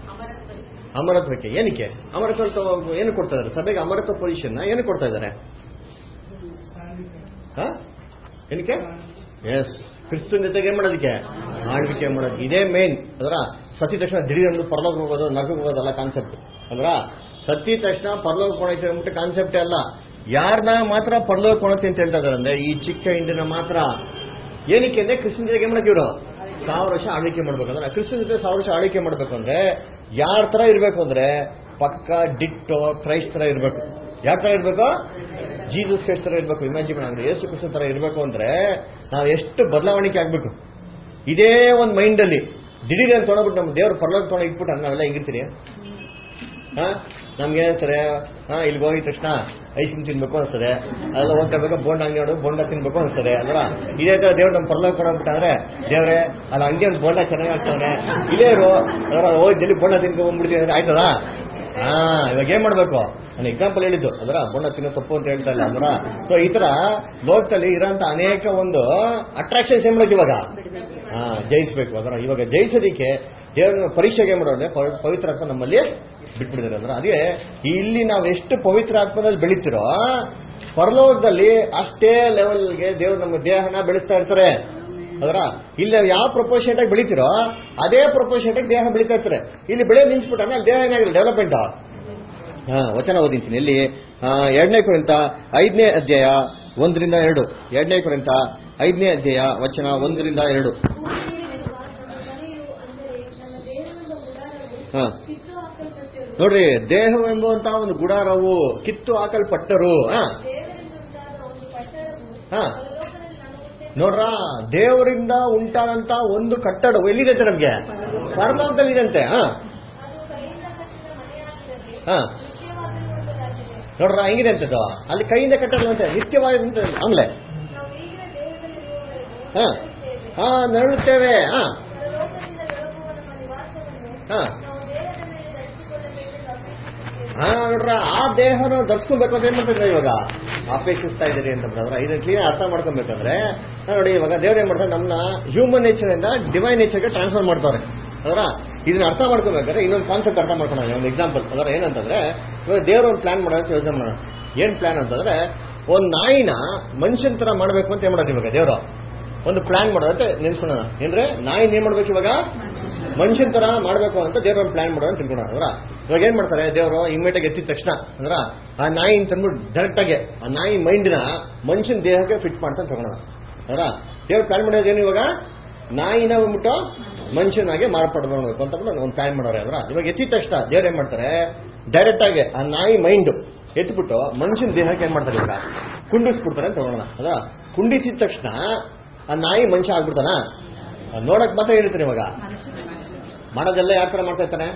ಅಮರತ್ವಕ್ಕೆ. ಏನಕ್ಕೆ ಅಮರತ್ವ ಏನು ಕೊಡ್ತಾ ಇದ್ದಾರೆ? ಸಭೆಗೆ ಅಮರತ್ವ ಪೊಸಿಷನ್ ಏನು ಕೊಡ್ತಾ ಇದ್ದಾರೆ? ಏನಕ್ಕೆ? ಎಸ್, ಕ್ರಿಸ್ತನ ಜೊತೆಗೆ ಏನ್ ಮಾಡೋದಕ್ಕೆ? ಆಳ್ವಿಕೆ ಮಾಡೋದು. ಇದೇ ಮೇನ್. ಅದರ ಸತ್ಯ ತಕ್ಷಣ ದಿಢೀರಂದು ಪರಲೋಕ ಹೋಗೋದು, ನರಕಕ್ಕೆ ಹೋಗೋದಲ್ಲ ಕಾನ್ಸೆಪ್ಟ್ ಅಲ್ರ. ಸತ್ಯ ತಕ್ಷಣ ಪರಲೋಕ ಕೊಡೈತೆ ಅಂದ್ಬಿಟ್ಟು ಕಾನ್ಸೆಪ್ಟೇ ಅಲ್ಲ. ಯಾರನ್ನ ಮಾತ್ರ ಪರಲೋಕ ಕೊಡತ್ತೆ ಅಂತ ಹೇಳ್ತಾ ಇದಾರೆ ಅಂದ್ರೆ ಈ ಚಿಕ್ಕ ಹಿಂಡಿನ ಮಾತ್ರ. ಏನಕ್ಕೆ ಅಂದ್ರೆ ಕ್ರಿಸ್ತನ ಜೊತೆಗೆ ಏನ್ ಮಾಡಕ್ಕೆ ಇವರು 1000 ವರ್ಷ ಆಳ್ವಿಕೆ ಮಾಡ್ಬೇಕಂದ್ರೆ, ಕ್ರಿಸ್ತನ ಜೊತೆ 1000 ವರ್ಷ ಆಳ್ವಿಕೆ ಮಾಡ್ಬೇಕು ಅಂದ್ರೆ ಯಾರ ತರ ಇರ್ಬೇಕು ಅಂದ್ರೆ ಪಕ್ಕ ಡಿಟ್ಟೋ ಕ್ರೈಸ್ಟ್ ತರ ಇರ್ಬೇಕು. ಯಾವ ತರ ಇರ್ಬೇಕು? ಜೀಸಸ್ ಕ್ರೈಸ್ಟ್ ತರ ಇರ್ಬೇಕು. ಇಮ್ಯಾಜಿನ್ ಅಂದ್ರೆ ಯೇಸು ಕ್ರಿಸ್ತ ತರ ಇರ್ಬೇಕು ಅಂದ್ರೆ ನಾವು ಎಷ್ಟು ಬದಲಾವಣೆ ಆಗ್ಬೇಕು. ಇದೇ ಒಂದು ಮೈಂಡ್ ಅಲ್ಲಿ ದಿಢೀರ್ ಅಂತ ತೊಗೊಂಡ್ಬಿಟ್ಟು ನಮ್ಮ ದೇವ್ರ ಪರಲೋಕ ತೊಗೊಂಡು ಇಟ್ಬಿಟ್ಟು ನಾವೆಲ್ಲ ಹೆಂಗಿರ್ತೀರಿ? ನಮ್ಗೆ ಹೇಳ್ತಾರೆ ಇಲ್ಲಿ ಹೋಗಿದ ತಕ್ಷಣ ಐಸ್ ಕ್ರೀಮ್ ತಿನ್ಬೇಕು ಅನ್ಸ್ತದೆ, ಅದೆಲ್ಲ ಹೋಗ್ತಿರ್ಬೇಕು, ಬೋಂಡ ಅಂಗಡಿ ನೋಡು ಬೋಂಡ ತಿನ್ಬೇಕು ಅನ್ಸ್ತದೆ ಅಲ್ವಾ? ಇದೇ ತರ ದೇವ್ರು ನಮ್ಮ ಪರಲೋಕ ಕೊಡೋಗ್ಬಿಟ್ಟಾದ್ರೆ ದೇವ್ರೆ ಅಲ್ಲ ಹಂಗೆ ಒಂದು ಬೋಂಡ ಚೆನ್ನಾಗಿ ಆಗ್ತಾನೆ ಇಲ್ಲೇ ಇರು ಅದರ ಹೋಗಿ ಜಲ್ಲಿ ಬೋಂಡ ತಿನ್ಕೊಂಡ್ಬಿಡ್ತೀವಿ ಅಂದ್ರೆ ಆಯ್ತದ? ಇವಾಗ ಏನ್ ಮಾಡ್ಬೇಕು? ನಾನು ಎಕ್ಸಾಂಪಲ್ ಹೇಳಿದ್ದು ಅದರ ಬೋಂಡ ತಿನ್ನೋ ತಪ್ಪು ಅಂತ ಹೇಳ್ತಾ ಇಲ್ಲ ಅದರ. ಸೊ ಈ ತರ ಲೋಕದಲ್ಲಿ ಇರೋಂತ ಅನೇಕ ಒಂದು ಅಟ್ರಾಕ್ಷನ್ಸ್ ಏನ್ ಮಾಡ್ಬೇಕು ಇವಾಗ? ಜಯಿಸ್ಬೇಕು ಅದರ. ಇವಾಗ ಜಯಿಸೋದಿಕ್ಕೆ ದೇವ್ರ ಪರೀಕ್ಷೆಗೆ ಮಾಡೋದ್ರೆ ಪವಿತ್ರಾತ್ಮ ನಮ್ಮಲ್ಲಿ ಬಿಟ್ಬಿಡಿದಾರೆ ಅಂದ್ರೆ. ಅದೇ ಇಲ್ಲಿ ನಾವು ಎಷ್ಟು ಪವಿತ್ರ ಆತ್ಮದಲ್ಲಿ ಬೆಳೀತಿರೋ ಪರಲೋಕದಲ್ಲಿ ಅಷ್ಟೇ ಲೆವೆಲ್ಗೆ ದೇವ್ರು ನಮ್ಮ ದೇಹನ ಬೆಳೆಸ್ತಾ ಇರ್ತಾರೆ ಅದರ. ಇಲ್ಲಿ ಯಾವ ಪ್ರಪೋರ್ಷನ್ ಆಗಿ ಬೆಳಿತಿರೋ ಅದೇ ಪ್ರಪೋರ್ಷನ್ ಆಗಿ ದೇಹ ಬೆಳೀತಾ ಇರ್ತಾರೆ. ಇಲ್ಲಿ ಬೆಳೆ ನಿಲ್ಸ್ಬಿಟ್ಟಾನೆ ಅಲ್ಲಿ ದೇಹ ಏನಾಗಿಲ್ಲ ಡೆವಲಪ್ಮೆಂಟ್. ವಚನ ಓದಿಂತೀನಿ ಇಲ್ಲಿ 2 ಕೊರಿಂಥ 5ನೇ ಅಧ್ಯಾಯ 1-2. 2 ಕೊರಿಂಥ 5ನೇ ಅಧ್ಯಾಯ ವಚನ 1-2. ನೋಡ್ರಿ, ದೇಹವೆಂಬುವಂತ ಒಂದು ಗುಡಾರವು ಕಿತ್ತು ಹಾಕಲ್ಪಟ್ಟರು. ನೋಡ್ರ, ದೇವರಿಂದ ಉಂಟಾದಂತ ಒಂದು ಕಟ್ಟಡವು ಎಲ್ಲಿದೆ ನಮ್ಗೆ? ಪರಲೋಕದಲ್ಲಿ ಇದಂತೆ. ನೋಡ್ರ ಹೆಂಗಿದೆ ಅಂತದ್ದು? ಅಲ್ಲಿ ಕೈಯಿಂದ ಕಟ್ಟದಂತೆ ನಿತ್ಯವಾದಂತ ಆಮೇಲೆ ನರಳುತ್ತೇವೆ. ನೋಡ್ರ, ಆ ದೇಹನ ಧರಿಸ್ಕೊಬೇಕು ಅಂತ ಏನ್ ಮಾಡ್ತಿದ್ರೆ ಇವಾಗ ಅಪೇಕ್ಷಿಸ್ತಾ ಇದ್ದೀರಿ ಅಂತಂದ್ರೆ ಇದನ್ನ ಕ್ಲೀನ್ ಅರ್ಥ ಮಾಡ್ಕೊಬೇಕಂದ್ರೆ ನೋಡಿ, ಇವಾಗ ದೇವ್ರ ಏನ್ ಮಾಡ್ತಾರೆ ನಮ್ಮನ್ನ ಹ್ಯೂಮನ್ ನೇಚರ್ ಇಂದ ಡಿವೈನ್ ನೇಚರ್ಗೆ ಟ್ರಾನ್ಸ್ಫರ್ ಮಾಡ್ತಾರೆ ಅದರ. ಇದನ್ನ ಅರ್ಥ ಮಾಡ್ಕೋಬೇಕಾದ್ರೆ ಇನ್ನೊಂದು ಕಾನ್ಸೆಪ್ಟ್ ಅರ್ಥ ಮಾಡ್ಕೊಳ್ಳೋಣ. ಒಂದು ಎಕ್ಸಾಂಪಲ್ ಅದರ ಏನಂತಂದ್ರೆ, ಇವಾಗ ದೇವ್ರ ಒಂದು ಪ್ಲಾನ್ ಮಾಡೋಕೆ ಯೋಚನೆ ಮಾಡೋಣ. ಏನ್ ಪ್ಲಾನ್ ಅಂತಂದ್ರೆ, ಒಂದ್ ನಾಯಿನ ಮನುಷ್ಯನ್ ತರ ಮಾಡ್ಬೇಕು ಅಂತ ಏನ್ ಮಾಡೋದು ಇವಾಗ ದೇವ್ರು ಒಂದು ಪ್ಲಾನ್ ಮಾಡೋದಂತೆ ನೆನ್ಸ್ಕೊಳ್ಳೋಣ. ಏನ್ರೆ ನಾಯಿ ಏನ್ ಮಾಡ್ಬೇಕು ಇವಾಗ ಮನುಷ್ಯನ್ ತರ ಮಾಡ್ಬೇಕು ಅಂತ ದೇವ್ರ ಒಂದು ಪ್ಲಾನ್ ಮಾಡೋದು ಅಂತ ತಿಳ್ಕೊಳ್ಳೋಣ ಅದರ. ಇವಾಗ ಏನ್ ಮಾಡ್ತಾರೆ ದೇವರು ಇಮ್ಮಿಡಿಯೇಟ್ ಎತ್ತಿದ ತಕ್ಷಣ ಅಂದ್ರ ಆ ನಾಯಿ ಅಂತಂದ್ಬಿಟ್ಟು ಡೈರೆಕ್ಟ್ ಆಗಿ ಆ ನಾಯಿ ಮೈಂಡ್ನ ಮನುಷ್ಯನ ದೇಹಕ್ಕೆ ಫಿಟ್ ಮಾಡ್ತಾ ತಗೊಳೋಣ ಅದರ. ದೇವ್ರು ಪ್ಲಾನ್ ಮಾಡೋದೇನು ಇವಾಗ ನಾಯಿನ ಬಂದ್ಬಿಟ್ಟು ಮನುಷ್ಯನಾಗೆ ಮಾರ್ಪಡ್ಬೇಕು ಅಂತ ಒಂದು ಪ್ಲಾನ್ ಮಾಡೋರೆ ಅದರ. ಇವಾಗ ಎತ್ತಿದ ತಕ್ಷಣ ದೇವ್ರು ಏನ್ ಮಾಡ್ತಾರೆ ಡೈರೆಕ್ಟ್ ಆಗಿ ಆ ನಾಯಿ ಮೈಂಡ್ ಎತ್ಬಿಟ್ಟು ಮನುಷ್ಯನ ದೇಹಕ್ಕೆ ಏನ್ ಮಾಡ್ತಾರೆ ಇವಾಗ ಕುಂಡಿಸ್ಬಿಡ್ತಾರೆ ಅಂತ ತಗೊಳೋಣ ಅದರ. ಕುಂಡಿಸಿದ ತಕ್ಷಣ ಆ ನಾಯಿ ಮನುಷ್ಯ ಆಗ್ಬಿಡ್ತಾನ? ನೋಡಕ್ ಮಾತ್ರ ಹೇಳ್ತಾರೆ ಇವಾಗ ಮಾಡೋದೆಲ್ಲ ಯಾವ ತರ ಮಾಡ್ತಾ ಇರ್ತಾನೆ?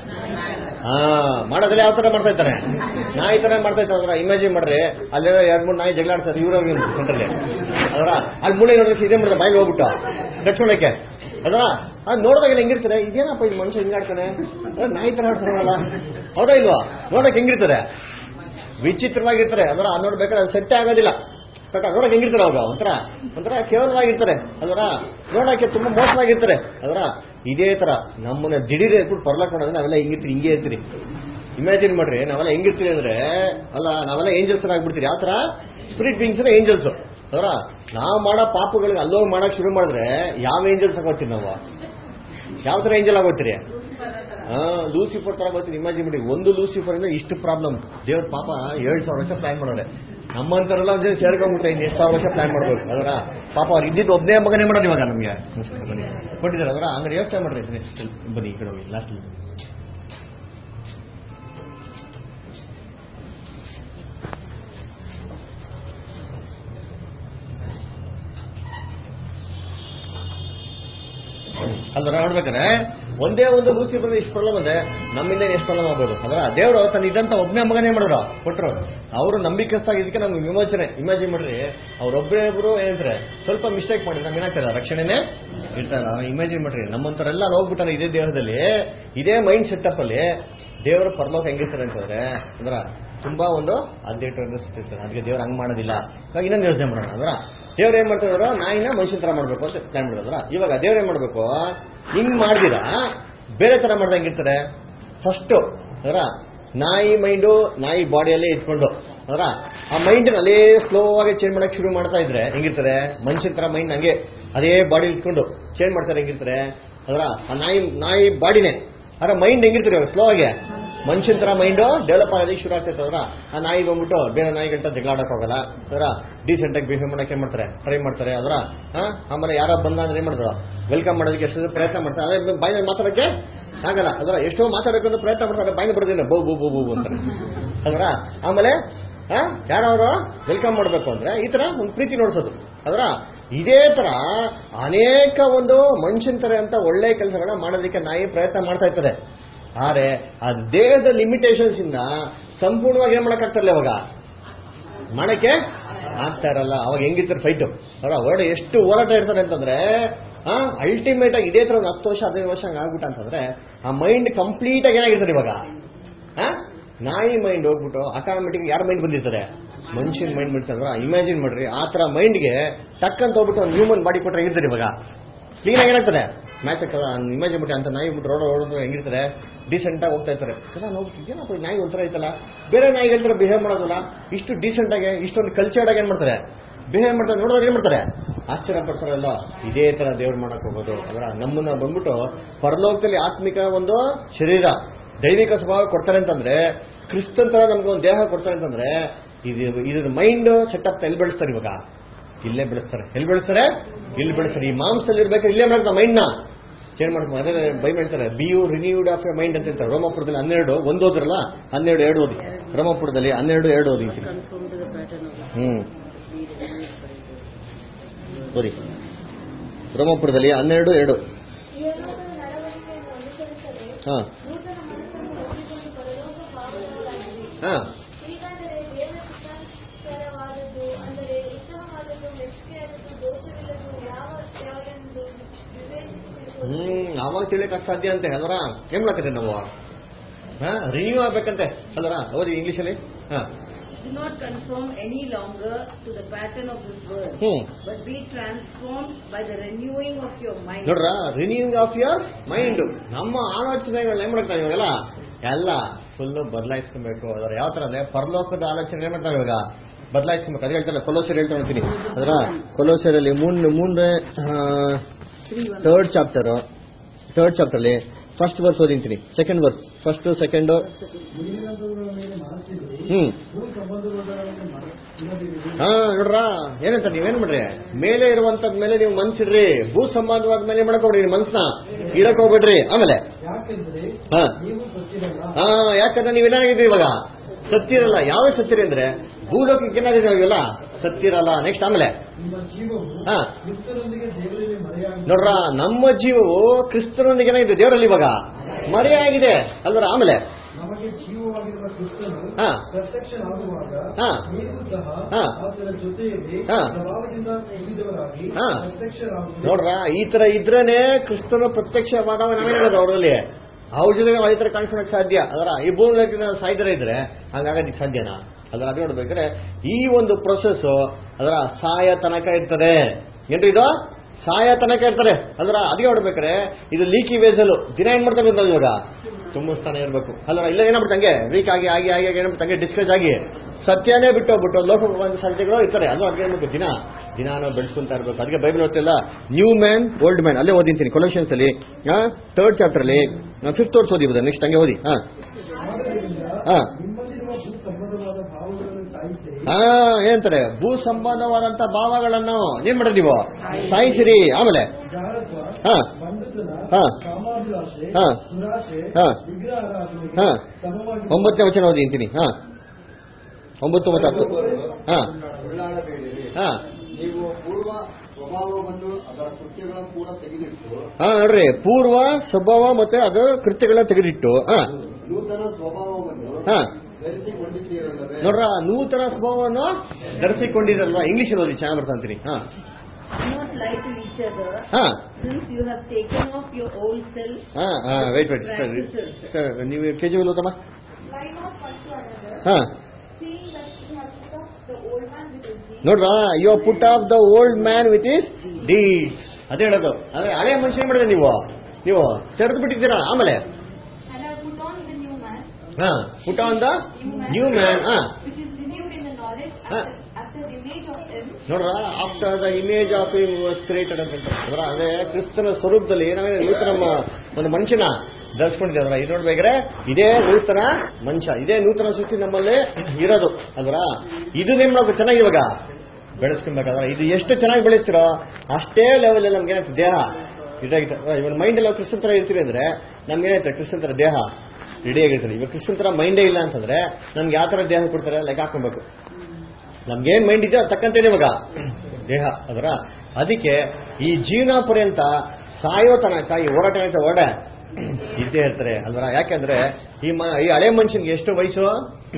ಮಾಡೋದೆಲ್ಲ ಯಾವ ತರ ಮಾಡ್ತಾ ಇರ್ತಾನೆ? ನಾಯಿ ತರ ಮಾಡ್ತಾ ಇರ್ತಾರ. ಇಮ್ಯಾಜಿನ್ ಮಾಡ್ರಿ, ಅಲ್ಲೆಲ್ಲ 2-3 ನಾಯಿ ಜಗಳ ಆಡ್ತಾರೆ ಇವ್ರ ಸೆಂಟ್ರಲ್ಲಿ ಅದರ. ಅಲ್ಲಿ ಮೂಳೆ ನೋಡಿದ್ರೆ ಇದೇ ಮಾಡಿದ್ರೆ ಬಾಯಿಗೆ ಹೋಗ್ಬಿಟ್ಟು ಕಚ್ಕೊಳಕ್ಕೆ ಅದರ. ಅದು ನೋಡಿದಾಗ ಹೆಂಗಿರ್ತಾರೆ, ಇದೇನಪ್ಪ ಇದು ಮನುಷ್ಯ ಹಿಂಗಾಡ್ತಾನೆ, ನಾಯಿ ತರ ಆಡ್ತಾರಲ್ಲ ಹೌದಾ ಇಲ್ವಾ? ನೋಡಕ್ ಹೆಂಗಿರ್ತದೆ? ವಿಚಿತ್ರವಾಗಿರ್ತಾರೆ ಅದರ. ನೋಡ್ಬೇಕಾದ್ರೆ ಅದು ಸೆಟ್ ಆಗೋದಿಲ್ಲ. ನೋಡಕ್ ಹೆಂಗಿರ್ತಾರೆ ಅವಾಗ ಒಂಥರ ಕೇವಲವಾಗಿರ್ತಾರೆ ಅದರ. ನೋಡಕ್ಕೆ ತುಂಬಾ ಮೋಸವಾಗಿರ್ತಾರೆ ಅದರ. ಇದೇ ತರ ನಮ್ಮನ್ನ ದಿಢೀರ್ ಇಟ್ಬಿಟ್ಟು ಪರ್ಲಾಕ್ ಮಾಡೋದ್ರೆ ನಾವೆಲ್ಲ ಹಿಂಗಿರ್ತೀರಿ, ಹಿಂಗೇ ಇರ್ತೀರಿ. ಇಮ್ಯಾಜಿನ್ ಮಾಡ್ರಿ, ನಾವೆಲ್ಲ ಹೆಂಗಿರ್ತೀರಿ ಅಂದ್ರೆ ಅಲ್ಲ, ನಾವೆಲ್ಲ ಏಂಜಲ್ಸ್ ಆಗ್ಬಿಡ್ತೀರಿ. ಯಾವ ತರ? ಸ್ಪಿರಿಟ್ ಬೀಯಿಂಗ್ಸ್ ಏಂಜಲ್ಸ್ ಅದರ. ನಾವು ಮಾಡೋ ಪಾಪಗಳಿಗೆ ಅಲ್ಲೋಗಿ ಮಾಡಕ್ ಶುರು ಮಾಡಿದ್ರೆ ಯಾವ ಏಂಜಲ್ಸ್ ಆಗೋತೀರಿ ನಾವು? ಯಾವ ತರ ಏಂಜಲ್ ಆಗೋತೀರಿ? ಲೂಸಿಫರ್ ತರ ಆಗೋತೀರಿ. ಇಮ್ಯಾಜಿನ್ ಮಾಡಿ, ಒಂದು ಲೂಸಿಫರ್ ಇಂದ ಇಷ್ಟು ಪ್ರಾಬ್ಲಮ್. ದೇವ್ರ ಪಾಪ 7,000 ವರ್ಷ ಪ್ಲಾನ್ ಮಾಡೋರೆ. ನಮ್ಮಂತರೆಲ್ಲ ಸೇರ್ಕೊಂಡ್ಬಿಟ್ಟೆ ಇನ್ನು 10,000 ವರ್ಷ ಪ್ಲಾನ್ ಮಾಡ್ಬೇಕು ಅದರ. ಪಾಪ ಅವ್ರು ಇದ್ದಿದ್ದು ಒಬ್ಬನೇ ಮಗನೇ ಮಾಡೋದು ಇವಾಗ ನಮ್ಗೆ ಕೊಟ್ಟಿದ್ದಾರೆ ಅದರ. ಹಂಗಾರೆ ಯೋಚನೆ ಮಾಡ್ರಿ. ಬನ್ನಿ ಈ ಕಡೆ ಹೋಗಿ ಲಾಸ್ಟ್ ಅಲ್ರ. ನೋಡ್ಬೇಕಾದ್ರೆ ಒಂದೇ ಒಂದು ಲೂಸಿಫರ್ ಇಷ್ಟು ಪ್ರಾಬ್ಲಮ್ ಅಂದ್ರೆ ನಮ್ಮಿಂದ ಎಷ್ಟು ಪ್ರಾಬ್ಲಮ್ ಆಗ್ಬೋದು ಅದರ. ದೇವರು ತನ್ನ ಇದ್ದಂತ ಒಬ್ಬನೇ ಮಗನೇ ಮಾಡೋರು ಕೊಟ್ಟರು. ಅವರು ನಂಬಿಕಸ್ತಾಗಿದ್ದಕ್ಕೆ ನಮ್ಗೆ ವಿಮೋಚನೆ. ಇಮ್ಯಾಜಿನ್ ಮಾಡ್ರಿ, ಅವ್ರೊಬ್ಬರೊಬ್ರು ಏನಂದ್ರೆ ಸ್ವಲ್ಪ ಮಿಸ್ಟೇಕ್ ಮಾಡಿದ್ರೆ ನಮ್ಗೆ ಏನಾಗ್ತದೆ? ರಕ್ಷಣೆನೇ ಇರ್ತಾರ. ಇಮ್ಯಾಜಿನ್ ಮಾಡ್ರಿ, ನಮ್ಮಂತರೆಲ್ಲ ಹೋಗ್ಬಿಟ್ಟಾರೆ ಇದೇ ದೇಹದಲ್ಲಿ, ಇದೇ ಮೈಂಡ್ ಸೆಟಪ್ ಅಲ್ಲಿ ದೇವರ ಪರಲೋಕ ಹೆಂಗಿರ್ತಾರೆ ಅಂತಂದ್ರೆ ಅಂದ್ರ ತುಂಬಾ ಒಂದು ಅಧ್ಯಕ್ಷ ಇರ್ತಾರೆ. ಅದಕ್ಕೆ ದೇವ್ರು ಹಂಗ್ ಮಾಡೋದಿಲ್ಲ. ಇವಾಗ ಇನ್ನೊಂದು ಯೋಚನೆ ಮಾಡೋಣ ಅದರ. ದೇವ್ರು ಏನ್ ಮಾಡ್ತಿದಾರೋ ನಾಯಿನ ಮನುಷ್ಯನ ತರ ಮಾಡ್ಬೇಕು ಅಂತ ಪ್ಲಾನ್ ಮಾಡಿದ್ರ. ಇವಾಗ ದೇವ್ರು ಏನ್ ಮಾಡ್ಬೇಕು? ಹಿಂಗ್ ಮಾಡ್ದಿರಾ ಬೇರೆ ತರ ಮಾಡ್ದಂಗಿರ್ತಾರೆ. ಫಸ್ಟ್ ಅದರ ನಾಯಿ ಮೈಂಡು ನಾಯಿ ಬಾಡಿಯಲ್ಲೇ ಇಟ್ಕೊಂಡು ಅದರ ಆ ಮೈಂಡ್ ಅಲ್ಲೇ ಸ್ಲೋ ಆಗಿ ಚೇಂಜ್ ಮಾಡಕ್ ಶುರು ಮಾಡ್ತಾ ಇದ್ರೆ ಹೆಂಗಿರ್ತಾರೆ ಮನುಷ್ಯನ ತರ ಮೈಂಡ್ ಹಂಗೆ ಅದೇ ಬಾಡಿ ಇಟ್ಕೊಂಡು ಚೇಂಜ್ ಮಾಡ್ತಾರೆ ಹೆಂಗಿರ್ತಾರೆ ಅದರ ಆ ನಾಯಿ ಬಾಡಿನೇ ಅದರ ಮೈಂಡ್ ಹೆಂಗಿರ್ತಾರೆ ಸ್ಲೋ ಆಗಿ ಮನುಷ್ಯನ ತರ ಮೈಂಡ್ ಡೆವಲಪ್ ಆಗೋದಕ್ಕೆ ಶುರು ಆಗ್ತೈತೆ ಅದರ ಆ ನಾಯಿ ಬಂದ್ಬಿಟ್ಟು ಬೇರೆ ನಾಯಿಗಂತ ಜಗಳಾಡಕ್ ಹೋಗಲ್ಲ ಅದರ ಡೀಸೆಂಟ್ ಆಗಿ ಬಿಹೇವ್ ಮಾಡಕ್ಕೆ ಏನ್ ಮಾಡ್ತಾರೆ ಟ್ರೈ ಮಾಡ್ತಾರೆ ಅದರ ಆಮೇಲೆ ಯಾರೋ ಬಂದ ಅಂದ್ರೆ ಏನ್ ಮಾಡ್ತಾರೆ ವೆಲ್ಕಮ್ ಮಾಡೋದಕ್ಕೆ ಎಷ್ಟು ಪ್ರಯತ್ನ ಮಾಡ್ತಾರೆ ಅದೇ ಬಾಯಿನಲ್ಲಿ ಮಾತಾಡಕ್ಕೆ ಆಗಲ್ಲ ಅದರ ಎಷ್ಟೋ ಮಾತಾಡೋಕೆ ಪ್ರಯತ್ನ ಮಾಡ್ತಾರೆ ಬಾಯಿನ ಬರ್ತೀನಿ ಬೌ ಬೂ ಬೂ ಬೂ ಅಂತಾರೆ ಅದರ ಆಮೇಲೆ ಯಾರವರು ವೆಲ್ಕಮ್ ಮಾಡಬೇಕು ಅಂದ್ರೆ ಈ ತರ ಒಂದು ಪ್ರೀತಿ ನೋಡ್ಸೋದು ಅದರ ಇದೇ ತರ ಅನೇಕ ಒಂದು ಮನುಷ್ಯನ ತರ ಅಂತ ಒಳ್ಳೆ ಕೆಲಸಗಳನ್ನ ಮಾಡೋದಕ್ಕೆ ನಾಯಿ ಪ್ರಯತ್ನ ಮಾಡ್ತಾ ಇರ್ತದೆ ಆದ್ರೆ ಆ ದೇಹದ ಲಿಮಿಟೇಷನ್ಸ್ ಇಂದ ಸಂಪೂರ್ಣವಾಗಿ ಏನ್ ಮಾಡಕ್ಕಾಗ್ತಾರಲ್ಲ ಅವಾಗ ಮಾಡಕ್ಕೆ ಆಗ್ತಾ ಇರಲ್ಲ ಅವಾಗ ಹೆಂಗಿರ್ತಾರೆ ಫೈಟು ಅವರ ಹೊರಡೆ ಎಷ್ಟು ಹೋರಾಟ ಇರ್ತಾರೆ ಅಂತಂದ್ರೆ ಅಲ್ಟಿಮೇಟ್ ಆಗಿ ಇದೇ ತರ ಒಂದು 10 ವರ್ಷ 15 ವರ್ಷ ಆಗ್ಬಿಟ್ಟ ಅಂತಂದ್ರೆ ಆ ಮೈಂಡ್ ಕಂಪ್ಲೀಟ್ ಆಗಿ ಏನಾಗಿರ್ತಾರೆ ಇವಾಗ ನಾಯಿ ಮೈಂಡ್ ಹೋಗ್ಬಿಟ್ಟು ಆಟೋಮೆಟಿಕ್ ಯಾರ ಮೈಂಡ್ ಬಂದಿರ್ತದೆ ಮನುಷ್ಯನ ಮೈಂಡ್ ಬಿಡ್ತಂದ್ರ ಇಮ್ಯಾಜಿನ್ ಮಾಡ್ರಿ ಆ ತರ ಮೈಂಡ್ಗೆ ಟಕ್ಕಂತ ಹೋಗ್ಬಿಟ್ಟು ಒಂದು ಹ್ಯೂಮನ್ ಬಾಡಿ ಕೊಟ್ಟರೆ ಹೆಂಗಿರ್ತಾರೆ ಇವಾಗ ಕ್ಲೀನ್ ಆಗಿ ಏನಾಗ್ತದೆ ಮ್ಯಾಚ್ ಆಗ್ತದೆ ಇಮ್ಯಾಜಿನ್ ಬಿಟ್ಟು ಅಂತ ನಾಯಿ ಬಿಟ್ಟು ರೋಡ್ ಹೆಂಗಿರ್ತಾರೆ ಡೀಸೆಂಟ್ ಆಗಿ ಹೋಗ್ತಾ ಇರ್ತಾರೆ ಏನಪ್ಪ ನಾಯಿ ಒಂಥರ ಐತಲ್ಲ ಬೇರೆ ನಾಯಿಗಳ ತರ ಬಿಹೇವ್ ಮಾಡೋದಿಲ್ಲ ಇಷ್ಟು ಡೀಸೆಂಟ್ ಆಗಿ ಇಷ್ಟೊಂದು ಕಲ್ಚರ್ಡ್ ಆಗಿ ಏನ್ ಮಾಡ್ತಾರೆ ಬಿಹೇವ್ ಮಾಡ್ತಾರೆ ನೋಡಿದ್ರೆ ಏನ್ ಮಾಡ್ತಾರೆ ಆಶ್ಚರ್ಯ ಪಡ್ತಾರಲ್ಲ ಇದೇ ತರ ದೇವ್ರು ಮಾಡಕ್ ಹೋಗೋದು ಅದರ ನಮ್ಮನ್ನ ಬಂದ್ಬಿಟ್ಟು ಪರಲೋಕದಲ್ಲಿ ಆತ್ಮಿಕ ಒಂದು ಶರೀರ ದೈವಿಕ ಸ್ವಭಾವ ಕೊಡ್ತಾರೆ ಅಂತಂದ್ರೆ ಕ್ರಿಸ್ತನ್ ತರ ನಮ್ಗೆ ಒಂದು ದೇಹ ಕೊಡ್ತಾರೆ ಅಂತಂದ್ರೆ ಇದ್ರ ಮೈಂಡ್ ಸೆಟಪ್ ಎಲ್ಲಿ ಬೆಳೆಸ್ತಾರೆ ಇವಾಗ ಇಲ್ಲೇ ಬೆಳೆಸ್ತಾರೆ ಎಲ್ಲಿ ಬೆಳೆಸ್ತಾರೆ ಇಲ್ಲಿ ಬೆಳೆಸ್ತಾರೆ ಈ ಮಾಂಸದಲ್ಲಿ ಇರ್ಬೇಕು ಇಲ್ಲೇ ಮಾಡ್ತಾರೆ ಮೈಂಡ್ ನ ಚೇಂಜ್ ಮಾಡ್ತಾರೆ ಅದೇ ಬೈಬಲ್ ಹೇಳ್ತಾರೆ be you renewed of a mind ಅಂತ ಹೇಳ್ತಾರೆ ರೋಮಪುರದಲ್ಲಿ 12 1 ಓದ್ರಲ್ಲ 12 2 ಓದಿ ರೋಮಪುರದಲ್ಲಿ 12 2 ಓದಿ ಓದಿ ರೋಮಪುರದಲ್ಲಿ 12 2 ಹಾ ಹಾ ಅವಾಗ ತಿಳಿಯಕ್ ಸಾಧ್ಯ ಅಂತೆ ಅಲ್ವರ ಏನ್ ಮಾಡಕತ್ತೆ ನಾವು ರಿನ್ಯೂ ಆಗ್ಬೇಕಂತೆ ಅಲ್ವರ ಓದಿ ಇಂಗ್ಲಿಷಲ್ಲಿ Do not conform any longer to the pattern of this world, but be transformed by the renewing of your mind. ನೋಡ್ರ ರಿನ್ಯೂಯಿಂಗ್ ಆಫ್ ಯುವರ್ ಮೈಂಡ್ ನಮ್ಮ ಆಲೋಚನೆಗಳನ್ನ ಏನ್ ಮಾಡ್ತಾರೆ ಇವಾಗೆಲ್ಲ ಎಲ್ಲ ಫುಲ್ ಬದಲಾಯಿಸ್ಕೊಬೇಕು ಅದರ ಯಾವ ತರ ಅಂದ್ರೆ ಪರಲೋಕದ ಆಲೋಚನೆ ಏನ್ ಮಾಡ್ತಾರೆ ಇವಾಗ ಬದಲಾಯಿಸ್ಕೊಬೇಕು ಅದೇ ಹೇಳ್ತಾರೆ ಕೊಲೋಸರ್ ಹೇಳ್ತಾ ನೋಡ್ತೀನಿ ಅದರ ಕೊಲೋಸರಲ್ಲಿ ಮುಂದೆ ಥರ್ಡ್ ಚಾಪ್ಟರ್ ಅಲ್ಲಿ ಫಸ್ಟ್ ವರ್ಸ್ ಓದಿಂತೀನಿ ಸೆಕೆಂಡ್ ವರ್ಸ್ ಫಸ್ಟ್ ಸೆಕೆಂಡ್ ನೋಡ್ರ ಏನಂತ ನೀವೇನ್ ಮಾಡ್ರಿ ಮೇಲೆ ಇರುವಂತದ್ ಮೇಲೆ ನೀವು ಮನ್ಸಿಡ್ರಿ ಭೂ ಸಂಬಂಧವಾದ ಮೇಲೆ ಮಾಡಕೋಬಿಡ್ರಿ ಮನ್ಸನ್ನ ಇಡಕ್ ಹೋಗ್ಬಿಡ್ರಿ ಆಮೇಲೆ ಯಾಕಂದ್ರೆ ನೀವೇನಾಗಿದ್ರಿ ಇವಾಗ ಸತ್ತಿರಲ್ಲ ಯಾವ ಸತ್ತಿರಿ ಅಂದ್ರೆ ಭೂಲೋಕಕ್ಕೆ ಏನಾಗಿದೆ ಇವೆಲ್ಲ ಸತ್ತಿರಲ್ಲ ನೆಕ್ಸ್ಟ್ ಆಮೇಲೆ ನೋಡ್ರ ನಮ್ಮ ಜೀವವು ಕ್ರಿಸ್ತನೊಂದಿಗೆ ಏನಾಗಿದೆ ದೇವರಲ್ಲಿ ಇವಾಗ ಮರೆಯಾಗಿದೆ ಅಲ್ವರ ಆಮೇಲೆ ನೋಡ್ರ ಈ ತರ ಇದ್ರೇನೆ ಕ್ರಿಸ್ತನ ಪ್ರತ್ಯಕ್ಷವಾದವ ನಾವೇನಾಗೋದು ಅವರಲ್ಲಿ ಅವ್ರ ಜೊತೆಗೆ ಅದೇ ತರ ಕಾಣಿಸೋಕೆ ಸಾಧ್ಯ ಅದರ ಈ ಭೂಮಿನ ಸಾಯ್ದರೆ ಇದ್ರೆ ಹಂಗಾಗೋದಕ್ಕೆ ಸಾಧ್ಯನಾ ಅದರ ಅದು ನೋಡ್ಬೇಕಾದ್ರೆ ಈ ಒಂದು ಪ್ರೊಸೆಸ್ ಅದರ ಸಾಯ ತನಕ ಇರ್ತದೆ ಏನ್ರಿ ಇದು ಸಾಯ ತನಕ ಇರ್ತಾರೆ ಅದರ ಅದೇ ನೋಡ್ಬೇಕಾರೆ ಇದು ಲೀಕಿ ವೇಸಲು ದಿನ ಏನ್ ಮಾಡ್ತಾ ಬಂದ ಇವಾಗ ತುಂಬಿಸ್ತಾನೆ ಇರ್ಬೇಕು ಅಲ್ರ ಇಲ್ಲ ಏನಾಗ್ಬಿಟ್ಟು ಹಂಗೆ ವೀಕ್ ಆಗಿ ಏನಾಗ್ಬಿಟ್ಟು ಹಂಗೆ ಡಿಸ್ಕರೇಜ್ ಆಗಿ ಸತ್ಯನೇ ಬಿಟ್ಟು ಹೋಗ್ಬಿಟ್ಟು ಲೋಕ ಸಾಧ್ಯತೆಗಳು ಇರ್ತಾರೆ ಅದು ಅದ್ಗೆ ಏನ್ಬೇಕು ದಿನಾನು ಬೆಳೆಸ್ಕೊಂತ ಇರ್ಬೇಕು ಅದಕ್ಕೆ ಬೈಬಲ್ ಓದ್ತಿಲ್ಲ ನ್ಯೂ ಮ್ಯಾನ್ ಓಲ್ಡ್ ಮ್ಯಾನ್ ಅಲ್ಲೇ ಓದಿಂತೀನಿ ಕೊಲೋಷನ್ಸ್ ಅಲ್ಲಿ ಥರ್ಡ್ ಚಾಪ್ಟರ್ ಅಲ್ಲಿ 5th ವರ್ಸ್ ಓದಿಬೋದ ನೆಕ್ಸ್ಟ್ ಹಂಗೆ ಓದಿ ಏನಂತಾರೆ ಭೂ ಸಂಬಂಧವಾದಂತ ಭಾವಗಳನ್ನು ಏನ್ ಮಾಡಿದ್ ನೀವು ಸಾಯಿಸಿರಿ ಆಮೇಲೆ 9ನೇ ವಚನ ಓದಿ ಅಂತೀನಿ 9 ಮತ್ತು 10 ನೋಡ್ರಿ ಪೂರ್ವ ಸ್ವಭಾವ ಮತ್ತೆ ಅದರ ಕೃತ್ಯಗಳನ್ನ ತೆಗೆದಿಟ್ಟು ನೋಡ್ರ ನೂತನ ಸ್ವಭಾವವನ್ನು ಧರಿಸಿಕೊಂಡಿರಲ್ವಾ ಇಂಗ್ಲಿಷ್ ಓದಿ ಚೆನ್ನಾಗಿ ಬರ್ತಾ ಅಂತೀನಿ ವೇಟ್ ನೀವು ಕೆಜಿ ಓದಮ್ಮ ನೋಡ್ರ you put off the old man with his deeds ಅದೇ ಹೇಳೋದು ಆದ್ರೆ ಹಳೆ ಮನುಷ್ಯ ಮಾಡಿದ್ರೆ ನೀವು ತೆರೆದು ಬಿಟ್ಟಿದ್ದೀರಾ ಆಮೇಲೆ put on the new man. which is renewed in the knowledge after the image of him. ನೋಡ್ರ, after the image of him was created ಅಂತ ಹೇಳ್ತಾರೆ. ಅದೇ ಕ್ರಿಸ್ತನ ಸ್ವರೂಪದಲ್ಲಿ ನಾವೇ ನೂತನ ಒಂದು ಮನುಷ್ಯನ ಧರಿಸ್ಕೊಂಡಿದ್ದೇವೆ. ಇದು ನೋಡ್ಬೇಕ್ರೆ ಇದೇ ನೂತನ ಮನುಷ್ಯ, ಇದೇ ನೂತನ ಸೃಷ್ಟಿ ನಮ್ಮಲ್ಲಿ ಇರೋದು ಅಲ್ವರ. ಇದು ನಿಮ್ಗೆ ಚೆನ್ನಾಗಿ ಇವಾಗ ಬೆಳೆಸ್ಕೊಬೇಕಾದ್ರೆ ಇದು ಎಷ್ಟು ಚೆನ್ನಾಗಿ ಬೆಳೆಸ್ತಿರೋ ಅಷ್ಟೇ ಲೆವೆಲ್ ನಮ್ಗೆ ಏನಾಯ್ತು ದೇಹ ಇದಾಗಿತ್ತು. ಇವಾಗ ಮೈಂಡ್ ಎಲ್ಲ ಕ್ರಿಸ್ತನ್ ತರ ಇರ್ತೀವಿ ಅಂದ್ರೆ ನಮ್ಗೆ ಏನಾಯ್ತು ಕ್ರಿಸ್ತನ್ ತರ ದೇಹ ರೆಡಿ ಆಗಿರ್ತಾರೆ. ಇವಾಗ ಕ್ರಿಸ್ತನ್ ತರ ಮೈಂಡೇ ಇಲ್ಲ ಅಂತಂದ್ರೆ ನಮ್ಗೆ ಯಾವ ತರ ದೇಹ ಕೊಡ್ತಾರೆ ಲೆಕ್ಕ ಹಾಕೊಬೇಕು. ನಮ್ಗೇನ್ ಮೈಂಡ್ ಇದೆಯೋ ತಕ್ಕಂತೇನೆ ಇವಾಗ ದೇಹ ಅದರ. ಅದಕ್ಕೆ ಈ ಜೀವನ ಪರ್ಯಂತ ಸಾಯೋ ತನಕ ಈ ಹೋರಾಟ ಇದ್ದೇ ಇರ್ತಾರೆ ಅಲ್ವರ. ಯಾಕೆಂದ್ರೆ ಈ ಹಳೆ ಮನುಷ್ಯನ್ಗೆ ಎಷ್ಟು ವಯಸ್ಸು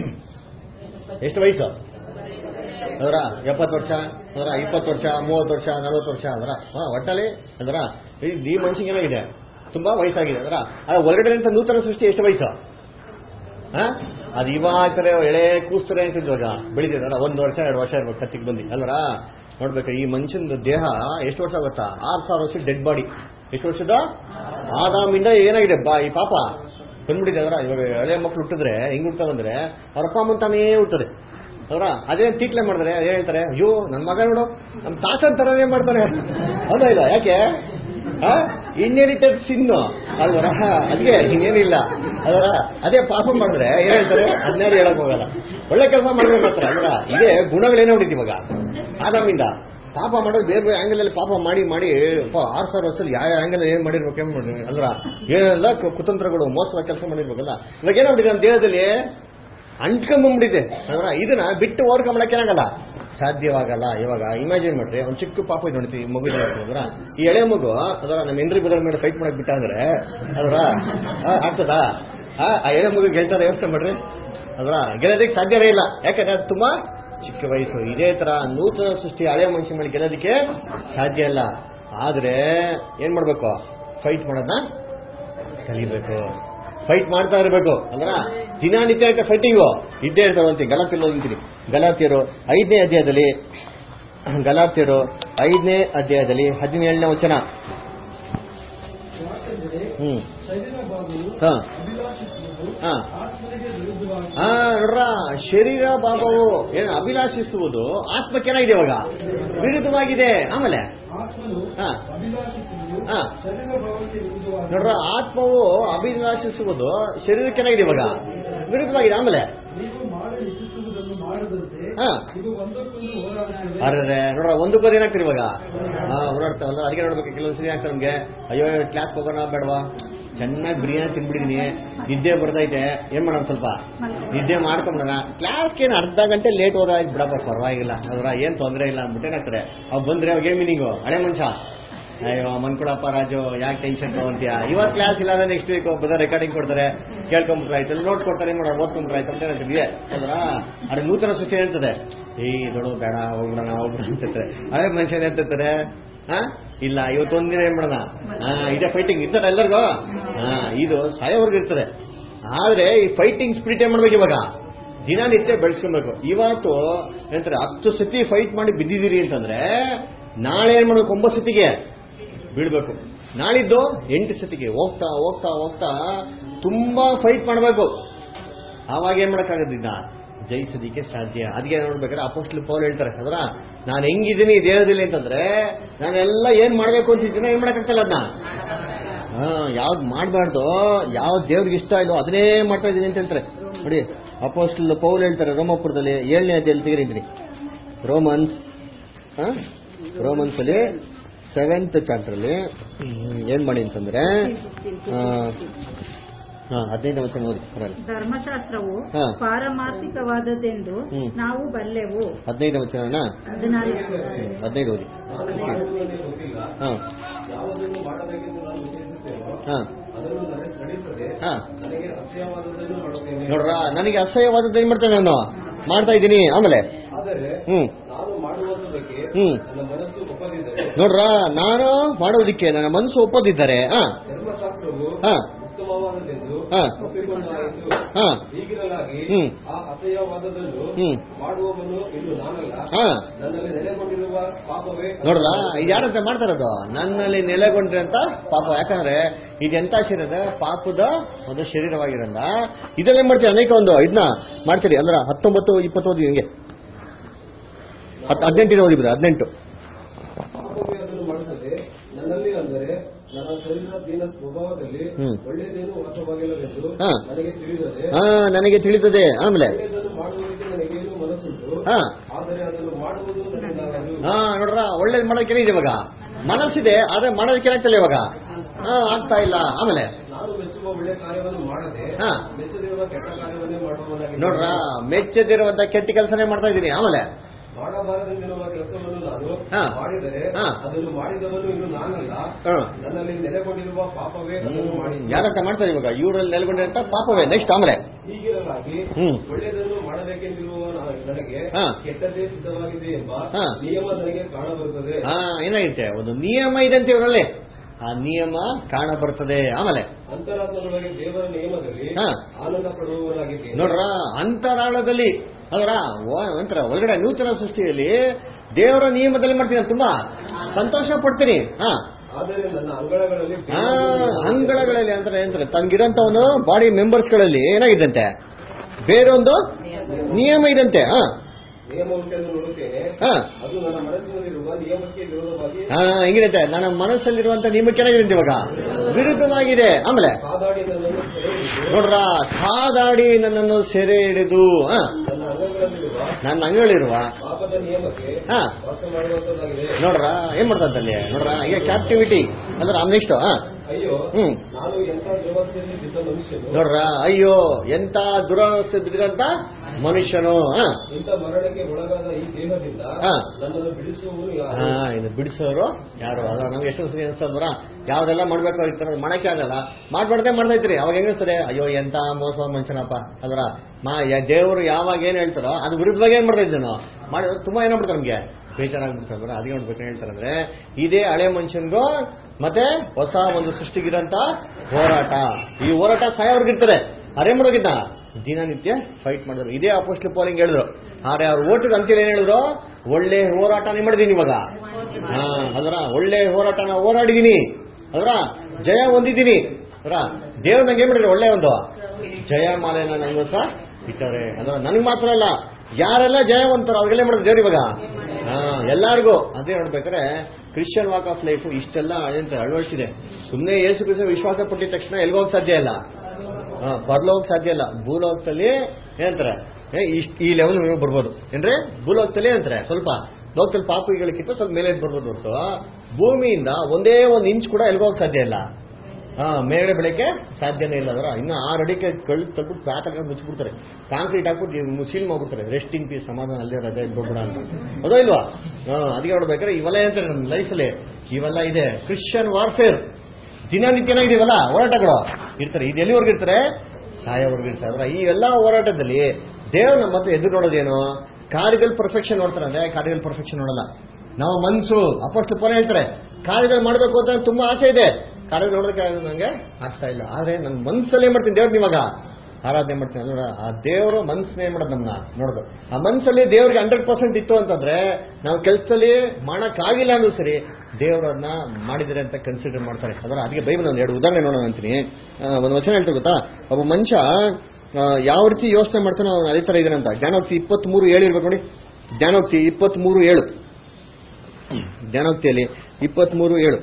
ಅದರ 70 ವರ್ಷ ಅದರ 20 ವರ್ಷ 30 ವರ್ಷ 40 ವರ್ಷ ಅದರ ಒಟ್ಟಲ್ಲಿ ಅದರ ಈ ಮನುಷ್ಯಗೆ ಏನಾಗಿದೆ ತುಂಬಾ ವಯಸ್ಸಾಗಿದೆ ಅದರ. ಹೊರಗಡೆ ಅಂತ ನೂತನ ಸೃಷ್ಟಿ ಎಷ್ಟು ವಯಸ್ಸು ಅದು ಇವಾಗ ಎಳೆ ಕೂಸ್ತಾರೆ ಅಂತ ಇವಾಗ ಬೆಳಿತಿದಾರ 1 ವರ್ಷ 2 ವರ್ಷ ಇರ್ಬೇಕು ಸತ್ತಿಗೆ ಬಂದು ಅಲ್ವರ. ನೋಡ್ಬೇಕು ಈ ಮನುಷ್ಯನ ದೇಹ ಎಷ್ಟು ವರ್ಷ ಗೊತ್ತಾ? 6000 ವರ್ಷ ಡೆಡ್ ಬಾಡಿ. ಎಷ್ಟು ವರ್ಷದ ಆದಾಮಿಂದ ಏನಾಗಿದೆ ಈ ಪಾಪ ಬಂದ್ಬಿಟ್ಟಿದೆ ಅದರ. ಇವಾಗ ಹಳೆ ಮಕ್ಳು ಹುಟ್ಟಿದ್ರೆ ಹೆಂಗ್ ಹುಡ್ತಾವಂದ್ರೆ ಅವ್ರ ಅಪ್ಪ ಅಮ್ಮನ್ ತಾನೇ ಹುಡ್ತದೆ ಅವರ. ಅದೇ ಟೀಕ್ಲೆ ಮಾಡಿದ್ರೆ ಏನ್ ಹೇಳ್ತಾರೆ, ಅಯ್ಯೋ ನನ್ ಮಗ ನೋಡು ನಮ್ ತಾತನ್ ತರನೇ ಮಾಡ್ತಾನೆ ಹೌದಾ ಇಲ್ಲ? ಯಾಕೆ ಇನ್ಹೆರಿಟೆಡ್ ಸಿನ್ನು ಅಲ್ವರ. ಅದ್ಗೆ ಇನ್ನೇನಿಲ್ಲ ಅದರ. ಅದೇ ಪಾಪ ಮಾಡಿದ್ರೆ ಏನ್ ಹೇಳ್ತಾರೆ ಅದನ್ನೇ ಹೇಳಕ್ ಹೋಗಲ್ಲ. ಒಳ್ಳೆ ಕೆಲಸ ಮಾಡ್ಬೇಕು ಮಾತ್ರ ಅಲ್ವರ. ಇದೇ ಗುಣಗಳೇನೋ ಹೊಡಿತೀವಿ ಇವಾಗ ಆದಾಮಿಂದ. ಪಾಪ ಮಾಡೋದು ಬೇರೆ ಬೇರೆ ಆಂಗಲ್ ಅಲ್ಲಿ ಪಾಪ ಮಾಡಿ 6000 ವರ್ಷದಲ್ಲಿ ಯಾವ ಆಂಗಲ್ ಏನ್ ಮಾಡಿರ್ಬೇಕು ಏನ್ ಮಾಡಿ ಅಲ್ವರ. ಏನೆಲ್ಲ ಕುತಂತ್ರಗಳು ಮೋಸವಾಗಿ ಕೆಲಸ ಮಾಡಿರ್ಬೇಕಲ್ಲ. ಇವಾಗ ಏನಾಗ್ಬಿಟ್ಟಿದೆ ನಮ್ಮ ದೇಹದಲ್ಲಿ ಅಂಟ್ಕೊಂಡ್ಬಿಟ್ಟಿದೆ ಅದರ. ಇದನ್ನ ಬಿಟ್ಟು ಓವರ್ಕಮ್ ಮಾಡಕ್ಕೆ ಏನಾಗಲ್ಲ, ಸಾಧ್ಯವಾಗಲ್ಲ. ಇವಾಗ ಇಮ್ಯಾಜಿನ್ ಮಾಡ್ರಿ, ಒಂದು ಚಿಕ್ಕ ಪಾಪ ಇದು ನೋಡ್ತೀವಿ ಮಗು ಅದರ. ಈ ಎಳೆ ಮಗು ಅದರ ನಮ್ಮ ಹೆಂಡ್ರಿ ಬದಲ ಮೇಲೆ ಫೈಟ್ ಮಾಡಕ್ ಬಿಟ್ಟ ಅಂದ್ರೆ ಅದರ ಆಗ್ತದಾ? ಆ ಎಳೆ ಮಗು ಗೆಲ್ತದ ವ್ಯವಸ್ಥೆ ಮಾಡ್ರಿ ಅದರ. ಗೆಲ್ಲೋದಕ್ಕೆ ಸಾಧ್ಯವೇ ಇಲ್ಲ. ಯಾಕಂದ್ರೆ ಅದು ತುಂಬಾ ಚಿಕ್ಕ ವಯಸ್ಸು. ಇದೇ ತರ ನೂತನ ಸೃಷ್ಟಿ ಹಳೆ ಮನುಷ್ಯ ಮೇಲೆ ಗೆಲ್ಲೋದಕ್ಕೆ ಸಾಧ್ಯ ಇಲ್ಲ. ಆದ್ರೆ ಏನ್ ಮಾಡ್ಬೇಕು? ಫೈಟ್ ಮಾಡೋದನ್ನ ಕಲಿಬೇಕು, ಫೈಟ್ ಮಾಡ್ತಾ ಇರಬೇಕು ಅಂದ್ರ ದಿನನಿತ್ಯ ಫೈಟಿಂಗು ಇದ್ದೇ ಇರ್ತಾವೆ ಅಂತ. ಗಲಾತ್ಯರು 5ನೇ ಅಧ್ಯಾಯದಲ್ಲಿ 17ನೇ ವಚನ. ನೋಡ್ರ, ಶರೀರ ಭಾವವು ಏನು ಅಭಿಲಾಷಿಸುವುದು ಆತ್ಮಕ್ಕೇನಾಗಿದೆ ಇವಾಗ ವಿರುದ್ಧವಾಗಿದೆ. ಆಮೇಲೆ ನೋಡ್ರ, ಆತ್ಮವು ಅಭಿಲಾಷಿಸುವುದು ಶರೀರಕ್ಕೇನಾಗಿದೆ ಇವಾಗ ವಿರುದ್ಧವಾಗಿದೆ. ಆಮೇಲೆ ಅರೆ ನೋಡ್ರ, ಒಂದಕ್ಕೋದು ಏನಾಗ್ತದೆ ಇವಾಗ ಓಡಾಡ್ತಾವಲ್ಲ. ಅದಕ್ಕೆ ನೋಡ್ಬೇಕು ಕೆಲವೊಂದ್ಸರಿ ಆಗ್ತದೆ ನಮ್ಗೆ, ಅಯ್ಯೋ ಕ್ಲಾಸ್ ಹೋಗೋಣ ಬೇಡವಾ, ಚೆನ್ನಾಗಿ ಬಿರಿಯಾನಿ ತಿನ್ಬಿಟ್ಟಿದೀನಿ, ನಿದ್ದೆ ಬರ್ತೈತೆ, ಏನ್ ಮಾಡೋಣ ಸ್ವಲ್ಪ ನಿದ್ದೆ ಮಾಡ್ಕೊಂಬಿಡೋಣ, ಕ್ಲಾಸ್ಗೆ ಏನು ಅರ್ಧ ಗಂಟೆ ಲೇಟ್ ಹೋದ ಬಿಡಪ್ಪ ಪರವಾಗಿಲ್ಲ ಅವರ ಏನ್ ತೊಂದರೆ ಇಲ್ಲ ಅಂದ್ಬಿಟ್ಟು ಏನಾಗ್ತಾರೆ. ಅವ್ ಬಂದ್ರೆ ಅವಾಗ ಏನ್ ಮೀನಿಂಗು ಹಳೆ ಮನುಷ್ಯ, ಅಯ್ಯೋ ಮನ್ಕೊಳಪ್ಪ ರಾಜು ಯಾಕೆ ಟೆನ್ಷನ್ ತಗೊಂತೀಯ, ಇವತ್ತು ಕ್ಲಾಸ್ ಇಲ್ಲ ಅಂದ್ರೆ ನೆಕ್ಸ್ಟ್ ವೀಕ್ ಒಬ್ಬ ರೆಕಾರ್ಡಿಂಗ್ ಕೊಡ್ತಾರೆ, ಕೇಳ್ಕೊಂಬಿಟ್ರಾಯ್ತು, ನೋಟ್ ಕೊಡ್ತಾರೆ, ಏನ್ ಮಾಡೋದು ಓದ್ಕೊಂಬಿಟ್ರಾಯ್ತು ಅಂತ ಹೇಳ್ತೀವಿ ಅದ್ರ. ಅದ್ರ ನೂತನ ಸೃಷ್ಟಿ ಹೇಳ್ತದೆ, ದೊಡ್ಡ ಬೇಡ ಹೋಗ್ಬಿಡೋಣ ಅಂತಿರ್ತಾರೆ. ಹಳೆ ಮನುಷ್ಯ ಹೇಳ್ತಿರ್ತಾರೆ, ಇಲ್ಲ ಇವತ್ತೊಂದಿನ ಏನ್ ಮಾಡೋಣ, ಇದೇ ಫೈಟಿಂಗ್ ಇರ್ತದೆ ಎಲ್ಲರಿಗೂ, ಇದು ಸಾಯೋವರೆಗೂ ಇರ್ತದೆ. ಆದ್ರೆ ಈ ಫೈಟಿಂಗ್ ಸ್ಪಿರಿಟ್ ಏನ್ ಮಾಡ್ಬೇಕು ಇವಾಗ ದಿನನಿತ್ಯ ಬೆಳೆಸ್ಕೊಬೇಕು. ಇವತ್ತು ಏನಂತಾರೆ 10 ಸತಿ ಫೈಟ್ ಮಾಡಿ ಬಿದ್ದಿದ್ದೀರಿ ಅಂತಂದ್ರೆ ನಾಳೆ ಏನ್ ಮಾಡ್ಬೇಕು, 9 ಸತಿಗೆ ಬೀಳ್ಬೇಕು. ನಾಳಿದ್ದು 8 ಸತಿಗೆ ಹೋಗ್ತಾ ಹೋಗ್ತಾ ಹೋಗ್ತಾ ತುಂಬಾ ಫೈಟ್ ಮಾಡಬೇಕು. ಆವಾಗ ಏನ್ ಮಾಡಕ್ಕಾಗೋದಿಲ್ಲ, ಜಯಿಸೋದಿಕ್ಕೆ ಸಾಧ್ಯ. ಅದಕ್ಕೆ ನೋಡ್ಬೇಕಾದ್ರೆ ಅಪೊಸ್ತಲ ಪೌಲ್ ಹೇಳ್ತಾರೆ ಅದರ, ನಾನು ಹೆಂಗಿದ್ದೀನಿ ದೇಹದಲ್ಲಿ ಅಂತಂದ್ರೆ ನಾನೆಲ್ಲ ಏನ್ ಮಾಡ್ಬೇಕು ಅಂತಿದ್ದೀನಿ, ಏನ್ ಮಾಡಕ್ಕಾಗಲ್ಲ ಅದನ್ನ. ಯಾವ್ದು ಮಾಡಬಾರ್ದು, ಯಾವ್ದು ದೇವ್ರಿಗೆ ಇಷ್ಟ ಇಲ್ಲೋ ಅದನ್ನೇ ಮಾಡ್ತಾ ಇದ್ದೀನಿ ಅಂತ ಹೇಳ್ತಾರೆ. ನೋಡಿ ಅಪೊಸ್ತಲ ಪೌಲ್ ಹೇಳ್ತಾರೆ ರೋಮಾಪುರದಲ್ಲಿ 7ನೇ ಅಧ್ಯಾಯದಲ್ಲಿ ತೆಗೆದಿದ್ದೀನಿ. ರೋಮನ್ಸ್ ಅಲ್ಲಿ 7th ಚಾಪ್ಟರ್ ಅಲ್ಲಿ ಏನ್ ಮಾಡಿ ಅಂತಂದ್ರೆ 15ನೇ ವಚನ ಓದಿ. ಧರ್ಮಶಾಸ್ತ್ರವು ಪಾರಮಾರ್ಥಿಕವಾದದ್ದೆಂದು ನಾವು ಬಲ್ಲೆವು. 15ನೇ ವಚನ 15 ಓದಿ. ನೋಡ್ರ, ನನಗೆ ಅಸಹ್ಯವಾದದ್ದು ಏನ್ ಮಾಡ್ತೇನೆ ನಾನು ಮಾಡ್ತಾ ಇದ್ದೀನಿ. ಆಮೇಲೆ ನೋಡ್ರ, ನಾನು ಮಾಡೋದಕ್ಕೆ ನನ್ನ ಮನಸ್ಸು ಒಪ್ಪದಿದ್ದಾರೆ ಉತ್ತಮವಾದದ್ದೆಂದು ಒಪ್ಪಿಕೊಂಡಾಯಿತು. ಹೀಗಿರಲಾಗಿ ಆ ಅಸಹ್ಯವಾದದ್ದನ್ನು ಮಾಡುವವನು ಇನ್ನು ನಾನಲ್ಲ, ನನ್ನಲ್ಲಿ ನೆಲೆಗೊಂಡಿರುವ ಪಾಪವೇ. ನೋಡ್ರ ಯಾರಂತ ಮಾಡ್ತಾರದು? ನನ್ನಲ್ಲಿ ನೆಲೆಗೊಂಡ್ರೆ ಅಂತ ಪಾಪ. ಯಾಕಂದ್ರೆ ಇದೆಂತ ಶರೀರ? ಪಾಪದ ಒಂದು ಶರೀರವಾಗಿರಲ್ಲ. ಇದೆಲ್ಲ ಮಾಡ್ತೀವಿ ಅನೇಕ ಒಂದು ಇದನ್ನ ಮಾಡ್ತೀರಿ. ಅಂದ್ರೆ 19, 20 ಓದಿ, ಹಿಂಗೆ 18 ಓದಿಬಿಡ. 18 ಪಾಪವೇ ಅದನ್ನು ಮಾಡುತ್ತದೆ ನನ್ನಲ್ಲಿ, ಅಂದರೆ ನನ್ನ ಶರೀರ ದೀನ ಸ್ವಭಾವದಲ್ಲಿ ಒಳ್ಳೆಯದೇನು ವಾಸವಾಗಿಲ್ಲವೆಂದು ನನಗೆ ತಿಳಿದದೆ. ನನಗೆ ತಿಳಿದದೆ. ಆಮೇಲೆ ಒಳ್ಳೆಯದನ್ನು ಮಾಡುವುದಕ್ಕೆ ನನಗೇನು ಮನಸ್ಸುಂಟು, ಆದರೆ ಅದನ್ನು ಮಾಡುವುದು ನನಗಾಗದು. ನೋಡ್ರ, ಒಳ್ಳೇದು ಮಾಡೋಕೆ ಇದೆ ಇವಾಗ ಮನಸ್ಸಿದೆ, ಆದ್ರೆ ಮಾಡೋದಕ್ಕೆ ಏನಾಗ್ತಿಲ್ಲ ಇವಾಗ, ಆಗ್ತಾ ಇಲ್ಲ. ಆಮೇಲೆ ನಾನು ಮೆಚ್ಚುವ ಒಳ್ಳೆ ಕಾರ್ಯವನ್ನು ಮಾಡದೆ ಮೆಚ್ಚದಿರುವ ಕೆಟ್ಟ ಕಾರ್ಯವನ್ನೇ ಮಾಡುವವನಾಗಿ. ನೋಡ್ರ, ಮೆಚ್ಚದಿರುವಂತ ಕೆಟ್ಟ ಕೆಲಸನೇ ಮಾಡ್ತಾ ಇದ್ದೀನಿ. ಆಮೇಲೆ ಮಾಡಬಾರದೆಂದಿರುವ ಕೆಲಸವನ್ನು ನಾನು ಮಾಡಿದರೆ ಅದನ್ನು ಮಾಡಿದವನು ಇನ್ನು ನಾನಲ್ಲ, ನನ್ನಲ್ಲಿ ನೆಲೆಗೊಂಡಿರುವ ಪಾಪವೇ ಅದನ್ನು ಮಾಡಿ. ಯಾರಂತ ಮಾಡ್ತಾರೆ ಇವಾಗ? ಇವರಲ್ಲಿ ನೆಲೆಗೊಂಡಿರಂತ ಪಾಪವೇ. ನೆಕ್ಸ್ಟ್ ಆಮೇಲೆ ಹೀಗಿರಲಾಗಿ ಒಳ್ಳೆಯದನ್ನು ಮಾಡಬೇಕೆಂದಿರುವ ನನಗೆ ಕೆಟ್ಟದೇ ಸಿದ್ಧವಾಗಿದೆ ಎಂಬ ನಿಯಮ ನನಗೆ ಕಾಣಬರುತ್ತದೆ. ಏನಾಗುತ್ತೆ? ಒಂದು ನಿಯಮ ಇದೆ ಅಂತ ಇವರಲ್ಲಿ, ಆ ನಿಯಮ ಕಾಣ ಬರ್ತದೆ. ಆಮೇಲೆ ಅಂತರಾತ್ಮದೊಳಗೆ ದೇವರ ನಿಯಮದಲ್ಲಿ ಆನಂದ ಪಡುವವನಾಗಿದ್ದೇನೆ. ನೋಡ್ರ, ಅಂತರಾಳದಲ್ಲಿ ಅದರ ಒಂಥರ ಒಳಗಡೆ ನೂತನ ಸೃಷ್ಟಿಯಲ್ಲಿ ದೇವರ ನಿಯಮದಲ್ಲಿ ಮಾಡ್ತೀನಿ, ತುಂಬಾ ಸಂತೋಷ ಪಡ್ತೀನಿ. ಆದರೆ ನನ್ನ ಅಂಗಳಗಳಲ್ಲಿ ಅಂದ್ರೆ ತನ್ಗಿರಂತ ಒಂದು ಬಾಡಿ ಮೆಂಬರ್ಸ್ ಗಳಲ್ಲಿ ಏನಾಗಿದ್ದಂತೆ? ಬೇರೊಂದು ನಿಯಮ ಇದಂತೆ. ನಿಯಮ ಉಂಟೆಂದು ನೋಡುತ್ತೇನೆ, ಅದು ನನ್ನ ಮನಸ್ಸಿನಲ್ಲಿರುವ ನಿಯಮಕ್ಕೆ ವಿರೋಧವಾಗಿ. ಹೆಂಗಿರುತ್ತೆ? ನನ್ನ ಮನಸ್ಸಲ್ಲಿರುವಂತ ನಿಯಮಕ್ಕೆ ಏನಾಗಿದೆ ಇವಾಗ? ವಿರುದ್ಧವಾಗಿದೆ. ಆಮೇಲೆ ನೋಡ್ರ, ಕಾದಾಡಿ ನನ್ನನ್ನು ಸೆರೆ ಹಿಡಿದು ನನ್ನ ಅಂಗಗಳಿರುವ ಪಾಪದ ನಿಯಮಕ್ಕೆ ವಾಸ ಮಾಡುವಂತದ್ದಾಗಿದೆ. ನೋಡ್ರ, ಏನ್ ಮಾಡ್ತಂತಲ್ಲಿ? ನೋಡ್ರ, ಈಗ ಕ್ಯಾಪ್ಟಿವಿಟಿ ಅಂದ್ರೆ ನೆಕ್ಸ್ಟ್. ಅಯ್ಯೋ, ನಾನು ಎಂತ ದುರವಸ್ಥೆಯಲ್ಲಿ ಬಿದ್ದ ಮನುಷ್ಯನು. ನೋಡ್ರ, ಅಯ್ಯೋ ಎಂತ ದುರವಸ್ಥೆ ಬಿದ್ದಿರಂತ ಮನುಷ್ಯನು. ಇಂಥ ಮರಣಕ್ಕೆ ಒಳಗಾದ ಈ ದೇಹದಿಂದ ನನ್ನನ್ನು ಬಿಡಿಸುವವರು ಯಾರು? ಇದು ಬಿಡಿಸೋರು ಯಾರು? ಅದ ನಮ್ಗೆ ಎಷ್ಟು ಸರಿ ಅನ್ಸ್ತದ್ರ, ಯಾವ್ದೆಲ್ಲ ಮಾಡ್ಬೇಕು ಇರ್ತಾರ, ಮಾಡಕ್ಕೆ ಆಗಲ್ಲ, ಮಾಡ್ಬಾರ್ದೇ ಮಾಡ್ತಾ ಇದ್ರಿ. ಅವಾಗ ಹೆಂಗಿಸ್ತದೆ? ಅಯ್ಯೋ ಎಂತ ಮೋಸ ಮನುಷ್ಯನಪ್ಪ. ಅದ್ರ ದೇವರು ಯಾವಾಗ ಏನ್ ಹೇಳ್ತಾರೋ ಅದು ವಿರುದ್ಧವಾಗಿ ಏನ್ ಮಾಡ್ತಾ ಇದ್ದೇನೋ ಮಾಡಿ ತುಂಬಾ ಏನಾಗ್ಬಿಡ್ತಾರೆ, ನಮ್ಗೆ ಬೇಜಾರಾಗ್ಬಿಡ್ತಾರೆ. ಅದೇ ನೋಡ್ಬೇಕು ಏನ್ ಹೇಳ್ತಾರಂದ್ರೆ, ಇದೇ ಹಳೆ ಮನುಷ್ಯನ್ಗೂ ಮತ್ತೆ ಹೊಸ ಒಂದು ಸೃಷ್ಟಿಗಿರಂತ ಹೋರಾಟ. ಈ ಹೋರಾಟ ಸಾಯೋರ್ಗಿರ್ತಾರೆ. ಅರೇ ಮಾಡೋಗಿದ್ದ ದಿನನಿತ್ಯ ಫೈಟ್ ಮಾಡಿದ್ರು. ಇದೇ ಅಪೊಸ್ಟಲ್ ಪೌಲ್ ಹಿಂಗ್ ಹೇಳಿದ್ರು. ಆದ್ರೆ ಅವ್ರ ಓಟದ ಅಂತೀರ ಏನ್ ಹೇಳಿದ್ರು? ಒಳ್ಳೆ ಹೋರಾಟನೇ ಮಾಡಿದೀನಿ ಇವಾಗ. ಅದರ ಒಳ್ಳೆ ಹೋರಾಟನ ಹೋರಾಡಿದೀನಿ, ಅದರ ಜಯ ಹೊಂದಿದ್ದೀನಿ. ಅದರ ದೇವ್ರು ನಂಗೆ ಏನ್ ಮಾಡಿದ್ರು? ಒಳ್ಳೆ ಒಂದು ಜಯಮಾಲೆನ ನಂಗೋಸ್ಕರ ಇಟ್ಟವ್ರೆ. ಅದರ ನನಗೆ ಮಾತ್ರ ಅಲ್ಲ, ಯಾರೆಲ್ಲ ಜಯವಂತರು ಅವ್ರಿಗೆಲ್ಲ ಮಾಡಿದ್ರು ದೇವ್ರು ಇವಾಗ ಎಲ್ಲಾರ್ಗೂ. ಅದೇ ನೋಡ್ಬೇಕಾದ್ರೆ ಕ್ರಿಶ್ಚಿಯನ್ ವಾಕ್ ಆಫ್ ಲೈಫ್ ಇಷ್ಟೆಲ್ಲ ಅಳವಡಿಸಿದೆ. ಸುಮ್ಮನೆ ಯೇಸು ಕ್ರಿಸ್ತ ವಿಶ್ವಾಸ ಪಟ್ಟಿದ ತಕ್ಷಣ ಎಲ್ಗೋಗ್ ಸಾಧ್ಯ ಇಲ್ಲ, ಪರಲೋಗಕ್ಕೆ ಸಾಧ್ಯ ಇಲ್ಲ. ಭೂಲೋಕದಲ್ಲಿ ಏನಂತಾರೆ, ಈ ಲೆವೆಲ್ ಬರ್ಬೋದು ಏನ್ರಿ? ಭೂಲೋಕದಲ್ಲಿ ಅಂತಾರೆ ಸ್ವಲ್ಪ ಲೋಕದಲ್ಲಿ ಪಾಪಿಗಳಿಗಿಂತ ಸ್ವಲ್ಪ ಮೇಲೆ ಬರ್ಬೋದು ಹೊರತು ಭೂಮಿಯಿಂದ ಒಂದೇ ಒಂದು ಇಂಚ್ ಕೂಡ ಎಲ್ಗೋಗಕ್ಕೆ ಸಾಧ್ಯ ಇಲ್ಲ. ಮೇಲ್ಗಡೆ ಬೆಳಕ್ಕೆ ಸಾಧ್ಯನೇ ಇಲ್ಲ. ಅದರ ಇನ್ನು 6 ಅಡಿಗೆ ಕಳ್ಳು ತಳ್ಬಿಟ್ಟು ಪ್ಯಾಕ್ ಮುಚ್ಚಿಬಿಡ್ತಾರೆ, ಕಾಂಕ್ರೀಟ್ ಹಾಕ್ಬಿಟ್ಟು ಸೀಲ್ ಮಾಡ್ಬಿಡ್ತಾರೆ. ರೆಸ್ಟ್ ಇನ್ ಪೀಸ್, ಸಮಾಧಾನ ಅಲ್ಲೇ ರಜೆ ಇದ್ಬಿಡ್ಬೇಡ ಅಂತ. ಅದೋ ಇಲ್ವಾ? ಅದಕ್ಕೆ ನೋಡ್ಬೇಕಾದ್ರೆ ಇವೆಲ್ಲ ಏನಂತಾರೆ ನಮ್ಮ ಲೈಫಲ್ಲಿ ಇವೆಲ್ಲ ಇದೆ. ಕ್ರಿಶ್ಚಿಯನ್ ವಾರ್ಫೇರ್ ದಿನನಿತ್ಯನ ಇದೀವಲ್ಲ, ಹೋರಾಟಗಳು ಇರ್ತಾರೆ. ಇದು ಎಲ್ಲಿವರೆಗೂ ಇರ್ತಾರೆ? ಸಾಯೋವರೆಗೂ ಇರ್ತಾರೆ. ಅದರ ಈ ಎಲ್ಲ ಹೋರಾಟದಲ್ಲಿ ದೇವ್ರು ನಮ್ಮ ಹತ್ರ ಎದುರು ನೋಡೋದೇನು? ಕಾರ್ಯದಲ್ಲಿ ಪರ್ಫೆಕ್ಷನ್ ನೋಡ್ತಾರೆ. ಅಂದ್ರೆ ಕಾರ್ಯದಲ್ಲಿ ಪರ್ಫೆಕ್ಷನ್ ನೋಡಲ್ಲ. ನಾವು ಮನ್ಸು ಅಪೊಸ್ಟಲ್ ಪೌಲ್ ಹೇಳ್ತಾರೆ, ಕಾರ್ಯದಲ್ಲಿ ಮಾಡಬೇಕು ಅಂತ ತುಂಬಾ ಆಸೆ ಇದೆ, ಕಾರ್ಯದಲ್ಲಿ ನೋಡೋದಕ್ಕೆ ನಂಗೆ ಆಗ್ತಾ ಇಲ್ಲ. ಆದ್ರೆ ನನ್ನ ಮನ್ಸಲ್ಲೇ ಮಾಡ್ತೀನಿ ದೇವ್ರಿಗೆ ಇವಾಗ ಆರಾಧನೆ ಮಾಡ್ತೀನಿ. ಅಂದ್ರೆ ಆ ದೇವರು ಮನ್ಸನ್ನೇ ಮಾಡೋದು ನಮ್ಮನ್ನ ನೋಡೋದು. ಆ ಮನ್ಸಲ್ಲಿ ದೇವ್ರಿಗೆ 100% ಇತ್ತು ಅಂತಂದ್ರೆ ನಾವು ಕೆಲಸದಲ್ಲಿ ಮಾಡಕ್ಕಾಗಿಲ್ಲ ಅಂದ್ರೂ ಸರಿ ದೇವರನ್ನ ಮಾಡಿದರೆ ಅಂತ ಕನ್ಸಿಡರ್ ಮಾಡ್ತಾರೆ. ಅದರ ಅದಕ್ಕೆ ಬೈಬಲ್ ಒಂದು 2 ಉದಾಹರಣೆ ನೋಡೋಣ ಅಂತೀನಿ. ಒಂದು ವಚನ ಹೇಳ್ತಾರೆ ಗೊತ್ತಾ? ಒಬ್ಬ ಮನುಷ್ಯ ಯಾವ ರೀತಿ ಯೋಚನೆ ಮಾಡ್ತಾನೋ ಅದೇ ತರ ಇದ್ದಾನೆ ಅಂತ. ಜ್ಞಾನೋಕ್ತಿ 23:7 ಇರ್ಬೇಕು ನೋಡಿ. ಜ್ಞಾನೋಕ್ತಿ 23:7. ಜ್ಞಾನೋಕ್ತಿಯಲ್ಲಿ 23:7.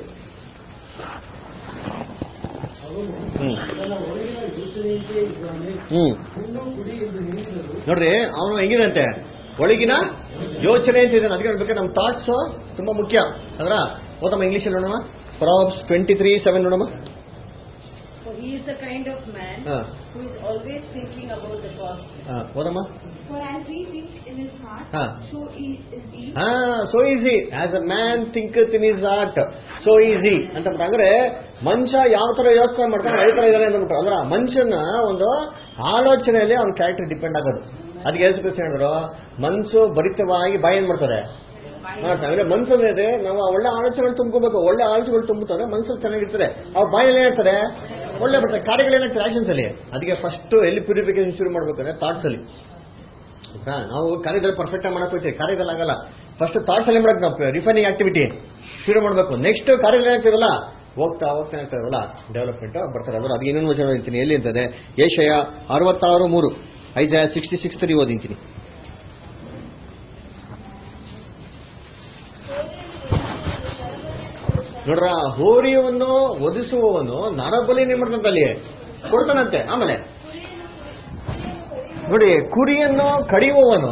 ನೋಡ್ರಿ, ಅವನು ಹೆಂಗಿದಂತೆ ಒಳಗಿನ ಯೋಚನೆ ಅಂತ ಇದೆ. ಅದಕ್ಕೆ ಹೇಳ್ಬೇಕಾದ್ರೆ ನಮ್ಮ ಥಾಟ್ಸ್ ತುಂಬಾ ಮುಖ್ಯ. ಅದರ ಓದಮ್ಮ ಇಂಗ್ಲಿಷಲ್ಲಿ ನೋಡೋಣ. Proverbs 23:7 ನೋಡಮ್ಮ. He is the kind of man who is always thinking about the cost. ಓದಮ್ಮ. For as he thinks in his heart, so is he. So easy as a man thinketh in his heart, so easy ಅಂತ ಅಂದ್ರೆ ಮನುಷ್ಯ ಯಾವ ತರ ಯೋಚನೆ ಮಾಡ್ತಾನೆ ಅದೇ ತರ ಇದಾರೆ ಅಂತ ಬಿಟ್ಟು. ಅದರ ಮನುಷ್ಯನ ಒಂದು ಆಲೋಚನೆಯಲ್ಲಿ ಅವ್ನ ಕ್ಯಾರೆಕ್ಟರ್ ಡಿಪೆಂಡ್ ಆಗೋದು. ಅದಕ್ಕೆ ಯೇಸು ಕ್ರಿಸ್ತ ಹೇಳಿದ್ರು, ಮನಸ್ಸು ಭರಿತವಾಗಿ ಬಾಯಿ ಏನ್ ಮಾಡ್ತಾರೆ ಅಂದ್ರೆ ಮನಸ್ಸಲ್ಲಿ ಇದೆ. ನಾವು ಒಳ್ಳೆ ಆಲೋಚನೆಗಳು ತುಂಬ್ಕೋಬೇಕು. ಒಳ್ಳೆ ಆಲೋಚನೆಗಳು ತುಂಬುತ್ತಾರೆ, ಮನಸ್ಸಲ್ಲಿ ಚೆನ್ನಾಗಿರ್ತದೆ. ಅವ್ ಬಾಯಲ್ಲಿ ಏನಿರ್ತಾರೆ ಒಳ್ಳೆ ಬರ್ತದೆ. ಕಾರ್ಯಗಳೇನಾಗ್ತದೆ ಆಕ್ಷನ್ಸ್ ಅಲ್ಲಿ. ಅದಕ್ಕೆ ಫಸ್ಟ್ ಎಲ್ಲಿ ಪ್ಯೂರಿಫಿಕೇಶನ್ ಶುರು ಮಾಡ್ಬೇಕಂದ್ರೆ ಥಾಟ್ಸ್ ಅಲ್ಲಿ. ನಾವು ಕಾರ್ಯದಲ್ಲಿ ಪರ್ಫೆಕ್ಟ್ ಆಗಿ ಮಾಡಕ್ ಹೋಗ್ತೀವಿ, ಕಾರ್ಯದಲ್ಲಿ ಆಗಲ್ಲ. ಫಸ್ಟ್ ಥಾಟ್ಸ್ ಅಲ್ಲಿ ಮಾಡಕ್ ನಾವು ರಿಫೈನಿಂಗ್ ಆಕ್ಟಿವಿಟಿ ಶುರು ಮಾಡ್ಬೇಕು. ನೆಕ್ಸ್ಟ್ ಕಾರ್ಯದಲ್ಲಿ ಏನಾಗ್ತಿರಲ್ಲ ಹೋಗ್ತಾ ಏನಾಗ್ತಾರಲ್ಲ ಡೆವಲಪ್ಮೆಂಟ್ ಬರ್ತಾರೆ. ಅವರು ಅದು ಇನ್ನೊಂದು ವಚನ ಓದಿಂತೀನಿ, ಎಲ್ಲಿ ಅಂತದೆ ಯೆಶಯ 66:3, ಐಸಾಯ 66:3 ಓದಿಂತೀನಿ. ನೋಡ್ರ, ಹೋರಿಯನ್ನು ಒದಿಸುವವನು ನರಬಲಿ ಮಾಡ್ತಂತ ಅಲ್ಲಿ ಕೊಡ್ತಾನಂತೆ. ಆಮೇಲೆ ನೋಡಿ, ಕುರಿಯನ್ನು ಕಡಿಯುವವನು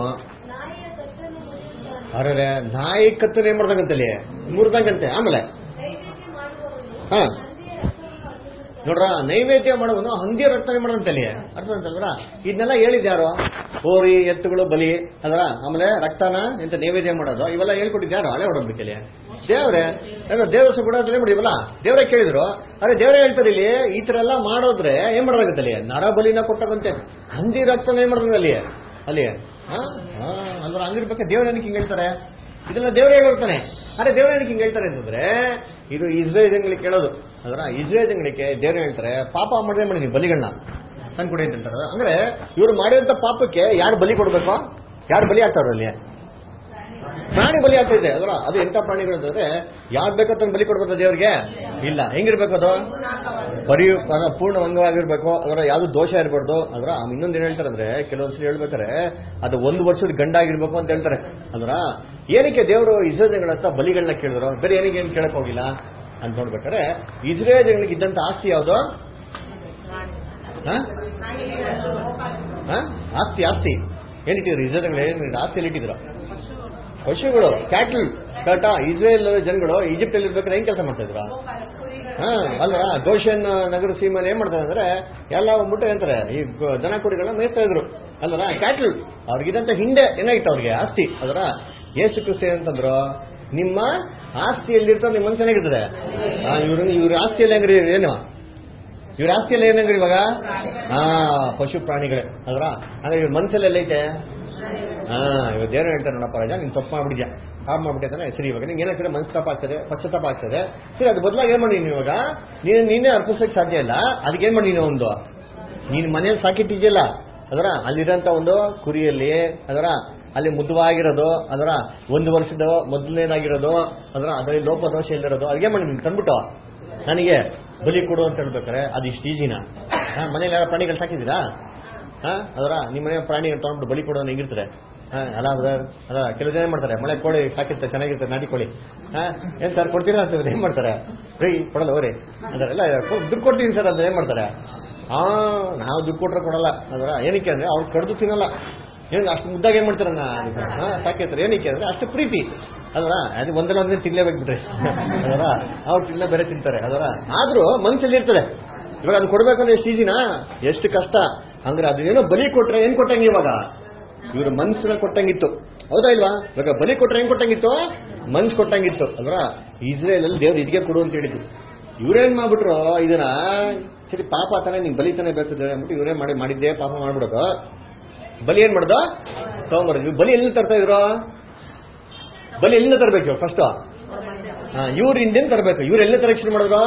ಅರೆ ನಾಯಿ ಕತ್ತನೆ ಏನ್ ಮಾಡ್ದಂಗಂತಲ್ಲಿ ಮುರಿದಂಗಂತೆ. ಆಮೇಲೆ ಹಾ ನೋಡ್ರ, ನೈವೇದ್ಯ ಮಾಡುವನು ಹಂದಿಯ ರಕ್ತನೆ ಮಾಡದಂತಲ್ಲಿ ಅರ್ಥ ಅಂತಂದ್ರ. ಇದನ್ನೆಲ್ಲ ಹೇಳಿದ್ಯಾರು? ಹೋರಿ ಎತ್ತುಗಳು ಬಲಿ ಅದರ ಆಮೇಲೆ ರಕ್ತನ ಎಂತ ನೈವೇದ್ಯ ಮಾಡೋದು ಇವೆಲ್ಲ ಹೇಳ್ಕೊಟ್ಟಿದ್ಯಾರು? ಹಳೆ ಹೊಡೋದಕ್ಕೆ ದೇವ್ರೆ ದೇವಸ ಬಿಡೋದ್ರಲ್ಲಿ ಬಿಡಿವಲ್ಲ, ದೇವ್ರೆ ಕೇಳಿದ್ರು. ಅರೆ ದೇವ್ರೆ ಹೇಳ್ತಾರೆ ಇಲ್ಲಿ ಈ ತರ ಎಲ್ಲ ಮಾಡೋದ್ರೆ ಏನ್ ಮಾಡೋದಾಗತ್ತಲ್ಲಿ ನರ ಬಲಿನ ಕೊಟ್ಟಾಗಂತೆ, ಹಂದಿ ರಕ್ತನ ಏನ್ ಮಾಡೋದಂಗ ಅಲ್ಲಿ ಅಲ್ಲಿ ಅಲ್ವ ಹಂಗಿರ್ಬೇಕು. ದೇವ್ರ ಏನಕ್ಕೆ ಹಿಂಗ್ ಹೇಳ್ತಾರೆ? ಇದೆಲ್ಲ ದೇವ್ರೇ ಹೇಳ್ತಾನೆ. ಅರೆ ದೇವ್ರ ಏನಕ್ಕೆ ಹಿಂಗ್ ಹೇಳ್ತಾರೆ ಅಂತಂದ್ರೆ ಇದು ಇಸ್ರೇಲ್ಗಳಿಗೆ ಕೇಳೋದು. ಅದರ ಇಸ್ರೇಲ್ಗಳಿಗೆ ದೇವ್ರ ಹೇಳ್ತಾರೆ ಪಾಪ ಮಾಡದೆ ಮಾಡಿ ನೀವು ಬಲಿಗಳನ್ನ ತಂದ್ಕೊಡಿ ಅಂತ ಹೇಳ್ತಾರೆ. ಅಂದ್ರೆ ಇವ್ರು ಮಾಡಿದಂತ ಪಾಪಕ್ಕೆ ಯಾರು ಬಲಿ ಕೊಡ್ಬೇಕು? ಯಾರು ಬಲಿ ಆಗ್ತಾರ ಅಲ್ಲಿ? ಪ್ರಾಣಿ ಬಲಿ ಆಗ್ತಾ ಇದೆ. ಅದರ ಅದು ಎಂತ ಪ್ರಾಣಿಗಳು ಅಂತಂದ್ರೆ ಯಾವ್ದು ಬೇಕಂತ ಬಲಿ ಕೊಡ್ಬೇಕು ದೇವ್ರಿಗೆ? ಇಲ್ಲ. ಹೆಂಗಿರ್ಬೇಕು ಅದು? ಪೂರ್ಣವಂಗವಾಗಿರ್ಬೇಕು. ಅದರ ಯಾವ್ದು ದೋಷ ಇರಬಾರ್ದು. ಅದರ ಇನ್ನೊಂದು ಏನ್ ಹೇಳ್ತಾರೆ ಅಂದ್ರೆ ಕೆಲವೊಂದ್ಸರಿ ಹೇಳ್ಬೇಕಾರೆ ಅದು 1 ವರ್ಷದ ಗಂಡಾಗಿರ್ಬೇಕು ಅಂತ ಹೇಳ್ತಾರೆ. ಅಂದ್ರ ಏನಕ್ಕೆ ದೇವರು ಇಸ್ರೇಲ್ಗಳ ಹತ್ರ ಬಲಿಗಳನ್ನ ಕೇಳಿದ್ರು? ಬೇರೆ ಏನಕ್ಕೆ ಏನ್ ಕೇಳಕ್ ಹೋಗಿಲ್ಲ ಅಂತ ನೋಡ್ಬೇಕಾರೆ ಇಸ್ರೇಲ್ಗಳಿಗೆ ಇದ್ದಂತ ಆಸ್ತಿ ಯಾವ್ದು? ಆಸ್ತಿ ಏನಿಟ್ಟಿದ್ರು ಇಸ್ರೇಲ್ಗಳು? ಏನ್ ಆಸ್ತಿಯಲ್ಲಿ ಇಟ್ಟಿದ್ರು? ಪಶುಗಳು, ಕ್ಯಾಟಲ್ ಕಟ. ಇಸ್ರೇಲ್ ಜನಗಳು ಈಜಿಪ್ಟ್ ಅಲ್ಲಿ ಇರ್ಬೇಕಾದ್ರೆ ಏನ್ ಕೆಲಸ ಮಾಡ್ತಾ ಇದ್ರು? ಅಲ್ವಾ, ಗೋಷನ್ ನಗರ ಸೀಮೆಯಲ್ಲಿ ಏನ್ ಮಾಡ್ತಾರೆ ಅಂದ್ರೆ ಎಲ್ಲ ಹೋಗ್ಬಿಟ್ಟು ಏನಂತಾರೆ ಈ ದನ ಕುರಿಗಳನ್ನ ಮೇಯಿಸ್ತಾ ಇದ್ರು ಅಲ್ವರ. ಕ್ಯಾಟಲ್ ಅವ್ರಿಗಿದಂತ ಹಿಂದೆ ಏನಾಗಿತ್ತು ಅವ್ರಿಗೆ ಆಸ್ತಿ. ಅದರ ಯೇಸು ಕ್ರಿಸ್ತ ಏನಂತಂದ್ರು, ನಿಮ್ಮ ಆಸ್ತಿಯಲ್ಲಿರ್ತಾವ ನಿಮ್ಮ ಮನ್ಸು ಏನಾಗಿರ್ತದೆ. ಇವ್ರ ಆಸ್ತಿಯಲ್ಲಿ ಹೆಂಗ್ರಿ ಏನು? ಇವ್ರ ಆಸ್ತಿಯಲ್ಲಿ ಏನಂಗ್ರಿ ಇವಾಗ? ಪಶು ಪ್ರಾಣಿಗಳೇ ಅಲ್ವರ. ಅಂದ್ರೆ ಇವ್ರ ಮನ್ಸಲ್ಲೆಲ್ಲ ಐತೆ. ಇವತ್ತು ಏನೋ ಹೇಳ್ತಾರೆ ನೋಡಪ್ಪ ರಾಜ, ನೀನ್ ತಪ್ಪು ಮಾಡ್ಬಿದ್ಯಾ, ಕಾಪ್ ಮಾಡ್ಬಿಟ್ಟೆ ಸರಿ. ಇವಾಗ ನಿಂಗೆ ಏನಾಗ್ತದೆ ಮನಸ್ತಾಪ ಆಗ್ತದೆ, ಪಶ್ಚಾತ್ತಾಪ ಆಗ್ತದೆ. ಸರಿ, ಅದು ಬದಲಾಗಿ ಏನ್ ಮಾಡಿ ನೀನು ಇವಾಗ ನೀನೇ ಅರ್ಪಿಸಕ್ಕೆ ಸಾಧ್ಯ ಇಲ್ಲ. ಅದಕ್ಕೇನ್ ಮಾಡಿ ನೀನು ಒಂದು ನೀನ್ ಮನೇಲಿ ಸಾಕಿಟ್ಟಿದ್ಯಲ್ಲ ಅದರ ಅಲ್ಲಿರಂತ ಒಂದು ಕುರಿಯಲ್ಲಿ ಅದರ ಅಲ್ಲಿ ಮುದ್ವಾಗಿರೋದು ಅದರ 1 ವರ್ಷದ ಮೊದಲನೇದಾಗಿರೋದು ಅದರ ಅದರಲ್ಲಿ ಲೋಪದೋಷ ಇಲ್ಲಿರೋದು ಅದ್ಗೆ ಮಾಡಿ ನೀನು ತಂದ್ಬಿಟ್ಟು ನನಗೆ ಬಲಿ ಕೊಡು ಅಂತ ಹೇಳ್ಬೇಕಾರೆ ಅದು ಇಷ್ಟು ಈಜಿನ? ಮನೇಲಿ ಯಾರು ಪ್ರಾಣಿಗಳು ಸಾಕಿದ್ದೀರಾ? ಅದರ ನಿಮ್ಮ ಮನೆ ಪ್ರಾಣಿ ತಗೊಂಡ್ಬಿಟ್ಟು ಬಲಿ ಕೊಡೋದು ಹೆಂಗಿರ್ತಾರೆ? ಅಲ್ಲ ಅಲ್ಲ ಕೆಲವು ಜನ ಏನ್ ಮಾಡ್ತಾರೆ, ಮಳೆ ಕೋಳಿ ಸಾಕಿರ್ತಾರೆ, ಚೆನ್ನಾಗಿರ್ತಾರೆ, ನಾಟಿ ಕೋಳಿ. ಏನ್ ಸರ್ ಕೊಡ್ತೀರಾ ಅಂತ ಏನ್ ಮಾಡ್ತಾರೆ? ರೀ ಕೊಡಲ್ಲ ಹೋರಿ ಅಂದ್ರೆ ಎಲ್ಲ ದುಡ್ಡು ಕೊಡ್ತೀನಿ ಸರ್ ಅಂತ ಏನ್ ಮಾಡ್ತಾರೆ? ನಾವು ದುಡ್ಡು ಕೊಟ್ರೆ ಕೊಡಲ್ಲ. ಅದರ ಏನಕ್ಕೆ ಅಂದ್ರೆ ಅವ್ರು ಕಡ್ದು ತಿನ್ನಲ್ಲ. ಏನ್ ಅಷ್ಟು ಮುದ್ದಾಗ ಏನ್ ಮಾಡ್ತಾರ ಸಾಕಿರ್ತಾರೆ. ಏನಕ್ಕೆ ಅಂದ್ರೆ ಅಷ್ಟು ಪ್ರೀತಿ. ಅದರ ಅದು ಒಂದೊಂದೇ ತಿನ್ಲೇಬೇಕು ಬಿಟ್ರೆ ಅದರ ಅವ್ರು ತಿನ್ನ ಬೇರೆ ತಿಂತಾರೆ. ಅದರ ಆದ್ರೂ ಮನ್ಸಲ್ಲಿ ಇರ್ತದೆ. ಇವಾಗ ಅದು ಕೊಡ್ಬೇಕಂದ್ರೆ ಎಷ್ಟು ಈಜಿನ, ಎಷ್ಟು ಕಷ್ಟ. ಅಂದ್ರೆ ಅದೇನೋ ಬಲಿ ಕೊಟ್ರೆ ಏನ್ ಕೊಟ್ಟಂಗೆ ಇವಾಗ ಇವ್ರ ಮನ್ಸನ್ನ ಕೊಟ್ಟಂಗಿತ್ತು. ಹೌದಾ ಇಲ್ವಾ? ಇವಾಗ ಬಲಿ ಕೊಟ್ರೆ ಏನ್ ಕೊಟ್ಟಂಗಿತ್ತು? ಮನ್ಸು ಕೊಟ್ಟಂಗಿತ್ತು. ಅಲ್ವಾ? ಇಸ್ರೇಲ್ ಅಲ್ಲಿ ದೇವ್ರು ಇದಕ್ಕೆ ಕೊಡು ಅಂತ ಹೇಳಿದ್ರು. ಇವ್ರೇನ್ ಮಾಡ್ಬಿಟ್ರು ಇದನ್ನ ಸರಿ ಪಾಪ ತಾನೆ ನಿಂಗೆ ಬಲಿ ತಾನೇ ಬೇಕು ಅಂದ್ಬಿಟ್ಟು ಇವ್ರೇನ್ ಮಾಡಿದ್ದೆ ಪಾಪ ಮಾಡ್ಬಿಡೋದು. ಬಲಿ ಏನ್ ಮಾಡೋದು? ತಗೊಂಬರೋದು. ಬಲಿ ಎಲ್ಲಿ ತರ್ತಾ ಇದ್ರು? ಬಲಿ ಎಲ್ಲಿಂದ ತರಬೇಕು? ಫಸ್ಟ್ ಇವ್ರ ಇಂಡಿಯನ್ ತರಬೇಕು. ಇವ್ರು ಎಲ್ಲ ತರಕ್ಷಣೆ ಮಾಡಿದ್ರು?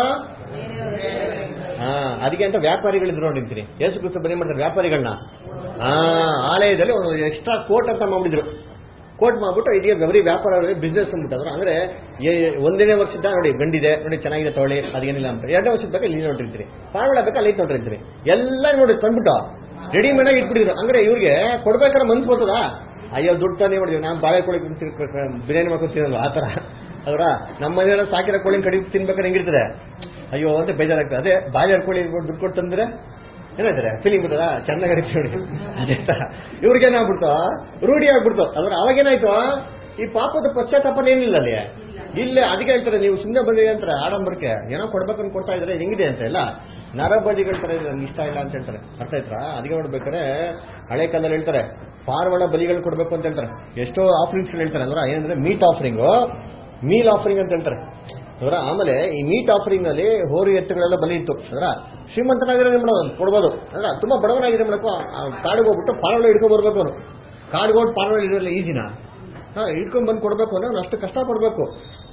ಅದಕ್ಕೆ ಅಂತ ವ್ಯಾಪಾರಿಗಳಿದ್ರು ನೋಡಿರ್ತೀನಿ. ಯೇಸು ಕ್ರಿಸ್ತ ಬಲಿ ಮಾಡ್ತಾರೆ ವ್ಯಾಪಾರಿಗಳನ್ನ. ಆಲಯದಲ್ಲಿ ಒಂದು ಎಕ್ಸ್ಟ್ರಾ ಕೋಟ್ ಅಂತ ಮಾಡ್ಬಿಟ್ಟಿದ್ರು. ಕೋಟ್ ಮಾಡ್ಬಿಟ್ಟು ಇದೀಗ ಬರೀ ವ್ಯಾಪಾರ ಬಿಸ್ನೆಸ್ ಅಂದ್ಬಿಟ್ಟದ್ರು. ಅಂದ್ರೆ 1ನೇ ವರ್ಷದ ನೋಡಿ ಗಂಡಿದೆ ನೋಡಿ ಚೆನ್ನಾಗಿದೆ ತಗೊಳ್ಳಿ, ಅದೇನಿಲ್ಲ ಅಂತ. 2ನೇ ವರ್ಷದ ಬೇಕಾ ಇಲ್ಲಿ ನೋಡಿರ್ತೀರಿ, ಪಾರವಾಳ ಬೇಕಾ ಅಲ್ಲಿ ನೋಡಿರ್ತೀರಿ, ಎಲ್ಲ ನೋಡಿ ತಂದ್ಬಿಟ್ಟು ರೆಡಿಮೇಡ್ ಆಗಿ ಇಟ್ಬಿಟ್ಟಿದ್ರು. ಅಂದ್ರೆ ಇವ್ರಿಗೆ ಕೊಡ್ಬೇಕಾದ್ರೆ ಮನ್ಸು ಬರ್ತದ? ಅಯ್ಯೋ ದುಡ್ಡು ತಾನೇ ಮಾಡಿದ್ವಿ, ನಾನು ಬಾಳೆ ಕೋಳಿ ಬಿರಿಯಾನಿ ಮಾಡ್ಕೊತೀನಲ್ವ ಆ ತರ. ಅದರ ನಮ್ಮ ಮನೆಯಲ್ಲ ಸಾಕಿರೋ ಕೋಳಿ ಕಡಿ ತಿನ್ಬೇಕಾದ್ರೆ ಹೆಂಗಿರ್ತದೆ? ಅಯ್ಯೋ ಅಂತ ಬೇಜಾರಾಗ್ತದೆ. ಅದೇ ಬಾಳೆ ಕೋಳಿ ದುಡ್ಡು ಕೊಟ್ಟು ತಂದ್ರೆ ಏನಾಯ್ತಾರೆ ಫೀಲಿಂಗ್ ಬಿಟ್ಟದ ಚೆನ್ನಾಗಿ ನೋಡಿ. ಅದೇ ತರ ಇವ್ರಿಗೇನಾಗ್ಬಿಡ್ತು, ರೂಢಿ ಆಗ್ಬಿಡ್ತು. ಅದ್ರ ಅವಾಗೇನಾಯ್ತು, ಈ ಪಾಪದ ಪಶ್ಚಾತ್ತಾಪನ ಏನಿಲ್ಲ ಅಲ್ಲಿ ಇಲ್ಲೇ. ಅದಕ್ಕೆ ಹೇಳ್ತಾರೆ ನೀವು ಸುಮ್ಮನೆ ಬಂದಿದೆ ಅಂತಾರೆ ಆಡಂಬರಕ್ಕೆ ಏನೋ ಕೊಡ್ಬೇಕಂತ ಕೊಡ್ತಾ ಇದ್ರೆ ಹೆಂಗಿದೆ ಅಂತ ಎಲ್ಲ ನರಬಲಿಗಳ ತರ ಇದೆ, ನನ್ಗೆ ಇಷ್ಟ ಇಲ್ಲ ಅಂತ ಹೇಳ್ತಾರೆ. ಅರ್ಥ ಆಯ್ತಾ? ಅದಕ್ಕೆ ನೋಡ್ಬೇಕಾರೆ ಹಳೆ ಕಾಲದಲ್ಲಿ ಹೇಳ್ತಾರೆ ಪಾರವಾಳ ಬಲಿಗಳು ಕೊಡ್ಬೇಕು ಅಂತ ಹೇಳ್ತಾರೆ. ಎಷ್ಟೋ ಆಫರಿಂಗ್ಸ್ ಹೇಳ್ತಾರೆ. ಅಂದ್ರೆ ಏನಂದ್ರೆ ಮೀಟ್ ಆಫರಿಂಗು, ಮೀಲ್ ಆಫರಿಂಗ್ ಅಂತ ಹೇಳ್ತಾರೆ. ಅದರ ಆಮೇಲೆ ಈ ಮೀಟ್ ಆಫರಿಂಗ್ ನಲ್ಲಿ ಹೋರಿ ಎತ್ತುಗಳೆಲ್ಲ ಬಲಿ ಇತ್ತು. ಅದರ ಶ್ರೀಮಂತನಾಗಿರೋ ಮಾಡೋದು ಕೊಡ್ಬೋದು. ಅಂದ್ರೆ ತುಂಬಾ ಬಡವನಾಗಿರೋ ಮಾಡಕ್ಕೂ ಕಾಡಿಗೆ ಹೋಗ್ಬಿಟ್ಟು ಪಾರವಾಳ ಹಿಡ್ಕೊಂಡ್ ಬರ್ಬೇಕು. ಅವನು ಕಾಡಿಗೆ ಹೋಗಿ ಪಾರವಾಳ ಇರೋಲ್ಲ ಈಜಿನ ಹಿಡ್ಕೊಂಡ್ ಬಂದು ಕೊಡ್ಬೇಕು ಅಂದ್ರೆ ಅವ್ನು ಅಷ್ಟು ಕಷ್ಟ ಪಡ್ಬೇಕು.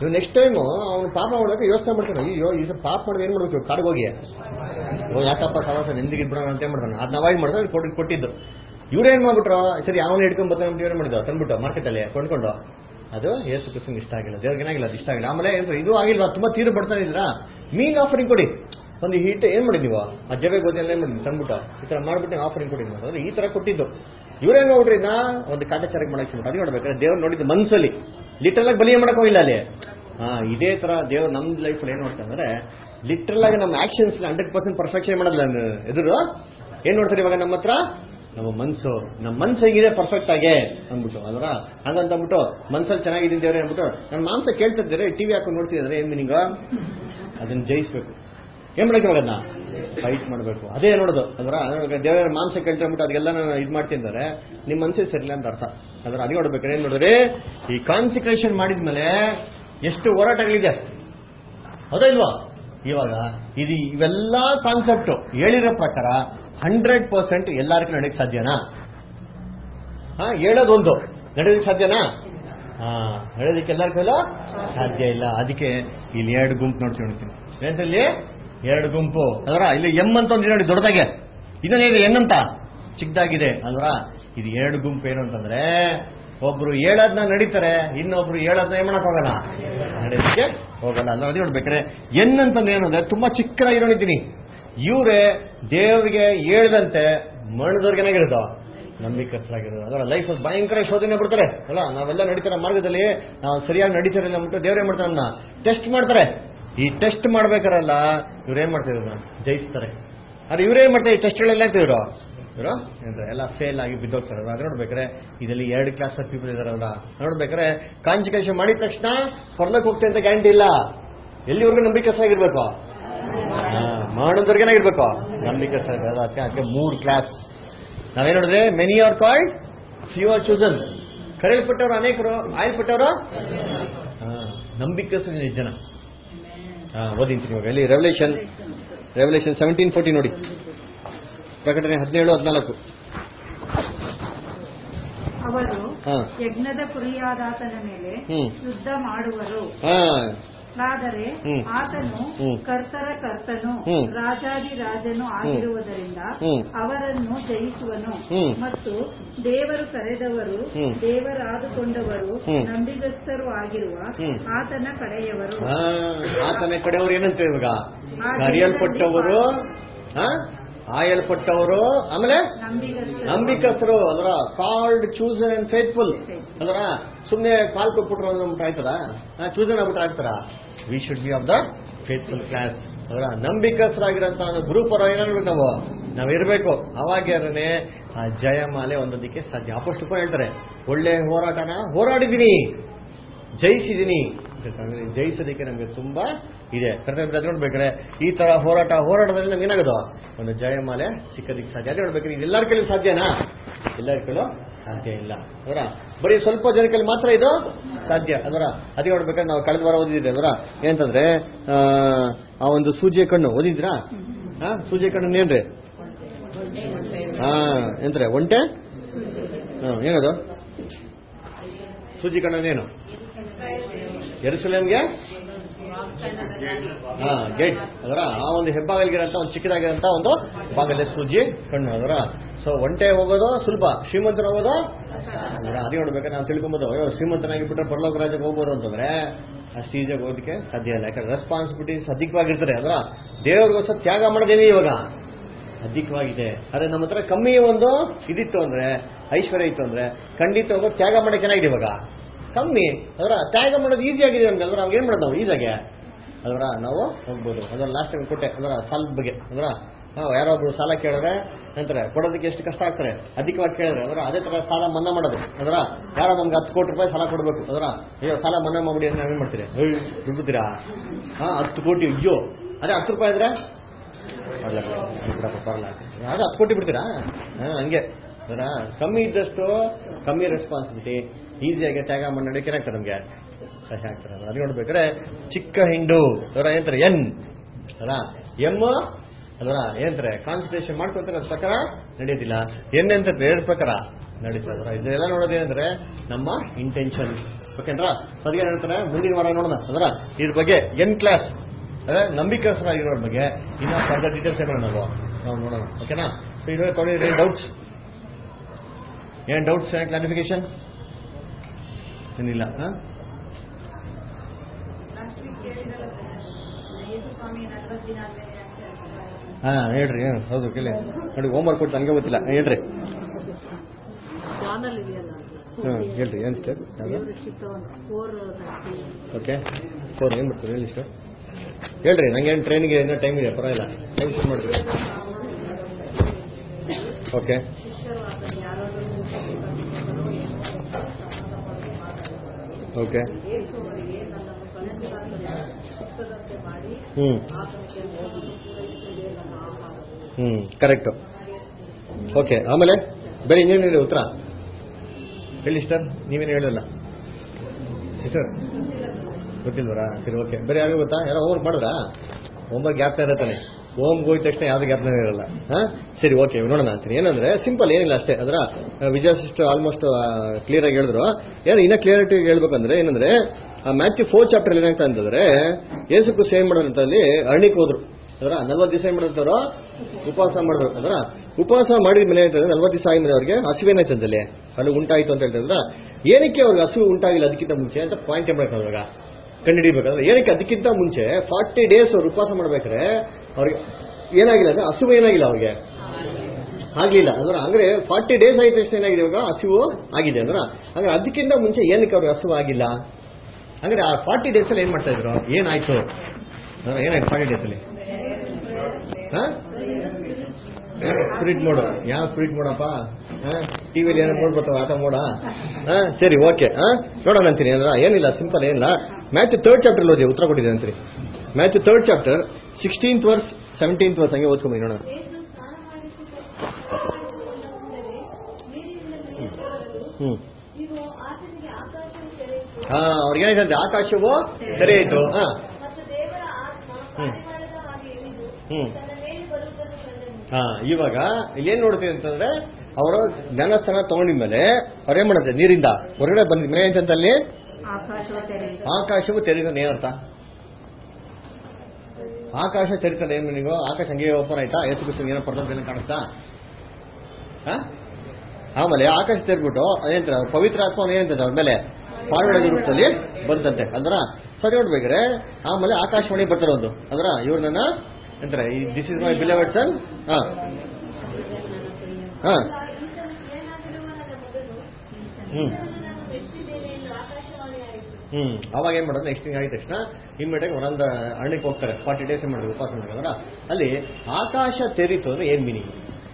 ನೀವು ನೆಕ್ಸ್ಟ್ ಟೈಮ್ ಅವ್ನು ಪಾಪ ಮಾಡೋಕೆ ಯೋಚನೆ ಮಾಡ್ತಾನೆ, ಅಯ್ಯೋ ಈ ಪಾಪ ಮಾಡೋದು ಏನ್ ಮಾಡ್ಬೇಕು, ಕಾಡಿಗೆ ಹೋಗಿ ಯಾಕಪ್ಪ ಸವಾಸ ನೆಂದಿಗೆ ಬಿಡೋಣ ಅಂತ ಮಾಡ್ತಾನೆ. ಅದನ್ನ ಅವಾಯ್ಡ್ ಮಾಡಿದ್ರೆ ಕೊಟ್ಟಿದ್ದು. ಇವ್ರೇನ್ ಮಾಡ್ಬಿಟ್ರು, ಸರಿ ಅವನು ಹಿಡ್ಕೊಂಡ್ ಬರ್ತಾನೆ ಅಂತ ಇವ್ರೇನ್ ಮಾಡಿದ್ರು, ತಂದ್ಬಿಟ್ಟು ಮಾರ್ಕೆಟಲ್ಲಿ ಕೊಂಡ್ಕೊಂಡು. ಅದು ಯೇಸು ಕ್ರಿಸ್ತನಿಗೆ ಇಷ್ಟ ಆಗಿಲ್ಲ, ದೇವ್ರಿಗೆ ಏನಾಗಿಲ್ಲ, ಅದು ಇಷ್ಟ ಆಗಿಲ್ಲ. ಆಮೇಲೆ ಇದು ಆಗಿಲ್ವಾ, ತುಂಬಾ ತೀರು ಬರ್ತಾನೆ ಇದ್ರ ಮೀನ್ ಆಫರಿಂಗ್ ಕೊಡಿ, ಒಂದು ಹಿಟ್ಟು ಏನ್ ಮಾಡಿದೀವ ಆ ಜವೆ ಗೋಧಿ ಎಲ್ಲ ಏನ್ ಮಾಡಿದ್ವಿ ತಂದ್ಬಿಟ್ಟು ಈ ತರ ಮಾಡ್ಬಿಟ್ಟು ಆಫರಿಂಗ್ ಕೊಟ್ಟಿದ್ವಿ ಅಂದ್ರೆ ಈ ತರ ಕೊಟ್ಟಿದ್ದು. ಇವ್ರೇನ್ ನೋಡ್ರಿ ಒಂದು ಕಾಟಾಚಾರಕ್ಕೆ ಮಾಡಕ್ ಅದು ನೋಡ್ಬೇಕಾದ್ರೆ ದೇವ್ರು ನೋಡಿದ್ದು ಮನ್ಸಲ್ಲಿ, ಲಿಟರಲ್ ಆಗಿ ಬಲಿಯ ಮಾಡಕ್ ಹೋಗಿಲ್ಲ ಅಲ್ಲಿ. ಇದೇ ತರ ದೇವ್ರು ನಮ್ ಲೈಫಲ್ಲಿ ಏನ್ ನೋಡ್ತಾರೆ, ಲಿಟರಲ್ ಆಗಿ ನಮ್ಮ ಆಕ್ಷನ್ಸ್ 100% ಪರ್ಫೆಕ್ಷನ್ ಮಾಡೋದಿಲ್ಲ. ಎದುರು ಏನ್ ನೋಡ್ತಾರೆ ಇವಾಗ ನಮ್ಮ ಹತ್ರ, ನಮ್ಮ ಮನ್ಸು ಹೇಗಿದೆ ಪರ್ಫೆಕ್ಟ್ ಆಗಿ ಅಂದ್ಬಿಟ್ಟು ಅದರ ಹಂಗಂತಂದ್ಬಿಟ್ಟು ಮನ್ಸಲ್ಲಿ ಚೆನ್ನಾಗಿದ್ದೀನಿ ದೇವ್ರೆ ಅಂದ್ಬಿಟ್ಟು ನನ್ನ ಮಾಂಸ ಕೇಳ್ತಿದ್ದಾರೆ, ಟಿವಿ ಹಾಕೊಂಡು ನೋಡ್ತಿದ್ರೆ ಏನ್ ಮೀನಿಂಗ, ಅದನ್ನ ಜಯಿಸ್ಬೇಕು. ಏನ್ ಮಾಡಕ್ಕೆ ಅದನ್ನ ಫೈಟ್ ಮಾಡಬೇಕು. ಅದೇ ನೋಡೋದು ಅದರ ದೇವರ ಮಾಂಸ ಕೇಳ್ಕೊಂಡ್ಬಿಟ್ಟು ಅದೆಲ್ಲ ನಾನು ಇದು ಮಾಡ್ತಿದ್ದಾರೆ, ನಿಮ್ಮ ಮನಸ್ಸೇ ಸರಿಲ್ಲ ಅಂತ ಅರ್ಥ. ಅದರ ಅದೇ ನೋಡ್ಬೇಕಾದ್ರೆ ಏನ್ ನೋಡ್ರಿ, ಈ ಕಾನ್ಸಿಕ್ರೇಷನ್ ಮಾಡಿದ್ಮೇಲೆ ಎಷ್ಟು ಹೋರಾಟಗಳಿದೆ ಹೌದಾ ಇಲ್ವಾ. ಇವಾಗ ಇವೆಲ್ಲ ಕಾನ್ಸೆಪ್ಟ್ ಹೇಳಿರೋ ಪ್ರಕಾರ 100% ಎಲ್ಲರಿಗೂ ನಡೆಯಕ್ಕೆ ಸಾಧ್ಯನಾ? ಹೇಳೋದೊಂದು ನಡೆಯೋದಕ್ಕೆ ಸಾಧ್ಯನಾ? ಹೇಳೋದಕ್ಕೆ ಎಲ್ಲರಿಗೂ ಸಾಧ್ಯ ಇಲ್ಲ. ಅದಕ್ಕೆ ಇಲ್ಲಿ 2 ಗುಂಪು ನೋಡ್ತೀನಿ. ಏನಂತಲ್ಲಿ 2 ಗುಂಪು ಅದರ ಇಲ್ಲಿ ಎಂ ಅಂತ ಒಂದು ನೋಡಿ ದೊಡ್ಡದಾಗೆ, ಇದನ್ನೇನು ಎನ್ ಅಂತ ಚಿಕ್ಕದಾಗಿದೆ ಅಲ್ವರ. ಇದು 2 ಗುಂಪು ಏನು ಅಂತಂದ್ರೆ, ಒಬ್ರು ಹೇಳೋದನ್ನ ನಡೀತಾರೆ, ಇನ್ನೊಬ್ರು ಹೇಳೋದನ್ನ ಏನ್ ಮಾಡಕ್ ಹೋಗಲ್ಲ, ನಡೆಯೋದಕ್ಕೆ ಹೋಗಲ್ಲ. ಅಲ್ವ ಅದು ನೋಡ್ಬೇಕಾರೆ ಎನ್ ಅಂತಂದ್ರೆ ಏನಂದ್ರೆ ತುಂಬಾ ಚಿಕ್ಕದಾಗಿ ನೋಡಿದ್ದೀನಿ. ಇವರೇ ದೇವರಿಗೆ ಹೇಳ್ದಂತೆ ಮಣ್ಣದವ್ರಿಗೆ ಏನಾಗಿರೋದು, ನಂಬಿಕಸ್ಥರಾಗಿರೋದು. ಅದರ ಲೈಫ್ ಭಯಂಕರ ಶೋಧನೆ ಬಿಡ್ತಾರೆ ಅಲ್ಲ. ನಾವೆಲ್ಲ ನಡೀತಾರೆ ಮಾರ್ಗದಲ್ಲಿ, ನಾವು ಸರಿಯಾಗಿ ನಡೀತಾರಲ್ಲ ಅಂದ್ಬಿಟ್ಟು ದೇವ್ರೇನ್ ಮಾಡ್ತಾರೆ, ನಮ್ಮನ್ನ ಟೆಸ್ಟ್ ಮಾಡ್ತಾರೆ. ಈ ಟೆಸ್ಟ್ ಮಾಡ್ಬೇಕಾರಲ್ಲ ಇವ್ರೇನ್ ಮಾಡ್ತಿದ್ರು, ಜಯಿಸ್ತಾರೆ. ಆದ್ರೆ ಇವ್ರೇನ್ ಮಾಡ್ತಾರೆ, ಈ ಟೆಸ್ಟ್ಗಳೆಲ್ಲ ಇವರು ಎಲ್ಲ ಫೇಲ್ ಆಗಿ ಬಿದ್ದೋಗ್ತಾರೆ. ಅದು ನೋಡ್ಬೇಕಾರೆ ಇದರಲ್ಲಿ 2 ಕ್ಲಾಸ್ ಆಫ್ ಪೀಪಲ್ ಇದಾರಲ್ಲ. ನೋಡ್ಬೇಕಾರೆ ಕಾನ್ಸಿಕ್ರೇಷನ್ ಮಾಡಿದ ತಕ್ಷಣ ಪರ್ಲಕ್ಕೆ ಹೋಗ್ತೇವೆ ಅಂತ ಗ್ಯಾರಂಟಿ ಇಲ್ಲ. ಎಲ್ಲಿವರೆಗೂ ನಂಬಿಕಸ್ಥರಾಗಿರ್ಬೇಕು, ಮಾಡೋದ್ರಿಗೇನಾಗಿರ್ಬೇಕು, ನಂಬಿಕಸ್ಥರಾಗಿರೋದು. ಅದಕ್ಕೆ 3 ಕ್ಲಾಸ್ ನಾವೇನ್ ನೋಡಿದ್ರೆ, many are called, few are chosen. ಕರೆಯಲ್ಪಟ್ಟವರು ಅನೇಕರು, ಆಯಲ್ಪಟ್ಟವರು ನಂಬಿಕಸ್ಥರು ಜನ. ಓದಿಂತೀನಿ ಇವಾಗ ಇಲ್ಲಿ ರೆವಲ್ಯೂಷನ್ 17:14 ನೋಡಿ, ಪ್ರಕಟಣೆ 17:14. ಅವರು ಯಜ್ಞದ ಕುರಿಯಾದಾತನ ಮೇಲೆ ಯುದ್ಧ ಮಾಡುವರು, ಆದರೆ ಆತನು ಕರ್ತನ ಕರ್ತನು ರಾಜಾದಿರಾಜನು ಆಗಿರುವುದರಿಂದ ಅವರನ್ನು ಜಯಿಸುವನು. ಮತ್ತು ದೇವರು ಕರೆದವರು, ದೇವರಾದುಕೊಂಡವರು, ನಂಬಿಗಸ್ತರು ಆಗಿರುವ ಆತನ ಕಡೆಯವರು. ಆತನ ಕಡೆಯವರು ಏನಂತ ಇವಾಗ, ಕರೆಯಲ್ಪಟ್ಟವರು, ಆಯಲ್ಪಟ್ಟವರು, ಆಮೇಲೆ ನಂಬಿಕಸ್ಥರು. ಅದರ ಕಾಲ್ಡ್, ಚೂಸನ್ ಅಂಡ್ ಫೇತ್ಫುಲ್. ಅದರ ಸುಮ್ನೆ ಕಾಲ್ ಕೊಟ್ಬಿಟ್ರು ಅಂದ್ಬಿಟ್ಟು ಆಯ್ತದ, ಚೂಸನ್ ಆಗ್ಬಿಟ್ರೆ ಆಗ್ತಾರ. We should be of the faithful class. ಅದರ ನಂಬಿಕಸ್ಥರಾಗಿರೋಂತ ಗ್ರೂಪ್ ಅವ್ರ ಏನಾಗ್ಬೇಕು, ನಾವಿರ್ಬೇಕು. ಅವಾಗ್ಯಾರನೆ ಆ ಜಯಮಾಲೆ ಹೊಂದೋದಕ್ಕೆ ಸಾಧ್ಯ. ಅಪೊಸ್ತಲರು ಹೇಳ್ತಾರೆ, ಒಳ್ಳೆ ಹೋರಾಟನ ಹೋರಾಡಿದೀನಿ, ಜಯಿಸಿದೀನಿ. ಜಯಿಸೋದಕ್ಕೆ ನಮ್ಗೆ ತುಂಬಾ ಇದೆ. ಕರ್ತವ್ಯ ನೋಡ್ಬೇಕಾದ್ರೆ ಈ ತರ ಹೋರಾಟದಲ್ಲಿ ನಮ್ಗೆ ಏನಾಗೋದು, ಒಂದು ಜಯಮಾಲೆ ಸಿಕ್ಕೋದಕ್ಕೆ ಸಾಧ್ಯ. ಅದೇ ನೋಡ್ಬೇಕಾದ್ರೆ ಇದು ಎಲ್ಲರ ಕೈಲೂ ಸಾಧ್ಯನಾ? ಎಲ್ಲರ ಕೈಲೂ ಸಾಧ್ಯ ಇಲ್ಲ. ಅದರ ಬರೀ ಸ್ವಲ್ಪ ಜನ ಕೈಲಿ ಮಾತ್ರ ಇದು ಸಾಧ್ಯ. ಅದರ ಅದೇ ನೋಡ್ಬೇಕಾದ್ರೆ ನಾವು ಕಳೆದ ವಾರ ಓದಿದ್ರಿ. ಅದರ ಏನಂತಂದ್ರೆ ಆ ಒಂದು ಸೂಜಿಯ ಕಣ್ಣು ಓದಿದ್ರಾ? ಸೂಜಿಯ ಕಣ್ಣು ಏನ್ರಿ? ಎಂದ್ರೆ ಒಂಟೆ ಏನದು ಸೂಜಿ ಕಣ್ಣನೇನು? ಯೆರೂಸಲೇಮ್ಗೆ ಗೇಟ್. ಅದರ ಆ ಒಂದು ಹೆಬ್ಬಾಗಲಿಗಿರಂತ ಒಂದು ಚಿಕ್ಕದಾಗಿರಂತ ಒಂದು ಬಾಗಲೇ ಸೂಜಿ ಕಣ್ಣು. ಅದರ ಸೊ ಒಂಟೆ ಹೋಗೋದು ಸುಲಭ, ಶ್ರೀಮಂತರು ಹೋಗೋದು ಅದೇ ನೋಡ್ಬೇಕಾದ್ರೆ ನಾವು ತಿಳ್ಕೊಬೋದು. ಶ್ರೀಮಂತನಾಗಿ ಬಿಟ್ರೆ ಪರಲೋಕ ರಾಜ್ಯಕ್ಕೆ ಹೋಗ್ಬೋದು ಅಂತಂದ್ರೆ ಅಷ್ಟು ಈಜಿಯಾಗಿ ಹೋಗೋದಕ್ಕೆ ಸಾಧ್ಯ ಇಲ್ಲ. ಯಾಕಂದ್ರೆ ರೆಸ್ಪಾನ್ಸಿಬಿಲಿಟೀಸ್ ಅಧಿಕವಾಗಿರ್ತಾರೆ. ಅದರ ದೇವ್ರಿಗೋಸ್ಕರ ತ್ಯಾಗ ಮಾಡೋದೇನೆ ಇವಾಗ ಅಧಿಕವಾಗಿದೆ. ಆದ್ರೆ ನಮ್ಮ ಹತ್ರ ಕಮ್ಮಿ ಒಂದು ಇದಿತ್ತು ಅಂದ್ರೆ, ಐಶ್ವರ್ಯ ಇತ್ತು ಅಂದ್ರೆ ಖಂಡಿತ ತ್ಯಾಗ ಮಾಡಕ್ಕೆ ಏನಾಗಿದೆ ಇವಾಗ ಕಮ್ಮಿ. ಅದರ ತ್ಯಾಗ ಮಾಡೋದು ಈಸಿ ಆಗಿದೆ ನಮ್ಗೆ. ಅಲ್ವ ನಾವು ಏನ್ ಮಾಡೋದು ನಾವು ಈಜಾಗೆ ಅದರ ನಾವು ಹೋಗ್ಬೋದು. ಅದರ ಲಾಸ್ಟ್ ಟೈಮ್ ಕೊಟ್ಟೆ ಅದರ ಸಾಲದ ಬಗ್ಗೆ. ಅದರ ನಾವು ಯಾರೊಬ್ರು ಸಾಲ ಕೇಳಿದ್ರೆ ಅಂತಾರೆ ಕೊಡೋದಕ್ಕೆ ಎಷ್ಟು ಕಷ್ಟ ಆಗ್ತಾರೆ, ಅಧಿಕವಾಗಿ ಕೇಳಿದ್ರೆ. ಅದರ ಅದೇ ತರ ಸಾಲ ಮನ್ನಾ ಮಾಡೋದು. ಅದರ ಯಾರೋ ನಮ್ಗೆ 10 ಕೋಟಿ ರೂಪಾಯಿ ಸಾಲ ಕೊಡಬೇಕು. ಅದರ ಅಯ್ಯೋ ಸಾಲ ಮನ್ನಾ ಮಾಡ್ಬಿಡಿ ಅಂದ್ರೆ ನಾವೇನ್ ಮಾಡ್ತೀರಿ, ದುಡ್ಡುತ್ತೀರಾ? 10 ಕೋಟಿ ಅಯ್ಯೋ ಅದೇ 10 ರೂಪಾಯಿ ಅಂದ್ರೆ ಬರಲ್ಲ, ಅದು 10 ಕೋಟಿ ಬಿಡ್ತೀರಾ? ಹಂಗೆ ಅದರ ಕಮ್ಮಿ ಇದ್ದಷ್ಟು ಕಮ್ಮಿ ರೆಸ್ಪಾನ್ಸಿಬಿಲಿಟಿ, ಈಸಿಯಾಗಿ ತ್ಯಾಗ ಮಾಡೋಕೆ ಏನಾಗ್ತದೆ ನಮ್ಗೆ ಸಹಾಯ ಆಗ್ತಾರೆ. ಅದು ನೋಡ್ಬೇಕಾದ್ರೆ ಚಿಕ್ಕ ಹಿಂಡು ಅದರ ಏನಂತಾರೆ ಎನ್ ಅಲ್ಲ ಎಮ್ ಅದರ ಏನಂತಾರೆ ಕಾನ್ಸಂಟ್ರೇಷನ್ ಮಾಡ್ಕೊತಾರೆ. ಅದ್ರ ಪ್ರಕಾರ ನಡೆಯೋದಿಲ್ಲ. ಎನ್ ಅಂತ ಬೇರೆ ಪ್ರಕಾರ ನಡೀತದೆ. ಇದೆಲ್ಲ ನೋಡೋದೇನಂದ್ರೆ ನಮ್ಮ ಇಂಟೆನ್ಷನ್ಸ್ ಓಕೆನ್ರಾ? ಅದಕ್ಕೆ ಹೇಳ್ತಾರೆ ಮುಂದಿನ ವಾರ ನೋಡೋಣ ಅದರ ಇದ್ರ ಬಗ್ಗೆ ಎನ್ ಕ್ಲಾಸ್ ನಂಬಿಕೆಸರಾಗಿರೋರ ಬಗ್ಗೆ ಇನ್ನ ಫರ್ದರ್ ಡೀಟೇಲ್ಸ್ ಏನೋ ನಾವು ನೋಡೋಣ. ಓಕೆನಾ? ಸೊ ಇದು ತೊಗೊಂಡಿದ್ರೆ ಏನ್ ಡೌಟ್ಸ್ ಏನ್ ಕ್ಲಾರಿಫಿಕೇಶನ್ ಏನಿಲ್ಲ? ಹೇಳ್ರಿ ಏನು ಹೌದು ಕೇಳಿ ನೋಡಿ ಹೋಮ್ವರ್ಕ್ ಕೊಟ್ಟು ಹಂಗೆ ಗೊತ್ತಿಲ್ಲ ಹೇಳ್ರಿ. ಹೇಳ್ರಿ ಏನ್ ಸ್ಟೆಪ್ ಓಕೆ 4 ಏನ್ ಬರ್ತೀರಿ ಹೇಳಿ ಇಷ್ಟು ಹೇಳ್ರಿ. ನಂಗೇನು ಟ್ರೈನಿಗೆ ಏನೋ ಟೈಮ್ ಇದೆ ಪರವಾಗಿಲ್ಲ ಟೈಮ್ ಶುರು ಮಾಡ್ತೀವಿ. Okay okay correct. ಓಕೆ ಆಮೇಲೆ ಬೇರೆ ಇನ್ನೇನಿದೆ ಉತ್ತರ ಹೇಳಿ ಸಿಸ್ಟರ್, ನೀವೇನು ಹೇಳಲ್ಲ ಸಿಸ್ಟರ್ ಗೊತ್ತಿಲ್ವರಾ? ಸರಿ ಓಕೆ. ಬೇರೆ ಯಾರಿಗೂ ಗೊತ್ತಾ? ಯಾರೋ ಹೋಮ್ವರ್ಕ್ ಮಾಡಿದ್ರಾ? ಹೋಮ್ವರ್ಕ್ ಗ್ಯಾಪ್ನ ಇರತ್ತಾನೆ, ಹೋಮ್ಗೆ ಹೋಗಿದ ತಕ್ಷಣ ಯಾವ್ದು ಗ್ಯಾಪ್ನ ಇರಲ್ಲ. ಸರಿ ಓಕೆ ನೋಡೋಣ ಅಂತೀನಿ. ಏನಂದ್ರೆ ಸಿಂಪಲ್ ಏನಿಲ್ಲ ಅಷ್ಟೇ. ಅದರ ವಿಜಯ ಸಿಸ್ಟರ್ ಆಲ್ಮೋಸ್ಟ್ ಕ್ಲಿಯರ್ ಆಗಿ ಹೇಳಿದ್ರು. ಏನು ಇನ್ನ ಕ್ಲಿಯರಿಟಿ ಹೇಳ್ಬೇಕಂದ್ರೆ ಏನಂದ್ರೆ ಮ್ಯಾಥ್ಯೂ 4 ಚಾಪ್ಟರ್ ಏನಾಗ್ತಾ ಅಂತಂದ್ರೆ ಯೇಸು ಕ್ರಿಸ್ತ ಏನ್ ಮಾಡೋದಂತ ಅಲ್ಲಿ ಅರಣ್ಯಕ್ಕೆ ಹೋದ್ರು. ಅದರ 40 ದಿವಸ ಏನ್ ಮಾಡಿದ್ರು? ಉಪವಾಸ ಮಾಡಿದ್ರು. ಅದರ ಉಪವಾಸ ಮಾಡಿದ ಮೇಲೆ ಅಂತಂದ್ರೆ 40 ದಿವಸ ಆದ್ಮೇಲೆ ಅವ್ರಿಗೆ ಹಸಿವೇನಾಯ್ತಂದಲ್ಲಿ ಅಲ್ಲಿ ಉಂಟಾಯ್ತು ಅಂತ ಹೇಳ್ತಾರೆ. ಏನಕ್ಕೆ ಅವ್ರಿಗೆ ಹಸಿವು ಉಂಟಾಗಿಲ್ಲ ಅದಕ್ಕಿಂತ ಮುಂಚೆ ಅಂತ ಪಾಯಿಂಟ್ ಏನ್ ಮಾಡ್ತಾರೆ ಇವಾಗ ಕಂಡುಹಿಡಿಬೇಕಾದ್ರೆ. ಏನಕ್ಕೆ ಅದಕ್ಕಿಂತ ಮುಂಚೆ 40 ಡೇಸ್ ಅವ್ರು ಉಪವಾಸ ಮಾಡ್ಬೇಕಾದ್ರೆ ಅವ್ರಿಗೆ ಏನಾಗಿಲ್ಲ ಅಂದ್ರೆ ಹಸಿವು ಏನಾಗಿಲ್ಲ ಅವ್ರಿಗೆ ಆಗ್ಲಿಲ್ಲ. ಅಂದ್ರೆ ಅಂದ್ರೆ 40 ಡೇಸ್ ಆಯ್ತು ತಕ್ಷಣ ಏನಾಗಿದೆ ಇವಾಗ ಹಸಿವು ಆಗಿದೆ. ಅಂದ್ರೆ ಅಂದ್ರೆ ಅದಕ್ಕಿಂತ ಮುಂಚೆ ಏನಕ್ಕೆ ಅವ್ರಿಗೆ ಹಸಿವು ಆಗಿಲ್ಲ ಅಂದ್ರೆ ಆ 40 ಡೇಸ್ ಅಲ್ಲಿ ಏನ್ ಮಾಡ್ತಾ ಇದ್ರು? ಏನಾಯ್ತು ಏನಾಯ್ತು 40 ಡೇಸ್ ಅಲ್ಲಿ? Spirit mode. ಯಾವ ಸ್ಪಿರಿಟ್ ಮೋಡಪ್ಪ? ಟಿವಿಲಿ ಏನೋ ಮೋಡ್ ಬರ್ತಾವ ಆತ ಮೋಡ. ಸರಿ ಓಕೆ ನೋಡೋಣ ಅಂತೀನಿ. ಅಂದ್ರ ಏನಿಲ್ಲ ಸಿಂಪಲ್ ಏನಿಲ್ಲ. ಮ್ಯಾಥ್ಯೂ 3rd ಚಾಪ್ಟರ್ ಓದಿ ಉತ್ತರ ಕೊಟ್ಟಿದೆ ಅಂತೀರಿ. Matthew 3rd chapter 16th verse 17th verse ಹಂಗೆ ಓದ್ಕೊಂಬಿ ನೋಡೋಣ. ಅವ್ರಿಗೇನಾಯ್ತಂತೆ? ಆಕಾಶವು ತೆರೆಯಿತು. ಇವಾಗ ಇಲ್ಲೇನ್ ನೋಡ್ತೀವಿ ಅಂತಂದ್ರೆ ಅವರು ಜ್ಞಾನಸ್ಥಾನ ತಗೊಂಡಿದ್ಮೇಲೆ ಅವ್ರೇನ್ ಮಾಡುತ್ತೆ? ನೀರಿಂದ ಹೊರಗಡೆ ಬಂದಿದ್ಮೇಲೆ ಏನಂತಲ್ಲಿ ಆಕಾಶವು ತೆರೀತಾನೆ. ಏನರ್ಥ? ಆಕಾಶ ತೆರೀತಾನೆ ಏನು ನೀವು? ಆಕಾಶ ಹಂಗೆ ಓಪನ್ ಆಯ್ತಾ? ಯೇಸು ಕ್ರಿಸ್ತನಿಗೆ ಏನೋ ಪರಲೋಕದಲ್ಲಿ ಕಾಣಿಸ್ತಾ? ಆಮೇಲೆ ಆಕಾಶ ತೆರೆದ್ಬಿಟ್ಟು ಅದೇಂತ ಪವಿತ್ರ ಆತ್ಮ ಏನಂತಂದ್ರೆ ಅವ್ರ ಮೇಲೆ ಪಾರ್ವಡ ರೂಪದಲ್ಲಿ ಬಂದಂತೆ. ಅಂದ್ರ ಸರಿ ನೋಡ್ಬೇಕ್ರೆ ಆಮೇಲೆ ಆಕಾಶವಾಣಿ ಬರ್ತಾರೆ ಒಂದು. ಅಂದ್ರ ಇವ್ರು ನನ್ನ ಅಂತಾರೆ this is my beloved son. ಅವಾಗ ಏನ್ ಮಾಡೋದು? ನೆಕ್ಸ್ಟ್ ಆಗಿದ ತಕ್ಷಣ ಇಮ್ಮಿಡಿಯೇಟ್ ಒಂದೊಂದು ಹಣ್ಣಕ್ಕೆ ಹೋಗ್ತಾರೆ. 40 ಡೇಸ್ ಏನ್ ಮಾಡಿದ್ರು? ಉಪವಾಸ ಮಾಡಿದ್ರ ಅಲ್ಲಿ ಆಕಾಶ ತೆರೀತು ಅಂದ್ರೆ ಏನ್ ಮೀನಿಂಗ್?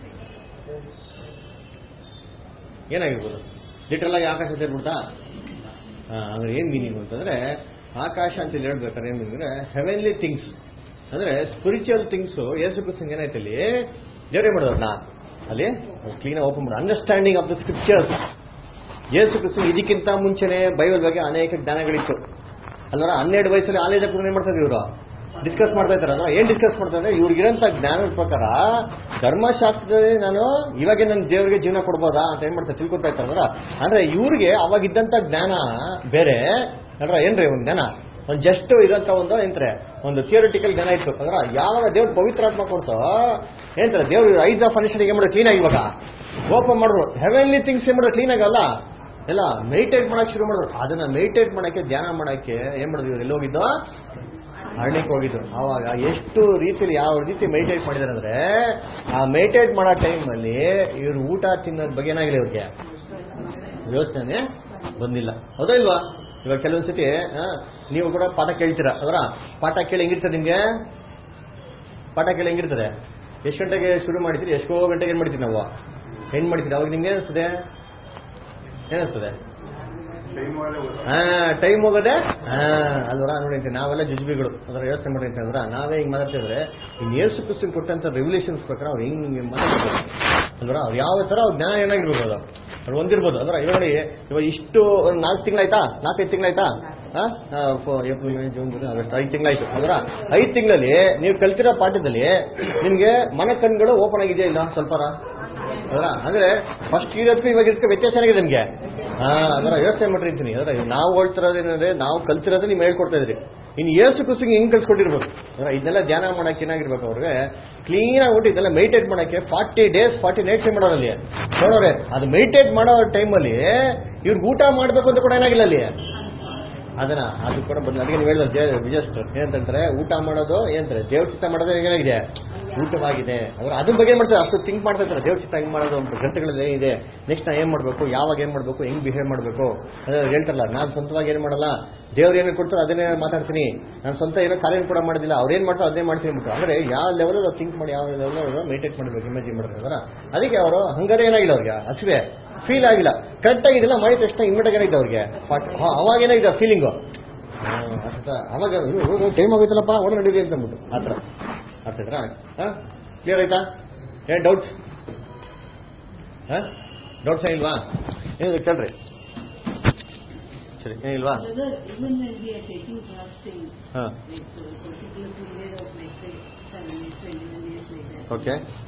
ಏನಾಗಿರ್ಬೋದು? ಲಿಟ್ರಲ್ ಆಗಿ ಆಕಾಶ ತೆರ್ಬಿಡ್ತಾ? ಅಂದ್ರೆ ಏನ್ ಮೀನಿಂಗ್ ಅಂತಂದ್ರೆ ಆಕಾಶ ಅಂತ ಹೇಳ್ಬೇಕಾದ್ರೆ ಏನ್ ಮೀನಿಂಗ್ ಅಂದ್ರೆ ಹೆವೆನ್ಲಿ ಥಿಂಗ್ಸ್ ಅಂದ್ರೆ ಸ್ಪಿರಿಚುವಲ್ ಥಿಂಗ್ಸ್. ಯೇಸು ಕ್ರಿಸ್ತನಿಗೆ ಏನಾಯ್ತು ಅಲ್ಲಿ ದೇವರೇ ಮಾಡೋದನ್ನ ಅಲ್ಲಿ ಕ್ಲೀನ್ ಓಪನ್ ಮಾಡೋದು. Understanding of the scriptures. ಯೇಸು ಕ್ರಿಸ್ತನಿಗೆ ಇದಕ್ಕಿಂತ ಮುಂಚೆನೆ ಬೈಬಲ್ ಬಗ್ಗೆ ಅನೇಕ ಜ್ಞಾನಗಳಿತ್ತು ಅಲ್ವರ. 12 ವಯಸ್ಸಲ್ಲಿ ಆಲೇಜ ಏನ್ ಮಾಡ್ತಾರೆ ಇವರು? ಡಿಸ್ಕಸ್ ಮಾಡ್ತಾ ಇದ್ದಾರೆ. ಅಂದ್ರೆ ಏನ್ ಡಿಸ್ಕಸ್ ಮಾಡ್ತಾರೆ? ಇವ್ರಿಗಿರಂತ ಜ್ಞಾನದ ಪ್ರಕಾರ ಧರ್ಮಶಾಸ್ತ್ರದಲ್ಲಿ ನಾನು ಇವಾಗ ನನ್ನ ದೇವರಿಗೆ ಜೀವನ ಕೊಡ್ಬೋದಾ ಅಂತ ಏನ್ ಮಾಡ್ತಾರೆ ತಿಳ್ಕೊತಾ ಇರ್ತಾರ. ಅಂದ್ರೆ ಇವ್ರಿಗೆ ಅವಾಗಿದ್ದಂತ ಜ್ಞಾನ ಬೇರೆ ಅಂದ್ರೆ ಏನ್ರಿ ಒಂದು ಜ್ಞಾನ ಒಂದು ಜಸ್ಟ್ ಇದಂತ ಒಂದು ಏನ್ರೆ ಒಂದು ಥಿಯೋರಿಟಿಕಲ್ ಜ್ಞಾನ ಇತ್ತು. ಅಂದ್ರೆ ಯಾವಾಗ ದೇವ್ರ ಪವಿತ್ರಾತ್ಮ ಕೊಡ್ತೋ ಏನ್ತಾರೆ ದೇವ್ರ ಐಸ್ ಆಫ್ ಅನಿಸ್ಟಿಂಗ್ ಏನ್ ಮಾಡೋದು ಕ್ಲೀನ್ ಆಗಿ ಇವಾಗ ಓಪನ್ ಮಾಡಿದ್ರು. ಹೆವೆನ್ಲಿ ಥಿಂಗ್ಸ್ ಏನ್ ಮಾಡೋದು ಕ್ಲೀನ್ ಆಗಲ್ಲ ಎಲ್ಲ ಮೆಡಿಟೇಟ್ ಮಾಡಕ್ ಶುರು ಮಾಡಿದ್ರು. ಅದನ್ನ ಮೆಡಿಟೇಟ್ ಮಾಡಕ್ಕೆ ಧ್ಯಾನ ಮಾಡಕ್ಕೆ ಏನ್ ಮಾಡಿದ್ರು? ಇವ್ರು ಎಲ್ಲಿ ಹೋಗಿದ್ದು? ಹಳ್ಳಿಗೆ ಹೋಗಿದ್ರು. ಆವಾಗ ಎಷ್ಟು ರೀತಿಯಲ್ಲಿ ಯಾವ ರೀತಿ ಮೆಡಿಟೇಟ್ ಮಾಡಿದಾರೆ ಅಂದ್ರೆ ಆ ಮೆಡಿಟೇಟ್ ಮಾಡೋ ಟೈಮ್ ಅಲ್ಲಿ ಇವ್ರು ಊಟ ತಿನ್ನೋದ್ ಬಗ್ಗೆ ಏನಾಗಿಲ್ಲ ಇವ್ರಿಗೆ ಯೋಚನೆ ಬಂದಿಲ್ಲ. ಹೌದಾ ಇಲ್ವಾ? ಇವಾಗ ಕೆಲವೊಂದ್ಸತಿ ನೀವು ಕೂಡ ಪಾಠ ಕೇಳ್ತೀರಾ. ಅದರ ಪಾಠ ಕೇಳಿ ಹೆಂಗಿರ್ತದೆ ನಿಮ್ಗೆ? ಪಾಠ ಕೇಳಿ ಹೆಂಗಿರ್ತದೆ? ಎಷ್ಟು ಗಂಟೆಗೆ ಶುರು ಮಾಡ್ತೀರಿ? ಎಷ್ಟೋ ಗಂಟೆಗೆ ಏನ್ ಮಾಡ್ತೀವಿ ನಾವು? ಏನ್ ಮಾಡ್ತೀರಿ? ಅವಾಗ ನಿಮ್ಗೆ ಏನಿಸ್ತದೆ? ಏನಿಸ್ತದೆ? ಟೈಮ್ ಹೋಗೋದೆ ಅಲ್ವರ. ನೋಡಿ ನಾವೆಲ್ಲ ಜುಜ್ಬಿಗಳು ಅದರ ಯೋಚನೆ ಮಾಡಿ ಅಂತಂದ್ರ ನಾವೇ ಹಿಂಗ್ ಮಾತಾಡ್ತಿದ್ರೆ ಇನ್ ಯೇಸು ಕ್ರಿಸ್ತನಿಗೆ ಕೊಟ್ಟಂತ ರೆವಲ್ಯೂಷನ್ಸ್ ಪ್ರಕಾರ ಅವ್ರು ಹಿಂಗ್ ಮಾತಾಡ್ತಾರೆ ಅಲ್ವರ. ಅವ್ರು ಯಾವ ತರ ಜ್ಞಾನ ಏನಾಗಿರ್ಬೋದು ಅವ್ರು ಹೊಂದಿರ್ಬೋದು. ಅಂದ್ರೆ ಇವಾಗ ನೋಡಿ ಇವಾಗ ಇಷ್ಟು 4 ತಿಂಗಳಾಯ್ತಾ? 4-5 ತಿಂಗಳಾಯ್ತಾ? April May June July August 5 ತಿಂಗಳಾಯ್ತು. ಅಂದ್ರೆ 5 ತಿಂಗಳಲ್ಲಿ ನೀವು ಕಲ್ತಿರೋ ಪಾಠದಲ್ಲಿ ನಿಮ್ಗೆ ಮನ ಕಣ್ಗಳು ಓಪನ್ ಆಗಿದೆಯಾ ಇಲ್ಲ? ಸ್ವಲ್ಪ ಅದರ ಅಂದ್ರೆ ಫಸ್ಟ್ ಇರೋದಕ್ಕೂ ಇವಾಗ ಇದಕ್ಕೆ ವ್ಯತ್ಯಾಸ ಏನಾಗಿದೆ ನಿಮ್ಗೆ? ಅದರ ಯೋಚನೆ ಮಾಡಿರ್ತೀನಿ. ಅದರ ನಾವು ಹೇಳ್ತಿರೋದೇನಂದ್ರೆ ನಾವು ಕಲ್ತಿರೋದೇ ನೀವು ಹೇಳ್ಕೊಡ್ತಾ ಇದ್ರಿ. ಇನ್ನು ಯೇಸು ಕ್ರಿಸ್ತಂಗೆ ಹಿಂಗ್ ಕಲ್ಸ್ಕೊಟ್ಟಿರ್ಬೇಕು. ಇದೆಲ್ಲ ಧ್ಯಾನ ಮಾಡಕ್ಕೆ ಏನಾಗಿರ್ಬೇಕು ಅವ್ರಿಗೆ? ಕ್ಲೀನ್ ಆಗ್ಬಿಟ್ಟು ಇದೆಲ್ಲ ಮೆಡಿಟೇಟ್ ಮಾಡಕ್ಕೆ 40 days 40 nights ಮಾಡೋರಲ್ಲಿ ನೋಡೋರೆ. ಅದು ಮೆಡಿಟೇಟ್ ಮಾಡೋ ಟೈಮಲ್ಲಿ ಇವ್ರಿಗೆ ಊಟ ಮಾಡ್ಬೇಕು ಅಂತ ಕೂಡ ಏನಾಗಿಲ್ಲ ಅಲ್ಲಿ. ಅದನ್ನ ಅದು ಕೂಡ ಬದಲು ಅದಕ್ಕೆ ನೀವು ಹೇಳಿದ್ರೆ ವಿಜಯಸ್ಟರ್ ಏನಂತಾರೆ, ಊಟ ಮಾಡೋದು ಏನಂತಾರೆ, ದೇವ್ರ ಚಿತ್ತ ಮಾಡೋದು ಏನಾಗಿದೆ, ಊಟವಾಗಿದೆ. ಅವ್ರು ಅದ್ರ ಬಗ್ಗೆ ಏನ್ ಮಾಡ್ತಾರೆ, ಅಷ್ಟು ಥಿಂಕ್ ಮಾಡ್ತಾ ಇರ್ತಾರೆ. ದೇವ್ರ ಚಿತ್ತ ಹೆಂಗ್ ಮಾಡೋದು ಅಂತ ಗ್ರಂಥಗಳಲ್ಲಿ ಏನಿದೆ, ನೆಕ್ಸ್ಟ್ ನಾ ಏನ್ ಮಾಡ್ಬೇಕು, ಯಾವಾಗ ಏನ್ ಮಾಡ್ಬೇಕು, ಹೆಂಗ್ ಬಿಹೇವ್ ಮಾಡ್ಬೇಕು ಅದೇ ಹೇಳ್ತಾರಲ್ಲ. ನಾನು ಸ್ವಂತವಾಗಿ ಏನ್ ಮಾಡಲ್ಲ, ದೇವ್ರು ಏನೇನು ಕೊಡ್ತಾರೋ ಅದನ್ನೇ ಮಾತಾಡ್ತೀನಿ, ನಾನು ಸ್ವಂತ ಏನೋ ಕಾರ್ಯ ಕೂಡ ಮಾಡೋದಿಲ್ಲ, ಅವ್ರೇನ್ ಮಾಡ್ತಾರೋ ಅದೇ ಮಾಡ್ತೀನಿ ಬಿಟ್ಟು. ಅಂದ್ರೆ ಯಾವ ಲೆವೆಲ್ ಥಿಂಕ್ ಮಾಡಿ ಯಾವ ಲೆವೆಲ್ ಮೆಡಿಟೇಟ್ ಮಾಡಬೇಕು, ಇಮೇಜಿನ್ ಮಾಡ್ತಾರೆ. ಅದಕ್ಕೆ ಅವರು ಹಂಗಾರೆ ಏನಾಗಿಲ್ಲ ಅವ್ರಿಗೆ, ಹಸಿವೆ ಫೀಲ್ ಆಗಿಲ್ಲ. ಕರೆಕ್ಟ್ ಆಗಿದೆಲ್ಲ ಮಾಡಿದ ತಕ್ಷಣ ಇಮ್ಮಿಡಿಯೇಟ್ ಏನಾಗಿದೆ ಅವ್ರಿಗೆ, ಅವಾಗ ಏನಾಗಿದೆ ಫೀಲಿಂಗು, ಅವಾಗ ಟೈಮ್ ಆಗೋಯ್ತಲ್ಲಪ್ಪ ಓಡ ನಡೀರಿ ಅಂತ ಅಂದ್ಬಿಟ್ಟು ಆ ಥರ ಅರ್ಥ ಆಯ್ತಾ? ಕ್ಲಿಯರ್ ಆಯ್ತಾ? ಏನು ಡೌಟ್ಸ್? ಡೌಟ್ಸ್ ಏನಿಲ್ವಾ? ಏನಿದೆ ಕೇಳ್ರಿ. ಸರಿ, ಏನಿಲ್ವಾ? ಹಾಂ, ಓಕೆ.